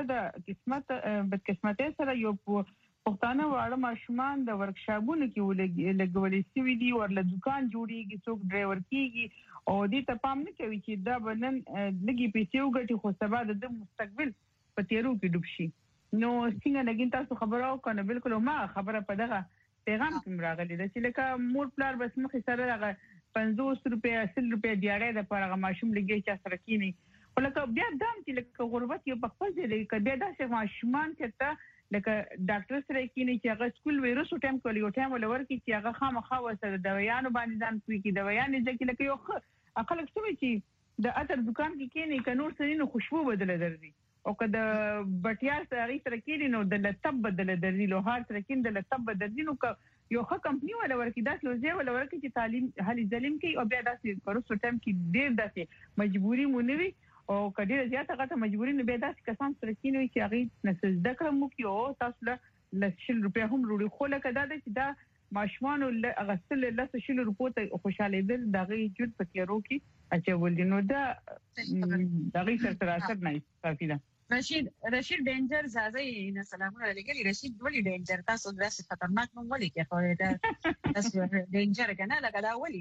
بدقسمتۍ سره یو پښتانه واړه ماشومان د ورکشاپونو کې لګولې سوي دي ورله دکان جوړیږي څوک ډرایور کیږي او دې ته پام نه کوي چې دا بنن لګي پیسې وګټي خو سبا د مستقبل په تیرو کې ډوب شي نو څنګه لګین تاسو خبرو کنه بالکل ما خبره په دغه پیغام کې راغلی د چې لکه مور پلار بس مخې سره هغه 50 روپیا 100 روپیا دیارې د پرغه ماشوم لګي چې سره کینی ولکه بیا دام چې لکه غربت یو په خپل ځای لکه بیا داسې ماشومان چې ته لکه ډاکټر سره کینی چې هغه سکول ویروس ټایم کولی یو ټایم ولور کې چې هغه خامخا وسره دوايانو باندې ځان کوي کې دوايانې ځکه لکه یو خلک څه چې د اتر دکان کې کینی کنور سره نو خوشبو بدله درځي او کله بټیا سره تر کې نو د لطب بدل درځي لوهار تر کې د لطب بدل نو یو ښه کمپنی ولا ورکی داس لوځي ولا ورکی چې تعلیم هلي ظلم کوي او بیا داسې پروسو ټایم کې ډیر داسې مجبوری مونوي او کډیر زیاته غته مجبوری نه بیا داسې کسان سره کې نو چې هغه نسل ذکر مو کې او تاسو له 100 روپیا هم وروړي خو لکه دا چې دا ماشومان له غسل له 100 روپیا ته خوشاله دي دغه جوړ پکې روکي اچول دي نو دا دغه سره اثر نه کافي ده
رشید ډینجر زازي نه سلامونه علیکم رشید ولی ډینجر تاسو درس خطرناک نو ولی کې خو دا تاسو ډینجر کنه لکه دا ولی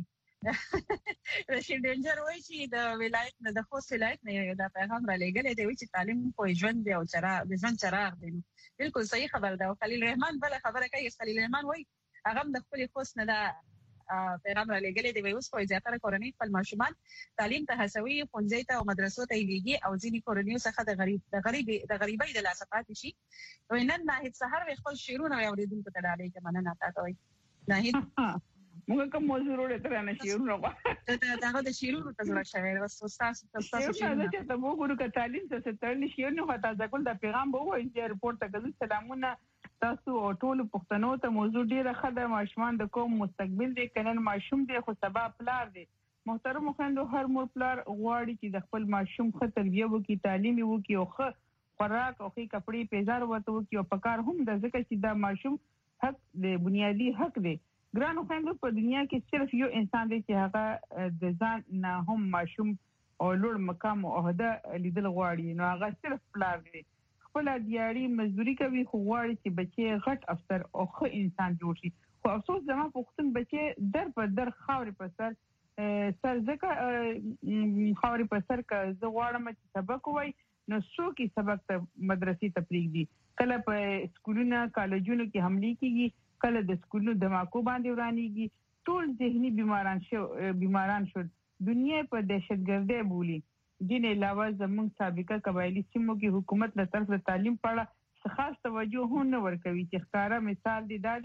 رشید ډینجر وایي چې د ولایت نه د خوست ولایت نه دا پیغام را لګل دی چې تعلیم په ژوند دی او چراغ د ژوند چراغ دی بالکل صحیح خبر ده خلیل رحمان بل خبره کوي خلیل رحمان وایي هغه د خپل خوست نه دا پیغام را لګل دی اوس په ځاتره کورنۍ خپل ماشومان تعلیم ته هڅوي ښوونځي ته او مدرسو ته لیږي او ځینې کورنۍ څخه د غریبۍ د لاسه پاتې شي نن ناهید سحر خپل شعرونه اوریدونکو ته ډالۍ کوي مننه تاسو ناهید
موږ کوم موضوع وروړو تر نه شعرونه
دا د شعرونو ته ځل شوی تاسو
شعرونه ته وګورو ک تعلیم څه ترلی شعرونه هتا ځکه د پیغام به وایي چې رپورت ته کوي سلامونه تاسو او ټول پښتنو ته موضوع ډیره خده ماشومان د کوم مستقبل دی کنن ماشوم دی خو سبا پلار دی محترم خويندو هر مور پلار غواړي چې د خپل ماشوم ښه تربیه وکړي تعلیم وکړي او ښه خوراک او ښه کپڑے پیزار ورته وکړي او پکار هم د ځکه چې دا ماشوم حق دی بنیادی حق دی ګرانو خويندو په دنیا کې صرف یو انسان دی چې هغه د ځان نه هم ماشوم او لوړ مقام او عہده لیدل غواړي نو هغه صرف پلار دی خپل دیاري مزدوري کوي خو غواړي چې بچي غټ افسر او ښه انسان جوړ شي خو افسوس زما پښتون بچي در په در خاورې په سر ځکه خاورې په سر که زه غواړم چې سبق وای نو څوک سبق ته مدرسې ته پرېږدي کله په سکولونو کالجونو کې حملې کیږي کله د سکولونو دماکو باندې ورانیږي ټول ذهني بیماران شو دنیا په دهشتګردۍ بولی دین علاوه زموږ سابقه قبایلی سیمو کې حکومت له طرف تعلیم په اړه خاص توجه نه ورکوي چې ښکارا مثال دی دا دی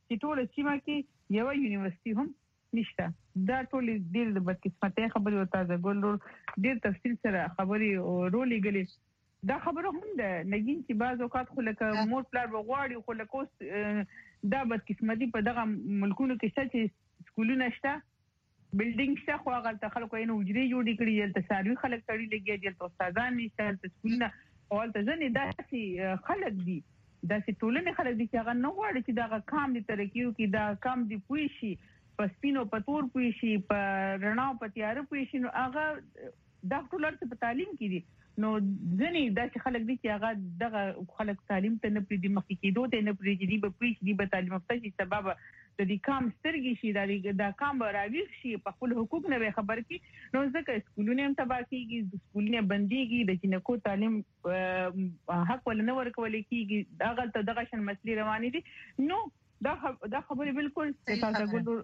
چې ټول سیمه کې یو یونیورسيټي هم نشته. دا ټول ډېر د بدقسمتۍ خبرې او تازه ګل ډېر تفصیل سره خبرې او رولې غلي. دا خبره هم ده نګین چې بعض اوقات خو لکه مور پلار بغواړي خو لکه دا بدقسمتي په دغه ملکونو کې چې سکولونه شته بلډینګ شته خو هغه ته خلکو یې وجري جوړې کړي دلته ساروي خلک تړي لګي دلته استادان نشته دلته سکولونه اول ته ځنې داسې خلک دي داسې ټولنې خلک دي چې هغه نه غواړي چې دا کام دي ترکیو کې دا کام دي پوي شي په سپینو په تور پوي شي په رڼا په تیار پوي شي نو هغه دا ټول څه په تعلیم کې دي. نو ځنې داسې خلک دي چې هغه دغه خلک تعلیم ته نه پریږدي مخکې کېدو ته نه پریږدي به پوي شي به تعلیم یافته شي سبب د دې کام سترګې شي دا کام راويخ شي په خپل حقوق نه خبر کی نو ځکه سکولونه هم تبا کیږي سکولونه بنديږي د جنکو تعلیم حق ول نه ورکول کیږي دا غلطه دغه شن مسلې روانې دي نو دا خبره بالکل تاسو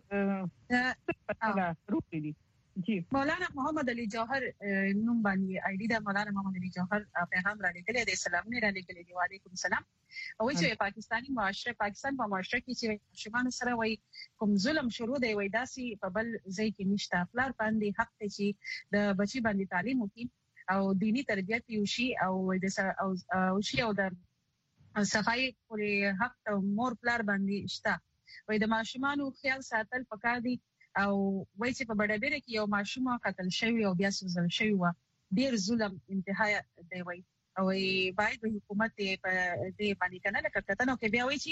ګورو روپی دي.
جی مولانا محمد علي جوهر نوم باندې ائی ډی دا مولانا محمد علي جوهر پیغام را لګل دي سلام نه را لګل دي وعلیکم السلام. او چې پاکستانی معاشره پاکستان په معاشره کې چې شمال سره وای کوم ظلم شروع دی وای داسي په بل ځای کې نشته خپل باندې حق ته چې د بچي باندې تعلیم وکړي او دینی تربیت وشي او شي او د صفای پورې حق مور پلار باندې شته وای د ماشومانو خیال ساتل پکار دي او وای چې په بډابره کې یو ماشوم قتل شوی او بیا سوزل شوی و ډیر ظلم انتها دی وای او باید حکومت په دې باندې کنه لکه کتنو کې بیا وای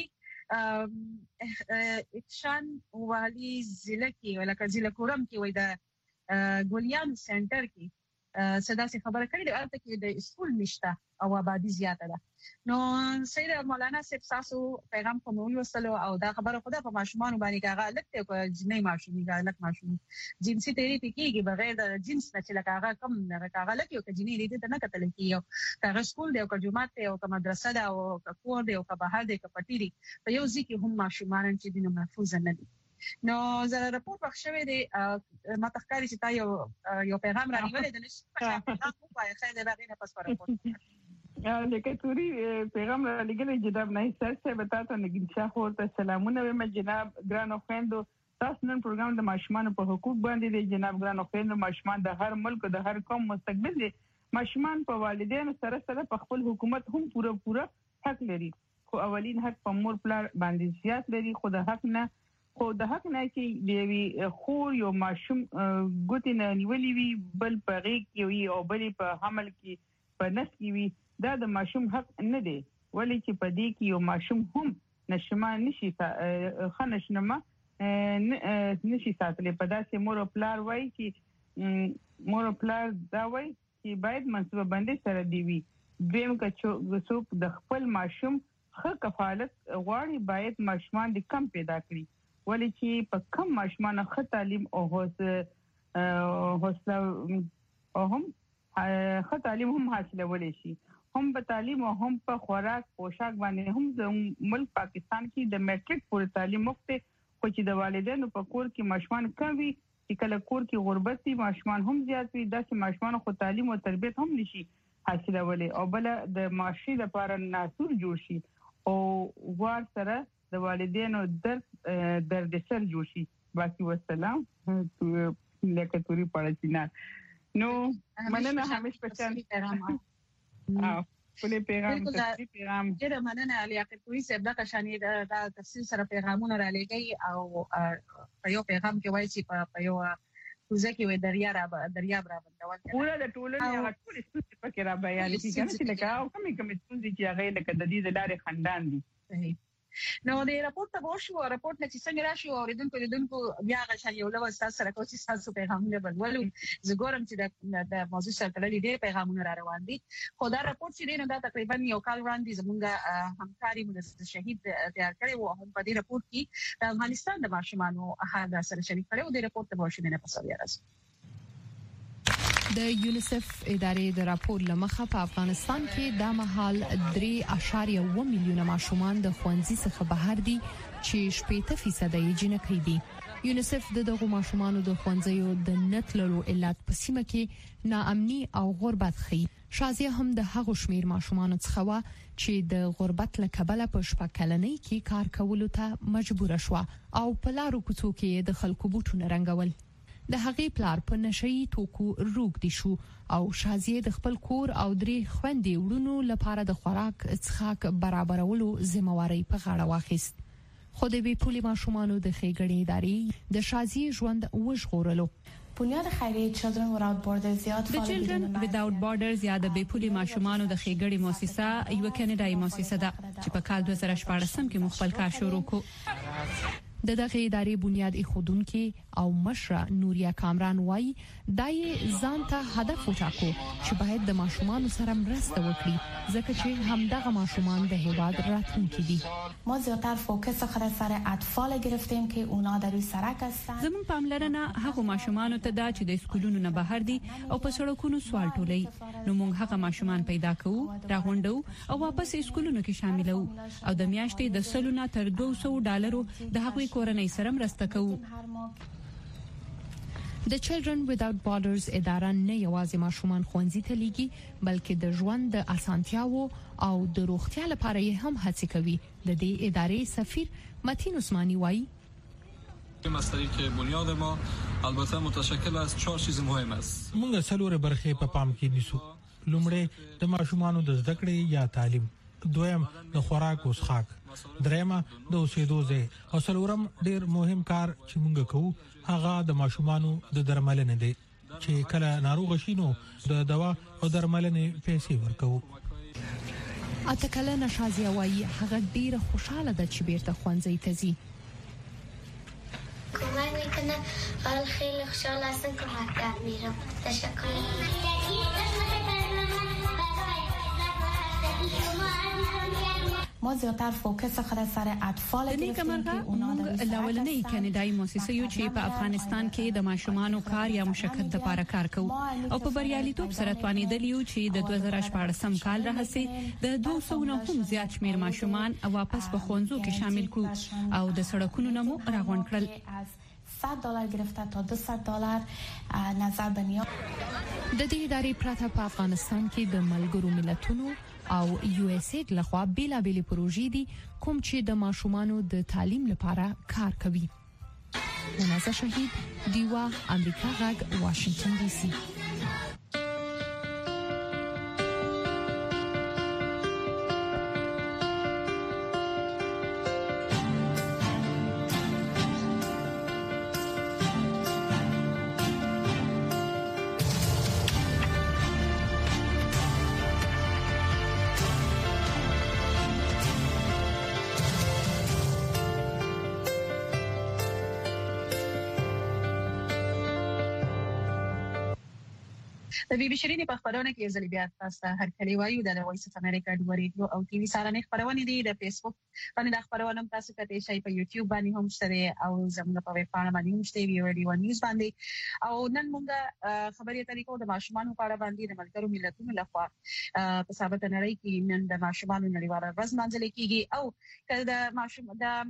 چې اکشن والی ضلع کې ولکه ضلع کورم کې وای د ګولیان سنټر کې صدا سي خبره کړې ده البته کې د سکول نشته او آبادی زیاته ده. نو سید مولانا صاحب تاسو پیغام کوم وصلو او دا خبره خدا په ماشومان باندې کاغه لکه په جنې ماشومي غلط ماشوم جنسي تیری پکېږي بغیر د جنس نه چې لکه هغه کم نه کاغه لکه او جنې دې ته نه کتل کیږي کاغه سکول دی او جمعات دی او مدرسه ده او کور دی او بهر دی کپټی دی په یو ځکه هم ماشومان چې دینه محفوظ نه دي. نو زه راپور پخښوي دي ما تخکاری چې تا یو پیغام را نیولې د نشه په خاطر په خیر دی باغینه پس راپور
لکه توري پیغام را لګلې جناب نه سره به تاسو نګین شاه خو ته سلامونه وایم جناب ګرانو خويندو تاسو نن پروګرام د ماشومان په حقوق باندې دی جناب ګرانو خويندو ماشومان د هر ملک د هر قوم مستقبل دي ماشومان په والدینو سره په خپل حکومت هم پوره حق لري خو اولین حق په مور پلار باندې زیات لري خو د حق نه چې دی خور یو ماشوم ګوتې نه نیولې وي بل په غیږ کې وي او بل په حمل کې په نس کې وي دا د ماشوم حق نه دی ولی چې په دې کې یو ماشوم هم نشما نشي خنشنما نشي ساتلې په داسې مور او پلار وای چې مور او پلار دا وای چې باید منصوبه بندي سره دی وي دیم که څوک د خپل ماشوم ښه کفالت غواړي باید ماشومان د کم پیدا کړي ولی چې په کم ماشومان ښه تعلیم او حوصله او هم ښه تعلیم هم حاصلولی شي هم په تعلیم او هم په خوراک پوشاک باندې هم د ملک پاکستان کې د میټریک پورې تعلیم مفت خو چې د والدینو په کور کې ماشومان کم وي چې کله کور کې غربت وي ماشومان هم زیات وي داسې ماشومان خو تعلیم او تربیت هم نشي حاصلولی او بل د معاشري لپاره ناسور جوړ شي او ور سره د والدینو درد سر جوړ شي باقي والسلام لکه توري پړچینا نو مننه همیش پچان ولې پیغام
ډېر مننه علي اقتصادي سبدا کشاني دا تفصیل سره پیغامونه را لګي او په یو پیغام کې وایي چې په یو وزکه وي دریاب را بندول
پورا د ټولنې هغه ټول ستونزې پکې را بیان کیږي چې لکه او کومې ستونزې چې هغه لکه د دې لارې خندان دي.
نو د راپور ته وشو راپور نه چې څنګه راشي او ریدونکو بیا غشان یو لور تاسو سره کوشش تاسو پیغامونه بلولو زګورم چې د موضوع سره تړلي ډېر پیغامونه را روان دي خو دا راپور چې دی نو دا تقریبا یو کال وړاندې زموږ همکاري مدرسه شهید تیار کړی و هم په دې راپور کې د افغانستان د ماشومانو حال سره شریک کړو د راپور ته وشو نه پسوي راځي.
د یونیسف ادارې د راپور لمخه په افغانستان کې د مهال 3.1 میلیونه ماشومان د ښوونځي څخه بهر دي چې 80% یې جنکۍ دي. یونیسف دغه ماشومانو د ښوونځیو د نتللو علت په سیمه کې ناامني او غربت ښيي. شازیه هم د هغو شمیر ماشومان څخه و چې د غربت له کبله په شپږ کلنۍ کې کار کولو ته مجبور شو او په لارو کوڅو کې د خلکو بوټونه رنګول. د هغې پلار په نشئی توکو روږدي شو او شازیه د خپل کور او درې خويندې وړونو لپاره د خوراک څښاک برابرولو ذمہواری په غاړه واخیست. خو د بې پولي ماشومانو د ښېګڼې ادارې د شازیه ژوند وژغورلو.
بنیاد خیریه Children Without Borders یا
د Children Without Borders یا د بې پولي ماشومانو د ښېګڼې مؤسسه یو کاناډایي مؤسسه ده چې په کال 2014 کې خپل کار شروع کړ. د دغه ادارې بنیاد ایښودونکي او مشره نوریا کامران وایي دا یې ځان ته هدف وټاکو چې باید د ماشومانو سره مرسته وکړي ځکه چې همدغه ماشومان د هیواد راتلونکي دي.
ما زیاتر فوکس خود سر اطفال گرفتیم که اونا در روی سرک هستند.
زمون پاملرنه هغه ماشومانو ته دا چې د اسکولونو نه بهر دي او په سړکونو سوال ټولي. نو موږ هغه ماشومان پیدا کوو، راغونډو او واپس اسکولونو کې شاملو او د میاشتې د سلونه تر $200 د هغوی کورنۍ سره مرسته کوو. د Children Without Borders اداره نه یوازې ماشومان ښوونځي ته لیږي بلکې د ژوند د اسانتیاو او د روغتیا لپاره یې هم هڅې کوي. د دې ادارې سفیر متین عثماني وایي
مسئله که بنیاد ما البته متشکل از 4 چیز مهم است.
موږ څلور برخې په پام کې نیسو. لومړی د ماشومانو د زده کړې یا تعلیم، دویم د خوراک او څښاک، درېمه د اوسېدو ځای او څلورم ډېر مهم کار چې موږ کوو هغه د ماشومانو د درملنې دی چې کله ناروغ شي نو د دوا او درملنې پیسې ورکوو.
اته کلنه شازیه وایي هغه ډېره خوشاله ده چې بیرته ښوونځي ته ځي.
کمک میکنه حال خیلی خوشحال هستم که مکتب میرم. تشکر.
ما زیاتر فوکس خود سر اطفال گرفتیم که اونا در روی سرک
لاولنې کاناډایي مؤسسه یو چې په افغانستان کې د ماشومانو کار یا مشقت لپاره کار کوي او په بریالیتوب سره توانیدلی یو چې د 2014 کال راهیسې د 200 نه هم زیات شمیر ماشومان واپس په ښوونځو کې شامل کړو او د سړکونو نه مو راغونډ کړل.
$100 گرفته تا $200 نظر به نیاز.
د دې ادارې پرته په افغانستان کې د ملګرو ملتونو او USAID لخوا بیلابېلې پروژې دي کوم چې د ماشومانو د تعلیم لپاره کار کوي. منازه شهید، دیوا، امریکا غږ، واشنگټن ډي سي.
د بي بي شيرين په خبرونه کې ځلې بیا تاسو هر کلی وایو د وایس اف امریکا د ریډیو او ټي وي سره خبرونه دي. د فیسبوک باندې د خبرونه تاسو کته شي په یوټیوب باندې هم شته او زموږ په ویب پاڼه باندې هم شته ویډیو نیوز باندې. او نن موږ خبري طریقو د ماشومانو په اړه باندې د ملګرو ملتونو لخوا په ثابت نړۍ کې نن د ماشومانو نړیواله ورځ مانځل کیږي او کله د ماشوم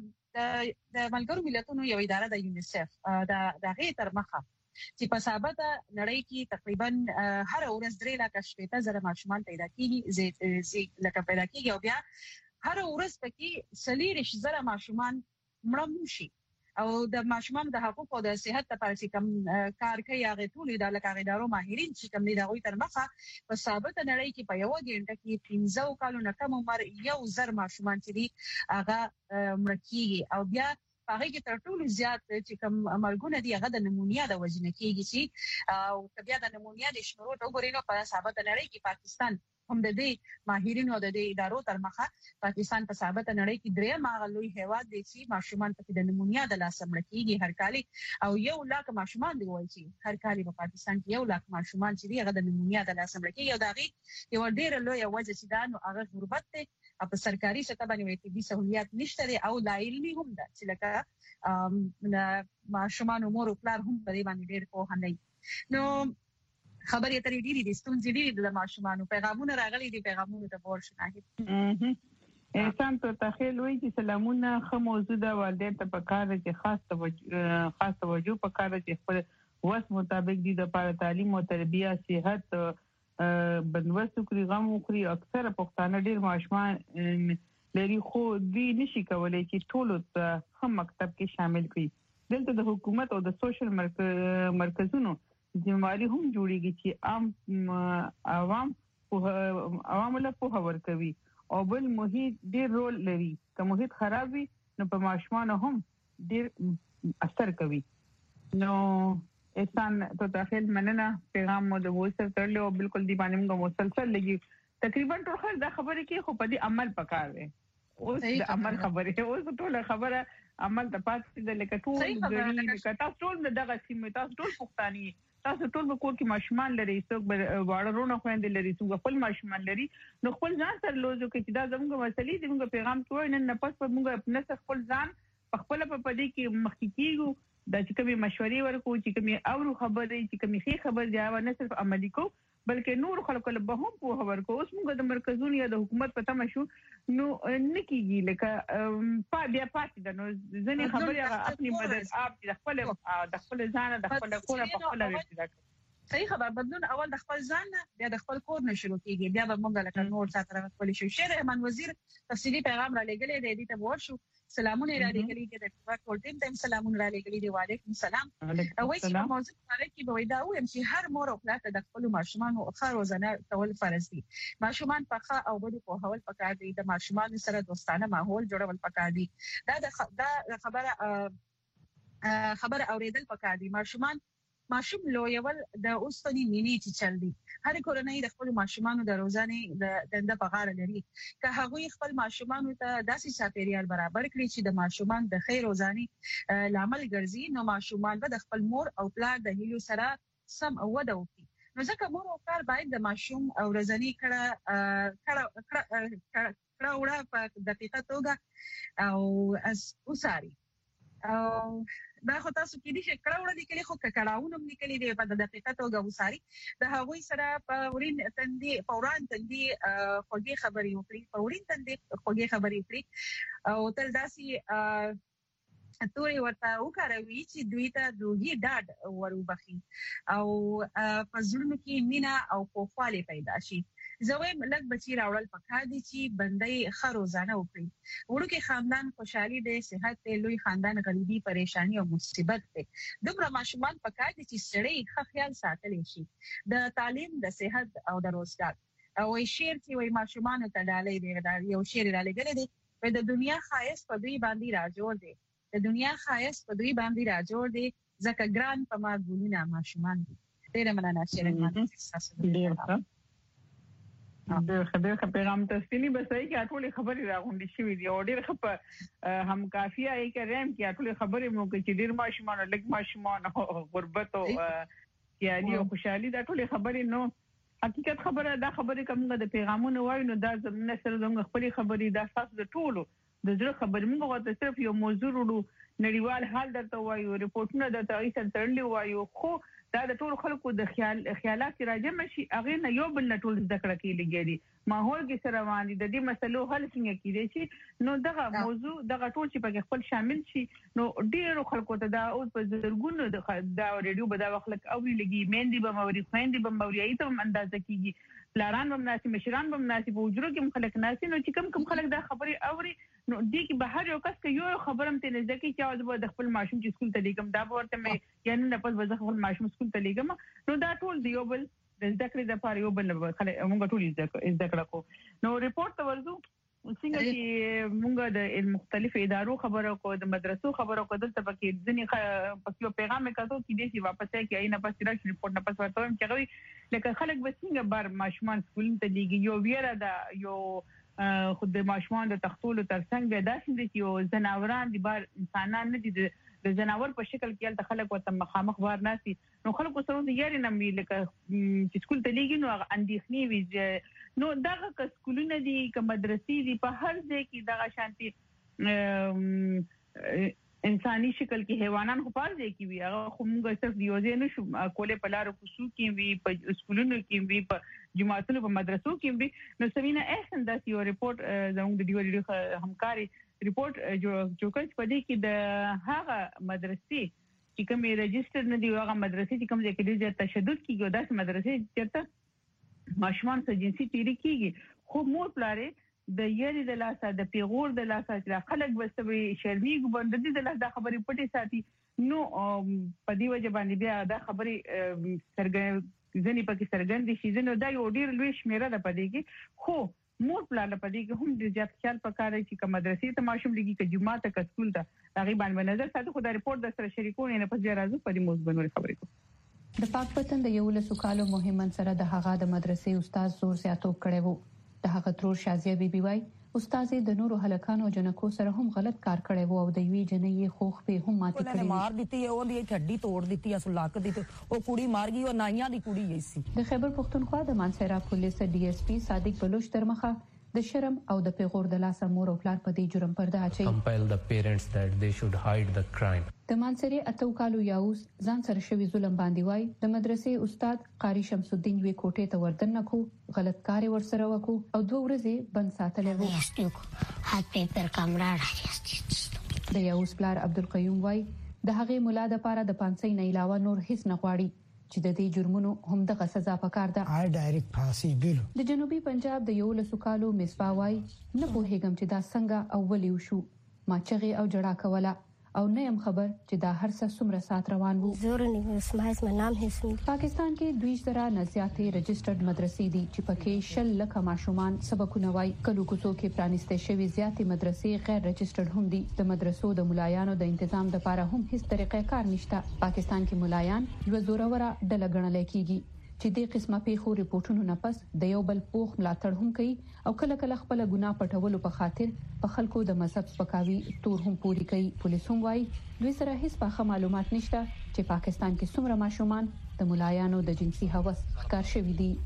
د ملګرو ملتونو یو اداره د یونیسف د غیر تر مخه چې په ثابت نړۍ کې تقریبا هر ورځ 3 لک 80,000 ماشومان پیدا کیږي لکه پیدا کیږي او بیا هر ورځ پکې 40,000 ماشومان مړه شي او د ماشومان د حقوقو د صحت لپاره چې کوم کار کوي هغه ټول د لکاريدارو ماهرین چې کوم دی غوي تر مخه په ثابت نړۍ کې په یو غنټه کې 15 کالو نه کم عمر 1,000 ماشومان چې دی هغه مړه کیږي او بیا هغه کې تر ټولو زیات چې کوم مرګونه دي هغه د نمونیا د وجنه کېږي چې او بیا د نمونیا د شمېرو ته وګورئ نو په ثابت نړۍ کې پاکستان هم د دې ماهرینو د دې ادارو تر مخه پاکستان په ثابت نړۍ کې درې ماغلوي هیواد دي چې ماشومان په د نمونیا د لاس مړ کېږي هر کال او 1 لک ماشومان دی وایي چې هر کال په پاکستان کې 1 لک ماشومان چې دی هغه د نمونیا د لاس مړ کېږي او دا غي یو ډېر لوی وجه چې دا نو هغه غربت ته په سرکاري سطح باندې وایي چې سہولیات نشته دي او لا علمي هم ده چې لکه ماشومان مور او پلار هم په دې باندې ډېر په هني نو خبرې اترې ډېری دي ستونزې ډېری د ماشومانو پیغامونه راغلي دي پیغامونه ته ور شناهي
انسان ته تخیل وایي چې سلامونه خو موضوع د والدین ته پکاره چې خاص توجه پکاره چې خپل وس مطابق دي د لپاره تعلیم او تربیه صحت بندوبست کړی غم وکړي اکثره پښتانه ډیر ماشومان لري خو دوی نشي کولای چې ټول ته هم مکتب کې شامل کړي دلته د حکومت او د سوشل مرکزونو ځمواري هم جوړیږي چې عوام له پوهه ورکوي او بل محیط ډیر رول لري که محیط خراب وي نو په ماشومان هم ډیر اثر کوي نو احسان ته داخل مننه پیغام مو د وسر ترلو بالکل دی باندې موږ مسلسل لګي تقریبا ټول خبره کې خو په دې عمل پکار دی اوس د عمل خبره اوس ټول خبره عمل ته پاتې د لکه ټول غړي لکه تاسو ټول دغه سیمه تاسو ټول پښتاني تاسو ټول به کور کې ماشومان لري څوک واړه خويندې لري څوک خپل ماشومان لري نو خپل ځان سره لوځو کې چې دا زموږ مسلې دي موږ پیغام کوی نن نه پس موږ خپل خپل ځان خپل په پدې کې مخکې کیږو دا چې کومي مشورې ورکو چې کومي اورو خبرې چې کومي ښه خبر دی او نه صرف عملی کو بلکې نور خلکو له به هم په ورکو اوس موږ د مرکزونو یا د حکومت په تمه شو نو نکیږي لکه بیا پاتې د نو ځنې خبرې خپل مدد اپ د خپل ځان د خپل کور په خپل ورته
صحیح خبر بدلون اول د خپل ځان بیا د خپل کور نه شروع کیږي بیا به موږ لکه نور ساتره خپل شو شیر رحمان وزیر تفصیلی پیغام را لګلې دی دې ته ورشو سلامونه را لګلې دي د ټول ټیم ته سلامونه را لګلې دي وعلیکم السلام او چې موضوع لري کې به دا وایم چې هر مور او پلار د خپل ماشومان او خاروزنه کول فرض دي ماشومان په او بده په هول پکار دي د ماشومان سره دوستانه ماحول جوړول پکار دي دا خبره اوریدل پکار دي ماشوم لویول د اوسنی مینې چې چل دي هر کورنۍ د خپل ماشومانو د روزانه د پغار لري که هغه خپل ماشومانو ته داسې چاپیریال برابر کړي چې د ماشومان د خیر روزانه لامل ګرځي نو ماشومان به د خپل مور او پلار د هیلو سره سم وده وکړي نو ځکه مور او پلار باید د ماشوم او روزانه کړه وړه په دقیقه توګه او اساري او دا خو تاسو کې دي چې کړهوړه لیکلي خو کړهونه لیکلي دي په دقیقه توګه وساري د هغوی سره په ورین تندي خوږی خبري وکړي او تل داسي توري ورته وکړوي چې دوی ته دوی ډاډ وروبخي او په ځړنو کې مینا او پوخواله پیدا شي زویم لږ بچی راوړل پکار دي چې بندي خروزانه وکړي ورکه خاندان خوشحالي دي صحت ته لوی خاندان غریبي پریشانی او مصیبت ته دومره ماشومان پکار دي چې سړی ښه خیال ساتل شي د تعلیم د صحت او د روزګار او شیر چې وای ماشومان ته ډالې دی دا یو شیر را لګل دي په د دنیا خایس په دوی باندې راجوړ دي ځکه ګران په ما ګولونه ماشومان دي ډېر مننه شیرین
ډېر پیغام تفصیلی بسای کې ټول خبرې راغونډې شوې دي او ډېر خپ هم کافیه ای کریم کې ټول خبرې مو کې ډېر ماشومان لګ ماشومان غربت او یعنی خوشحالي دا ټول خبرې نو حقیقت خبره دا خبرې کومه د پیغامونو وایو نو دا زمونه سره زموږ خپل خبرې دا تاسو د ټولو د ځړ خبرې موږ غوته صرف یو موضوع وړو نړیوال حال درته وایو ریپورتونه د تاریخ ترلې وایو خو دا د ټول خلکو د خیالات راځم شي اغه نه یو بل ټول ذکر کې لګیږي ماحول کې سره باندې د دې مسلو حل څنګه کیږي چې نو دغه موضوع دغه ټول چې په خپل شامل شي نو ډیرو خلکو ته دا اوس په زرګونو د ریډیو په دا وخت او لګي مېندې به موري خويندې به موري ایته اندازه کیږي پلاران هم ناسي مشران هم ناسي په وجرو کې خلک ناسي نو چې کم خلک دا خبري اوري نو دې کې بهر یو کس کې یو خبرم ته نزدې کې چې د خپل ماشوم چې سکول ته لګم دا ورته مې یعنی نه پس به خپل ماشوم سکول ته لګم نو دا ټول دی یو بل د ذکر د پاره یو بل خلک موږ ټول ذکر کو نو ریپورت ته ورزو څنګه چې موږ د مختلفو ادارو خبرو کو د مدرسو خبرو کو دلته پکې ځنی پکې پیغام کاتو کې دې چې واپس کې نه پس راځي ریپورت نه پس ورته چې غوي لکه خلک به څنګه بار ماشومان سکول ته لګي یو ویره دا یو خود د ماشومان د تختولو ترڅنګ به داسې دي چې یو زناوران دي بار انسانان نه دي د زناور په شکل کې ال خلک وته مخامخ بار ناسي نو خلکو سره د یاري نه مې لکه چې سکول ته لګي نو اندېښنې وي نو دغه سکولونه دي کوم مدرسې دي په هر ځای کې دغه شانتي انساني شکل کې حیوانات خو پال ځای کې وي هغه خو موږ صرف دیوځي نه شو کولې په لارو کوڅو کې وي په سکولونو کې وي په جماعتونو په مدرسو کې وي نو سوینا احسن داسې یو ریپورت زموږ د دیوځي همکاري ریپورت جو کچ پدې کې د هغه مدرسې چې کومې ريجستر نه دی هغه مدرسې چې کوم ځای کې د تشدد کیږي داسې مدرسې چیرته ماشومان څخه جنسي تیری کیږي خو مور پلارې د یاري د لاسه د پیغور د لاسه چې خلک بسوي شرمېږي باندې د لاسه خبرې پټې ساتي نو په دې وجه باندې بیا دا خبرې ځنې پکې څرګندې شي نو دا یو ډیر لوی شمیره ده پدې کې خو مور پلان پدې کې هم د زیات خیال پکاره چې کوم مدرسې ته ماشوم لګي چې جمعه ته کسکول ته هغه باندې نظر ساتي خو دا ریپورت د سره شریکونه نه پځه راځو په دې موضوع باندې خبرې کوو
د پاک وطن د یو لسکالو مهمن سره د هغه د مدرسې استاد زور زیاتو کړي وو د هغه ترور شازیه بیبي وای استاد د نورو هلکانو جنکو سره هم غلط کار کړي وو او د یوې جنې خوخ په هم ماتې کړې
مار ਦਿੱਤੀ ਉਹ ਦੀ ਹੱਡੀ ਤੋੜ ਦਿੱਤੀ ਅਸ ਲੱਕ ਦੀ ਉਹ ਕੁੜੀ ਮਾਰ ਗਈ ਉਹ ਨਾਈਆਂ ਦੀ ਕੁੜੀ ਹੀ ਸੀ
د خیبر پختونخوا د مانسهره پولیس ډي اس پی صادق بلوچ ترمخه د شرم او د پیغور د لاسه مور او پلار په دې جرم پرده اچي
compel the parents that they should hide the crime
د مانسهره اتو کالو یاوس ځان سره شوی ظلم باندې وای د مدرسې استاد قاری شمس الدین وی کوټه ته وردن نکو غلط کار ورسره وکړو او 2 ورځې بند ساتلې وو
هات پیپر کامرا راځي
د یاوس پلار عبدالقیوم وای د هغه مولا د پاره د 500 نه علاوه نور هیڅ نه غواړي چې د دې جرمونو هم دغه سزا پکار ده
ډایرکټ فاسي بیل
د جنوبي پنجاب د یو لسکالو مصباوای نه پوهیږم چې دا څنګه اول یو شو ما چغي او جړه کوله او نه يم خبر چې دا هر څه څومره سات روان وو
زورنی اسماعیل نام هیڅ
پاکستان کې 20 نه زیاتې رجسټرډ مدرسې دي چې پکې 10 لک ماشومان سبقونه وای کلو کوڅو کې پرانیسته شوی زیاتې مدرسې غیر رجسټرډ هم دي د مدرسو د ملایانو د تنظیم لپاره هم هیڅ طریقې کار نشته پاکستان کې ملایان یو زوروره ډله ګڼل کېږي چې د قسمه پیښو ریپورتونو نه پس د یو بل پوخ ملاتړ هم کوي او کله کله خپل ګناه پټولو په خاطر په خلکو د مذهب سپکاوي تور هم پوری کوي پولیس هم وايي دوی سره هیڅ پاخه معلومات نشته چې پاکستان کې څومره ماشومان د ملایانو د جنسي هوس ښکار شوي دي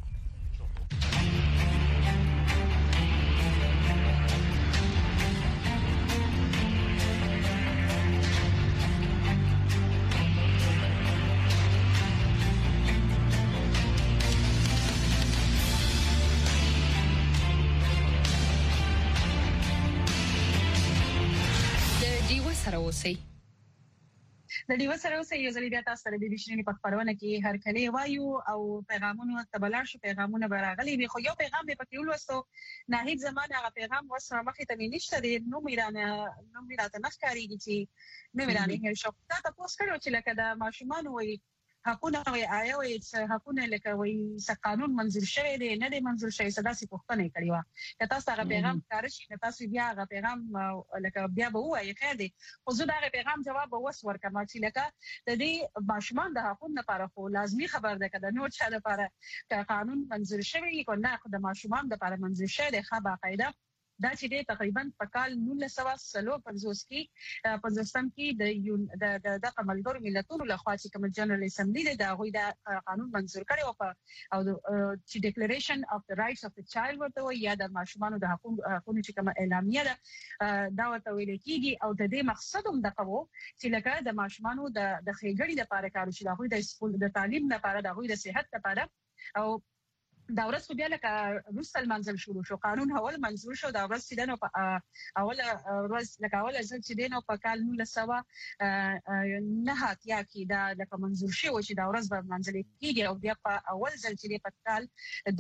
د ډیو سره اوسې یو ځلې بیا تاسو سره د بشرینی په خبرونه کې هر کله وایو او پیغامونه تبلار شو پیغامونه براغلي به خو یو پیغام به پکې ولوستو نه هیڅ زمانه هغه پیغام وسره مخې ته نشته د نو میراته نخکاریږي چې نه میرانه هر شو دا تاسو کړو چې لکه د ماشومان وایي حقونه وي آیا وي حقونه لکه وي س قانون منظور شوی دی نه دی منظور شوی صدا سي پښتنه کړی و که تاسو هغه پیغام کارشي که تاسو بیا هغه پیغام لکه بیا به وایي خیر دی خو زه دا هغه پیغام جواب وس ورکم چې لکه د دې ماشومان د حقوقو لپاره خو لازمي خبر ده کده نو چې لپاره که قانون منظور شوی کو نه د ماشومان لپاره منظور شوی دی خو باقاعده دا چې تقریبا په کال 1950 کې پاکستان کې د ملګرو ملتونو لخوا چې کوم جنرال اسمبلی د غوي د قانون منظور کړي او چې ډیکلیریشن اف د رائټس اف د چایلډ ورته یا د ماشومان د حقوقو چې کوم اعلامیه ده دا ورته ویل کېږي او د دې مقصد هم دغه وو چې لکه د ماشومان د خېګړې لپاره کار وشي د غوي د سکول د تعلیم لپاره د غوي د صحت لپاره او دا ورځ بیا لکه روسل منزل شروع شو قانون اول منظور شو دا ورځ چې دنه په اول ورځ لکه اول ځل چې دنه په کال 1900 نه هاتیا کې دا لکه منظور شو چې دا ورځ به منځل کېږي او بیا په اول ځل چې په کال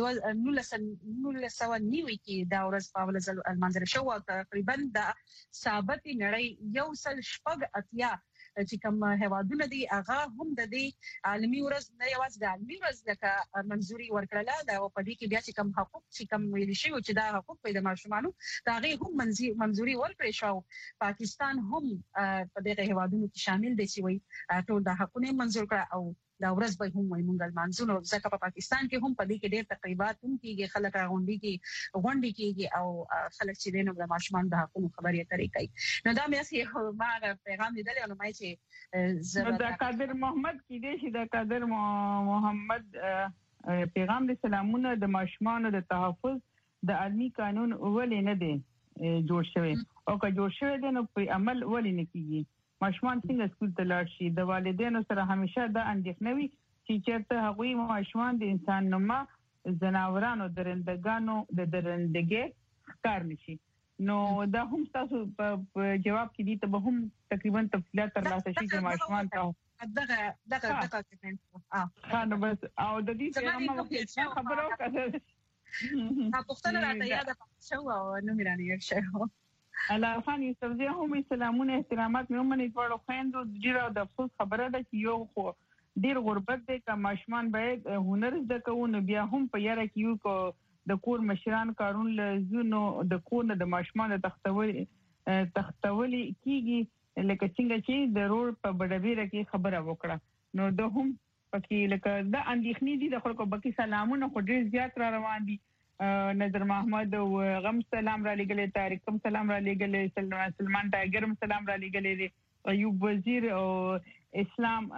1990 کې دا ورځ په اول ځل منځل شو او تقریبا دا ثابت نړۍ یو سل شپږ اتیا چې کوم هوادونه دي هغه هم د دې عالمي ورځ نه یوازې د عالمي ورځ لکه منځوري ورکړله دا په دې کې بیا چې کوم حقوق چې کوم ویل شي چې دا حقوق په د ماشومانو دا غي هم منځوري ورکړي شو پاکستان هم په دې هوادونو کې شامل دي چې وي ټول د حقوقو منځور کړه او دا ورځ به هم وي مونږ مانځو ځکه په پاکستان کې هم په دې کې ډېر تقریبات هم کیږي خلک غونډي کیږي او خلک چې دینو د ماشومان د حقوقو خبرې اترې کوي نو دا مې ما پیغام لیدل نو مې چې
د قادر محمد کې دې چې د قادر محمد پیغام د سلامونه د ماشومان د تحفظ د عالمي قانون ولې نه دی جوړ شوی او که جوړ شوی دی نو په عمل ولې نه کیږي ماشومان څنګه سکول ته لاړ شي د والدینو سره همیشه د اندېښنه وي چې چېرته هغوی ماشومان د انسان نومه ځناورانو درندګانو د درندګۍ ښکار نشي نو دا هم تاسو په جواب کې دي ته به هم تقریبا تفصیلات ترلاسه شي چې ماشومان ته دغه خانه بس او د دې څنګه خبرو کړه
پښتنه راته یاد شو او نو میرانی شو
الله خان یوسفزی هم سلامونه احترامات مې ومني ټول خويندو ډیره د افسوس خبره ده چې یو خو ډیر غربت دی که ماشومان باید هنر زده کوي بیا هم په یاره کې یو کو د کور مشران کارون لزونو د کور د ماشومان تختولي کیږي لکه څنګه چې د روډ په بډبیره کې خبره وکړه نو د هم پکې لکه د اندېښنې دي د خلکو بکی سلامونه خو ډیر زیات را روان دي نظر محمد او غم سلام را لګلې طارق سلام را لګلې سلمان ټایګر سلام را لګلې ایوب وزیر او اسلام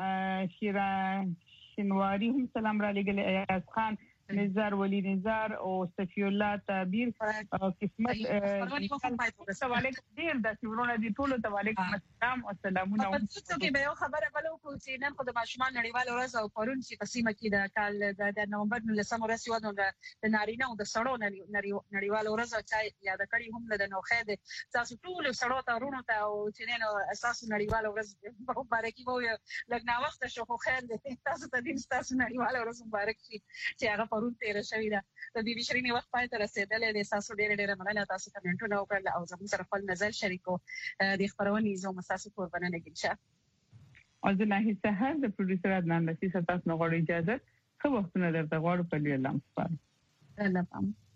شینواری هم سلام را لګلې ایاز خان نزار ولی نزار او صفی الله تعبیر قسمت سوالک ډیر د سیورونه دي ټول ته وعلیکم السلام او سلامونه
په څه کې به یو خبره بلو کو چې نن خو د ماشومان نړیوال ورځ او پرون چې په سیمه کې د کال د نومبر 19 ورځ یو د نارینه او د سړو نړیوال ورځ چې یاد کړی هم د نوخه د تاسو ټول سړو ته ورونو ته او چې نن اساس نړیوال ورځ مبارکي وو لګنا وخت شو خو خیر دې تاسو ته دې تاسو نړیوال ورځ مبارک شي چې هغه پرون تیر شوی دا د بي بي شرینې وخت پای ته رسیدلې د تاسو ډېر مننه تاسو کمنټونه وکړل او زموږ سره خپل نظر شریکو د خبرونې زو مساسو قربانه نګیشه
او د نه سحر د پروډوسر عدنان رشید تاسو نو غواړي اجازه خو وختونه درته غواړم په لیم سپارم
الله پام